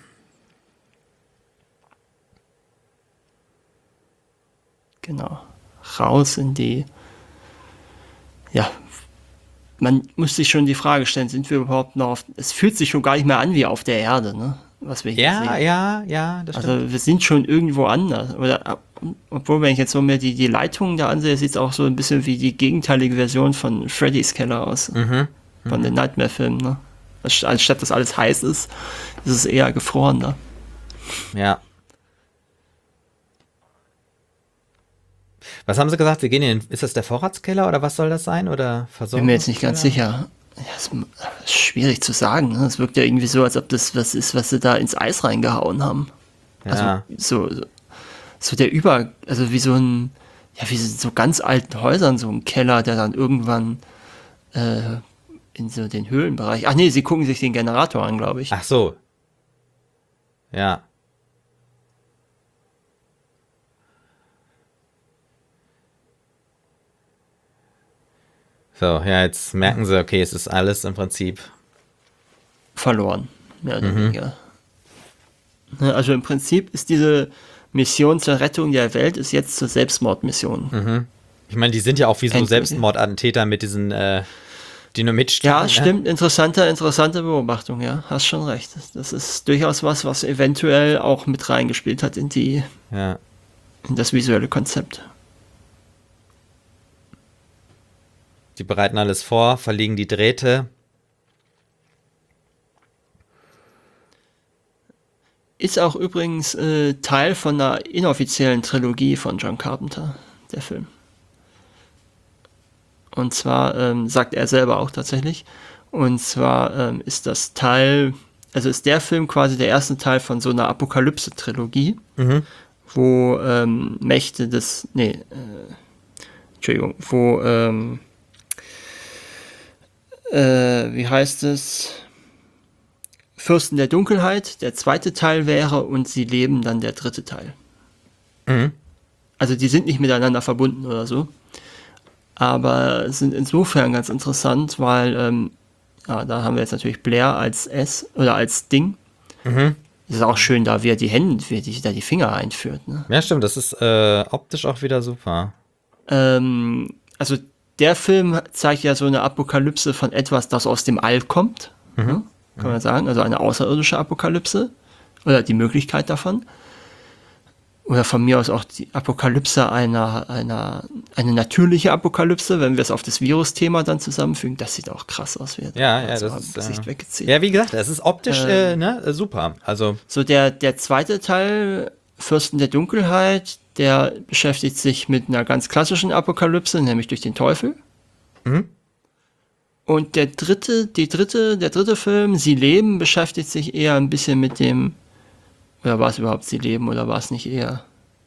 [SPEAKER 2] Genau. Raus in die... Ja, man muss sich schon die Frage stellen, sind wir überhaupt noch auf... Es fühlt sich schon gar nicht mehr an wie auf der Erde, ne? Was wir hier sehen.
[SPEAKER 1] Ja, das stimmt.
[SPEAKER 2] Also wir sind schon irgendwo anders. Obwohl, wenn ich jetzt so mir die Leitungen da ansehe, sieht es auch so ein bisschen wie die gegenteilige Version von Freddy's Keller aus. Von den Nightmare-Filmen, ne? Anstatt dass alles heiß ist, ist es eher gefroren da.
[SPEAKER 1] Ja. Was haben sie gesagt? Sie gehen ist das der Vorratskeller oder was soll das sein? Oder Versorgung?
[SPEAKER 2] Bin mir jetzt nicht ganz sicher. Ja, ist schwierig zu sagen. Ne? Es wirkt ja irgendwie so, als ob das was ist, was sie da ins Eis reingehauen haben.
[SPEAKER 1] Ja.
[SPEAKER 2] Also so der also wie so ein, ja, wie so ganz alten Häusern, so ein Keller, der dann irgendwann in so den Höhlenbereich. Ach nee, sie gucken sich den Generator an, glaube ich.
[SPEAKER 1] Ach so. Ja. So, ja, jetzt merken sie, okay, es ist alles im Prinzip
[SPEAKER 2] Verloren, mehr oder weniger. Also im Prinzip ist diese Mission zur Rettung der Welt ist jetzt zur Selbstmordmission.
[SPEAKER 1] Ich meine, die sind ja auch wie so
[SPEAKER 2] Endgültig.
[SPEAKER 1] Selbstmordattentäter mit diesen Dynamitstrahlen.
[SPEAKER 2] Ja, stimmt, interessante Beobachtung, ja, hast schon recht. Das ist durchaus was eventuell auch mit reingespielt hat in
[SPEAKER 1] Ja.
[SPEAKER 2] in das visuelle Konzept.
[SPEAKER 1] Die bereiten alles vor, verlegen die Drähte.
[SPEAKER 2] Ist auch übrigens Teil von einer inoffiziellen Trilogie von John Carpenter, der Film. Und zwar sagt er selber auch tatsächlich. Und zwar ist das Teil, also ist der Film quasi der erste Teil von so einer Apokalypse-Trilogie, wo Mächte des, wie heißt es? Fürsten der Dunkelheit, der zweite Teil wäre und sie leben dann der dritte Teil. Also die sind nicht miteinander verbunden oder so. Aber sind insofern ganz interessant, weil da haben wir jetzt natürlich Blair als S oder als Ding. Das ist auch schön, da wie er die Finger einführt. Ne?
[SPEAKER 1] Ja, stimmt, das ist optisch auch wieder super.
[SPEAKER 2] Also der Film zeigt ja so eine Apokalypse von etwas, das aus dem All kommt. ne? Kann man sagen. Also eine außerirdische Apokalypse oder die Möglichkeit davon. Oder von mir aus auch die Apokalypse eine natürliche Apokalypse, wenn wir es auf das Virus-Thema dann zusammenfügen. Das sieht auch krass aus.
[SPEAKER 1] Ja,
[SPEAKER 2] das
[SPEAKER 1] ist
[SPEAKER 2] Gesicht weggezogen.
[SPEAKER 1] Ja, wie gesagt, das ist optisch super. Also
[SPEAKER 2] so der zweite Teil, Fürsten der Dunkelheit, der beschäftigt sich mit einer ganz klassischen Apokalypse, nämlich durch den Teufel. Und der dritte Film, Sie leben, beschäftigt sich eher ein bisschen mit dem. Oder war es überhaupt Sie leben oder war es nicht eher?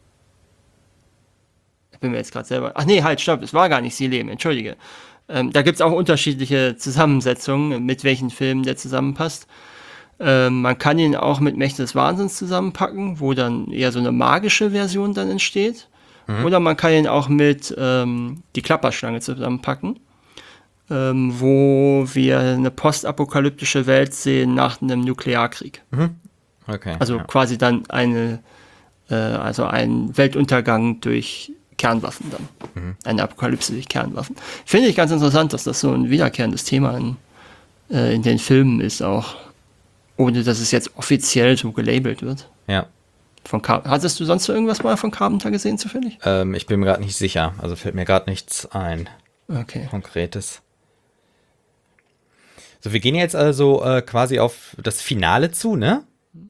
[SPEAKER 2] Ich bin mir jetzt gerade selber. Ach nee, halt, stopp, es war gar nicht Sie leben, entschuldige. Da gibt es auch unterschiedliche Zusammensetzungen, mit welchen Filmen der zusammenpasst. Man kann ihn auch mit Mächte des Wahnsinns zusammenpacken, wo dann eher so eine magische Version dann entsteht. Oder man kann ihn auch mit die Klapperschlange zusammenpacken, wo wir eine postapokalyptische Welt sehen nach einem Nuklearkrieg.
[SPEAKER 1] okay.
[SPEAKER 2] Also quasi dann ein Weltuntergang durch Kernwaffen dann. Eine Apokalypse durch Kernwaffen. Finde ich ganz interessant, dass das so ein wiederkehrendes Thema in den Filmen ist, auch ohne dass es jetzt offiziell so gelabelt wird.
[SPEAKER 1] Ja.
[SPEAKER 2] Hattest du sonst irgendwas mal von Carpenter gesehen zufällig?
[SPEAKER 1] Ich bin mir gerade nicht sicher. Also fällt mir gerade nichts ein.
[SPEAKER 2] Okay.
[SPEAKER 1] Konkretes. So, wir gehen jetzt also quasi auf das Finale zu, ne?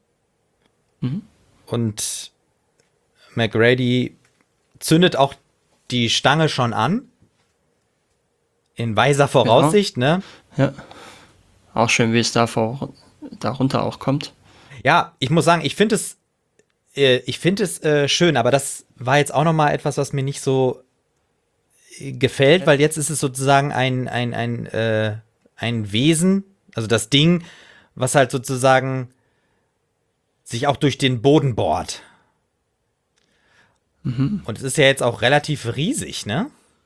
[SPEAKER 1] Und McGrady zündet auch die Stange schon an. In weiser Voraussicht, ne?
[SPEAKER 2] Ja. Auch schön, wie es darunter auch kommt.
[SPEAKER 1] Ja, ich muss sagen, ich finde es schön, aber das war jetzt auch noch mal etwas, was mir nicht so gefällt, weil jetzt ist es sozusagen ein Wesen, also das Ding, was halt sozusagen sich auch durch den Boden bohrt. Und es ist ja jetzt auch relativ riesig, ne?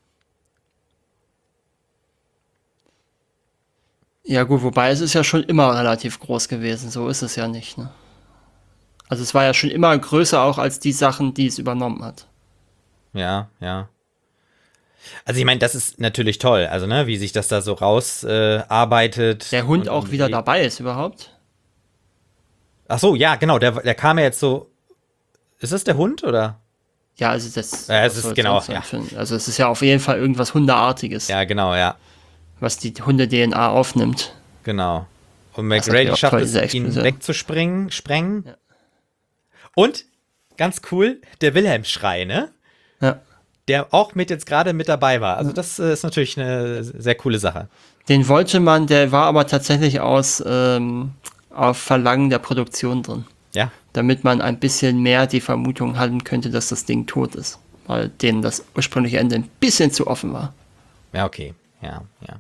[SPEAKER 2] Ja gut, wobei es ist ja schon immer relativ groß gewesen, so ist es ja nicht, ne? Also es war ja schon immer größer auch als die Sachen, die es übernommen hat.
[SPEAKER 1] Ja, ja. Also ich meine, das ist natürlich toll, also ne, wie sich das da so rausarbeitet.
[SPEAKER 2] Der Hund auch wieder dabei ist überhaupt.
[SPEAKER 1] Ach so, ja, genau, der kam ja jetzt so. Ist das der Hund, oder?
[SPEAKER 2] Ja, also das.
[SPEAKER 1] Ja, es ist genau, ja.
[SPEAKER 2] Also es ist ja auf jeden Fall irgendwas Hundeartiges.
[SPEAKER 1] Ja, genau, ja.
[SPEAKER 2] Was die Hunde-DNA aufnimmt.
[SPEAKER 1] Genau. Und McGrady schafft es, ihn sprengen. Ja. Und, ganz cool, der Wilhelm-Schrei, ne?
[SPEAKER 2] Ja.
[SPEAKER 1] Der auch jetzt gerade mit dabei war. Also das ist natürlich eine sehr coole Sache.
[SPEAKER 2] Den wollte man, der war aber tatsächlich auf Verlangen der Produktion drin.
[SPEAKER 1] Ja.
[SPEAKER 2] Damit man ein bisschen mehr die Vermutung haben könnte, dass das Ding tot ist. Weil denen das ursprüngliche Ende ein bisschen zu offen war.
[SPEAKER 1] Ja, okay. Ja.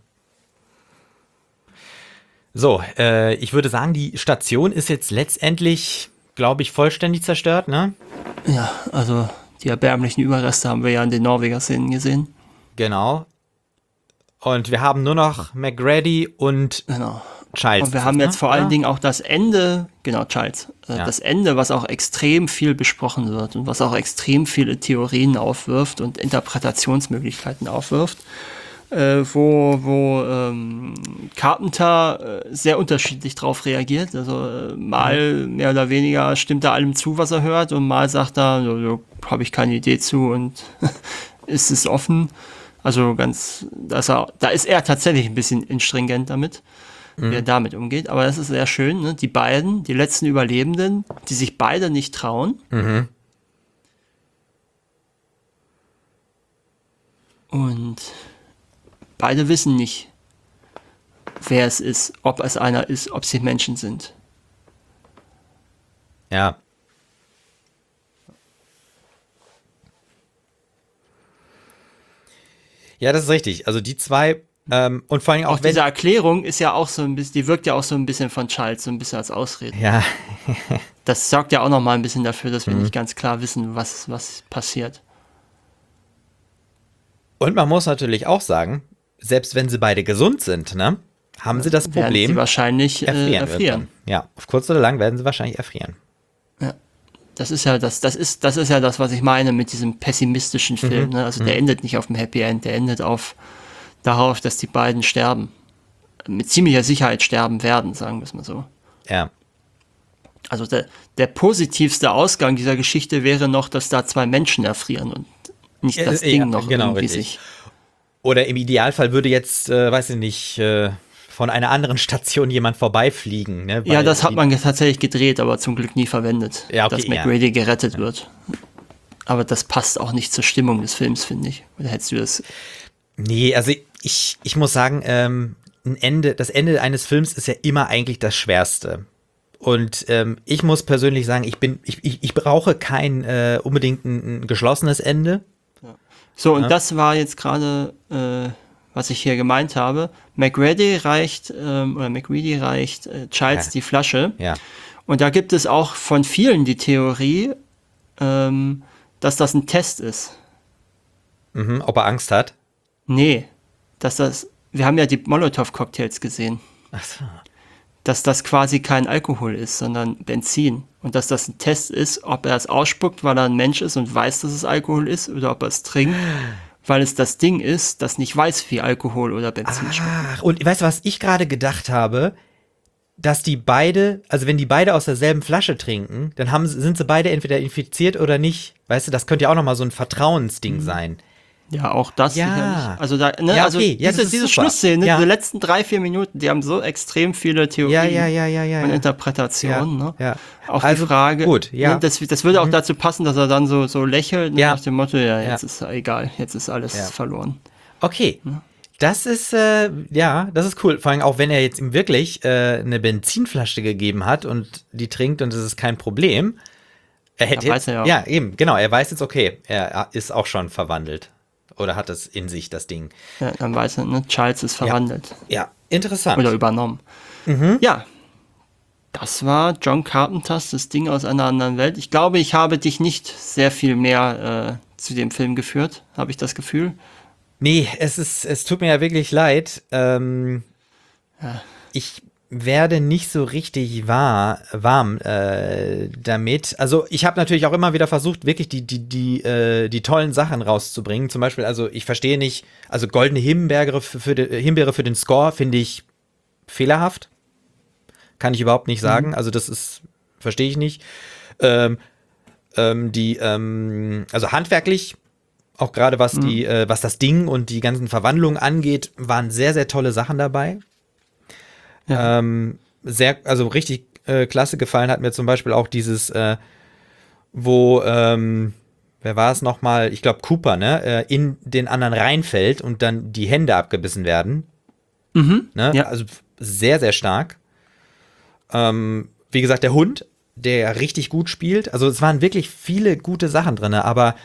[SPEAKER 1] So, ich würde sagen, die Station ist jetzt letztendlich, glaube ich, vollständig zerstört, ne?
[SPEAKER 2] Ja, also die erbärmlichen Überreste haben wir ja in den Norweger-Szenen gesehen.
[SPEAKER 1] Genau. Und wir haben nur noch McGrady und Childs.
[SPEAKER 2] Und wir haben jetzt vor allen Dingen auch das Ende, genau, Childs, das Ende, was auch extrem viel besprochen wird und was auch extrem viele Theorien aufwirft und Interpretationsmöglichkeiten aufwirft, wo Carpenter sehr unterschiedlich drauf reagiert. Also mal mehr oder weniger stimmt er allem zu, was er hört, und mal sagt er, habe ich keine Idee zu und ist es offen. Also da ist er tatsächlich ein bisschen instringent damit, wie er damit umgeht. Aber das ist sehr schön, ne? Die letzten Überlebenden, die sich beide nicht trauen. Und beide wissen nicht, wer es ist, ob es einer ist, ob sie Menschen sind.
[SPEAKER 1] Ja. Ja, das ist richtig. Also die zwei, und vor allem auch
[SPEAKER 2] diese Erklärung ist ja auch so ein bisschen, die wirkt ja auch so ein bisschen von Charles, so ein bisschen als Ausrede.
[SPEAKER 1] Ja.
[SPEAKER 2] Das sorgt ja auch noch mal ein bisschen dafür, dass wir nicht ganz klar wissen, was passiert.
[SPEAKER 1] Und man muss natürlich auch sagen, selbst wenn sie beide gesund sind, ne, haben sie das Problem,
[SPEAKER 2] werden sie wahrscheinlich erfrieren.
[SPEAKER 1] Ja, auf kurz oder lang werden sie wahrscheinlich erfrieren.
[SPEAKER 2] Ja. Das ist ja das ist ja das, was ich meine mit diesem pessimistischen Film. Ne? Also der endet nicht auf dem Happy End, der endet darauf, dass die beiden sterben. mit ziemlicher Sicherheit sterben werden, sagen wir es mal so.
[SPEAKER 1] Ja.
[SPEAKER 2] Also der positivste Ausgang dieser Geschichte wäre noch, dass da 2 Menschen erfrieren und nicht das Ding noch
[SPEAKER 1] genau,
[SPEAKER 2] irgendwie
[SPEAKER 1] richtig.
[SPEAKER 2] sich...
[SPEAKER 1] Oder im Idealfall würde jetzt, weiß ich nicht, von einer anderen Station jemand vorbeifliegen. Ne?
[SPEAKER 2] Ja, das hat man tatsächlich gedreht, aber zum Glück nie verwendet,
[SPEAKER 1] Ja, okay,
[SPEAKER 2] dass McGrady gerettet wird. Aber das passt auch nicht zur Stimmung des Films, finde ich. Oder hättest du das...
[SPEAKER 1] Nee, also ich muss sagen, das Ende eines Films ist ja immer eigentlich das Schwerste. Und ich muss persönlich sagen, ich brauche kein unbedingt ein geschlossenes Ende.
[SPEAKER 2] So, und das war jetzt gerade, was ich hier gemeint habe. McGrady reicht Childs die Flasche.
[SPEAKER 1] Ja.
[SPEAKER 2] Und da gibt es auch von vielen die Theorie, dass das ein Test ist.
[SPEAKER 1] Mhm, ob er Angst hat.
[SPEAKER 2] Nee, wir haben ja die Molotow-Cocktails gesehen.
[SPEAKER 1] Ach so.
[SPEAKER 2] Dass das quasi kein Alkohol ist, sondern Benzin. Und dass das ein Test ist, ob er es ausspuckt, weil er ein Mensch ist und weiß, dass es Alkohol ist, oder ob er es trinkt, weil es das Ding ist, das nicht weiß, wie Alkohol oder Benzin schmeckt.
[SPEAKER 1] Ach, und weißt du, was ich gerade gedacht habe? Dass die beide, also wenn die beide aus derselben Flasche trinken, dann sind sie beide entweder infiziert oder nicht. Weißt du, das könnte ja auch nochmal so ein Vertrauensding sein.
[SPEAKER 2] Ja, auch das
[SPEAKER 1] Ja.
[SPEAKER 2] sicherlich. Also da, ne,
[SPEAKER 1] Ja,
[SPEAKER 2] also
[SPEAKER 1] okay. Ja, das ist
[SPEAKER 2] diese
[SPEAKER 1] super.
[SPEAKER 2] Schlussszene,
[SPEAKER 1] Ja.
[SPEAKER 2] die letzten 3-4 Minuten, die haben so extrem viele Theorien
[SPEAKER 1] Ja.
[SPEAKER 2] und Interpretationen. Ne?
[SPEAKER 1] Ja.
[SPEAKER 2] Auch
[SPEAKER 1] Also,
[SPEAKER 2] die Frage,
[SPEAKER 1] gut, ja.
[SPEAKER 2] ne, das würde auch dazu passen, dass er dann so lächelt, ne,
[SPEAKER 1] Ja.
[SPEAKER 2] nach dem Motto, ja,
[SPEAKER 1] Ja.
[SPEAKER 2] jetzt ist egal, jetzt ist alles verloren.
[SPEAKER 1] Okay. Das ist, das ist cool. Vor allem auch, wenn er jetzt ihm wirklich eine Benzinflasche gegeben hat und die trinkt und es ist kein Problem. Er hätte
[SPEAKER 2] weiß er ja auch.
[SPEAKER 1] Ja, eben, genau. Er weiß jetzt, okay, er ist auch schon verwandelt. Oder hat es in sich, das Ding.
[SPEAKER 2] Ja, dann weiß er, ne, Charles ist verwandelt.
[SPEAKER 1] Ja, interessant.
[SPEAKER 2] Oder übernommen. Ja, das war John Carpenters Das Ding aus einer anderen Welt. Ich glaube, ich habe dich nicht sehr viel mehr zu dem Film geführt, habe ich das Gefühl.
[SPEAKER 1] Nee, es tut mir ja wirklich leid. Ich werde nicht so richtig warm damit. Also ich habe natürlich auch immer wieder versucht, wirklich die tollen Sachen rauszubringen. Zum Beispiel, also ich verstehe nicht, also goldene Himbeere für den Score finde ich fehlerhaft. Kann ich überhaupt nicht sagen. Also verstehe ich nicht. Also handwerklich, auch gerade was was das Ding und die ganzen Verwandlungen angeht, waren sehr, sehr tolle Sachen dabei.
[SPEAKER 2] Ja.
[SPEAKER 1] Also richtig klasse gefallen hat mir zum Beispiel auch dieses, wo, wer war es nochmal? Ich glaube Cooper, ne? In den anderen reinfällt und dann die Hände abgebissen werden. Ne?
[SPEAKER 2] Ja.
[SPEAKER 1] Also sehr, sehr stark. Wie gesagt, der Hund, der richtig gut spielt. Also es waren wirklich viele gute Sachen drin, aber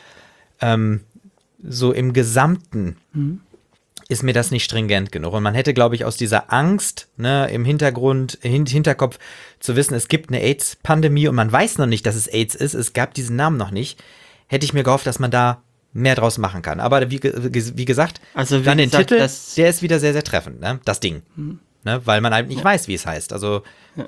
[SPEAKER 1] so im Gesamten ist mir das nicht stringent genug. Und man hätte, glaube ich, aus dieser Angst, ne, im Hinterkopf zu wissen, es gibt eine AIDS-Pandemie und man weiß noch nicht, dass es AIDS ist, es gab diesen Namen noch nicht, hätte ich mir gehofft, dass man da mehr draus machen kann. Aber wie gesagt,
[SPEAKER 2] Also wie
[SPEAKER 1] dann den
[SPEAKER 2] gesagt,
[SPEAKER 1] Titel, der ist wieder sehr, sehr treffend, ne? Das Ding. Ne? Weil man halt nicht weiß, wie es heißt. Also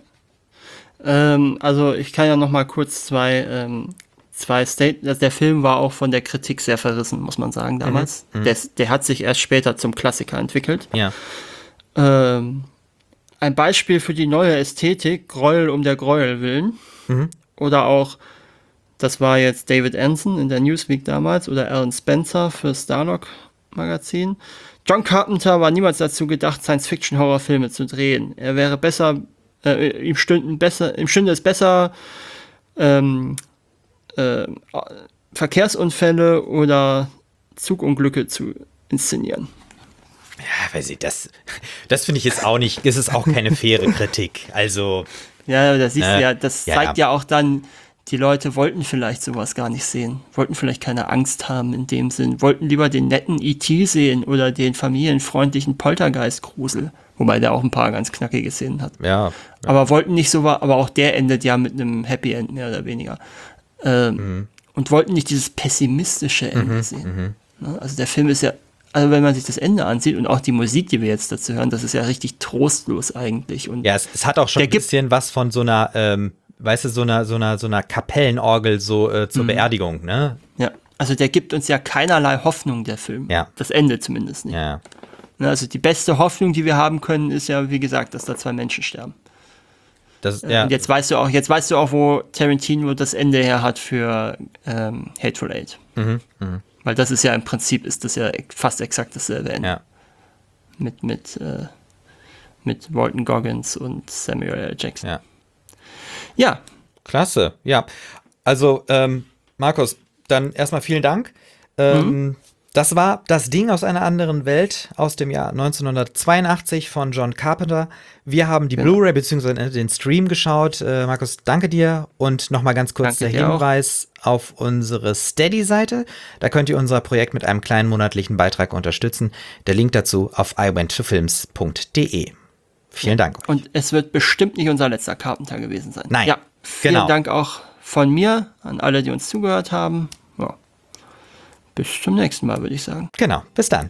[SPEAKER 2] Also ich kann ja noch mal kurz zwei Statements. Der Film war auch von der Kritik sehr verrissen, muss man sagen, damals. Der hat sich erst später zum Klassiker entwickelt.
[SPEAKER 1] ja.
[SPEAKER 2] Ein Beispiel für die neue Ästhetik, Gräuel um der Gräuel willen. Oder auch, das war jetzt David Anson in der Newsweek damals oder Alan Spencer für Starlog Magazin. John Carpenter war niemals dazu gedacht, Science-Fiction-Horrorfilme zu drehen. Er wäre besser, ihm stünde es besser, Verkehrsunfälle oder Zugunglücke zu inszenieren.
[SPEAKER 1] Ja, weiß ich, das finde ich jetzt auch nicht, das ist auch keine faire Kritik. Also,
[SPEAKER 2] Ja, das siehst du ja, das
[SPEAKER 1] Ja,
[SPEAKER 2] zeigt
[SPEAKER 1] ja.
[SPEAKER 2] ja auch dann, die Leute wollten vielleicht sowas gar nicht sehen, wollten vielleicht keine Angst haben in dem Sinn, wollten lieber den netten E.T. sehen oder den familienfreundlichen Poltergeist-Grusel, wobei der auch ein paar ganz knackige Szenen hat.
[SPEAKER 1] ja.
[SPEAKER 2] Aber wollten nicht so, aber auch der endet ja mit einem Happy End mehr oder weniger. Und wollten nicht dieses pessimistische Ende sehen. Ne? Also der Film ist ja, also wenn man sich das Ende ansieht und auch die Musik, die wir jetzt dazu hören, das ist ja richtig trostlos eigentlich. Und
[SPEAKER 1] Ja, es hat auch schon
[SPEAKER 2] Der
[SPEAKER 1] ein
[SPEAKER 2] gibt-
[SPEAKER 1] bisschen was von so einer, weißt du, so einer Kapellenorgel so zur Beerdigung, ne?
[SPEAKER 2] ja, also der gibt uns ja keinerlei Hoffnung, der Film.
[SPEAKER 1] Ja.
[SPEAKER 2] Das Ende zumindest nicht.
[SPEAKER 1] Ja.
[SPEAKER 2] Ne, also die beste Hoffnung, die wir haben können, ist ja, wie gesagt, dass da 2 Menschen sterben. Und jetzt weißt du auch, wo Tarantino das Ende her hat für Hateful Eight. Weil das ist ja im Prinzip, ist das ja fast exakt dasselbe Ende.
[SPEAKER 1] Ja.
[SPEAKER 2] Mit Walton Goggins und Samuel L. Jackson.
[SPEAKER 1] Ja.
[SPEAKER 2] Ja.
[SPEAKER 1] Klasse, ja. Also, Markus, dann erstmal vielen Dank. Das war Das Ding aus einer anderen Welt aus dem Jahr 1982 von John Carpenter. Wir haben die Blu-ray bzw. den Stream geschaut. Markus, danke dir. Und nochmal ganz kurz der Hinweis auf unsere Steady-Seite. Da könnt ihr unser Projekt mit einem kleinen monatlichen Beitrag unterstützen. Der Link dazu auf iwenttofilms.de. Vielen Dank.
[SPEAKER 2] Und es wird bestimmt nicht unser letzter Carpenter gewesen sein.
[SPEAKER 1] Nein,
[SPEAKER 2] ja, vielen Dank auch von mir an alle, die uns zugehört haben. Ja. Bis zum nächsten Mal, würde ich sagen.
[SPEAKER 1] Genau, bis dann.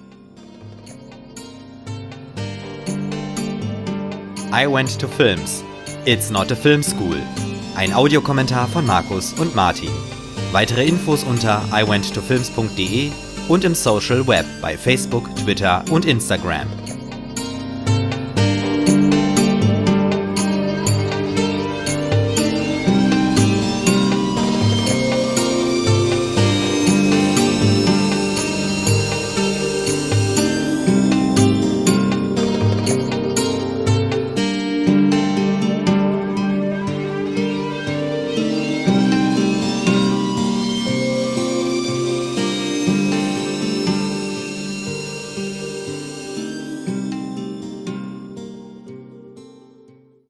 [SPEAKER 1] I Went to Films. It's not a film school. Ein Audiokommentar von Markus und Martin. Weitere Infos unter iwenttofilms.de und im Social Web bei Facebook, Twitter und Instagram.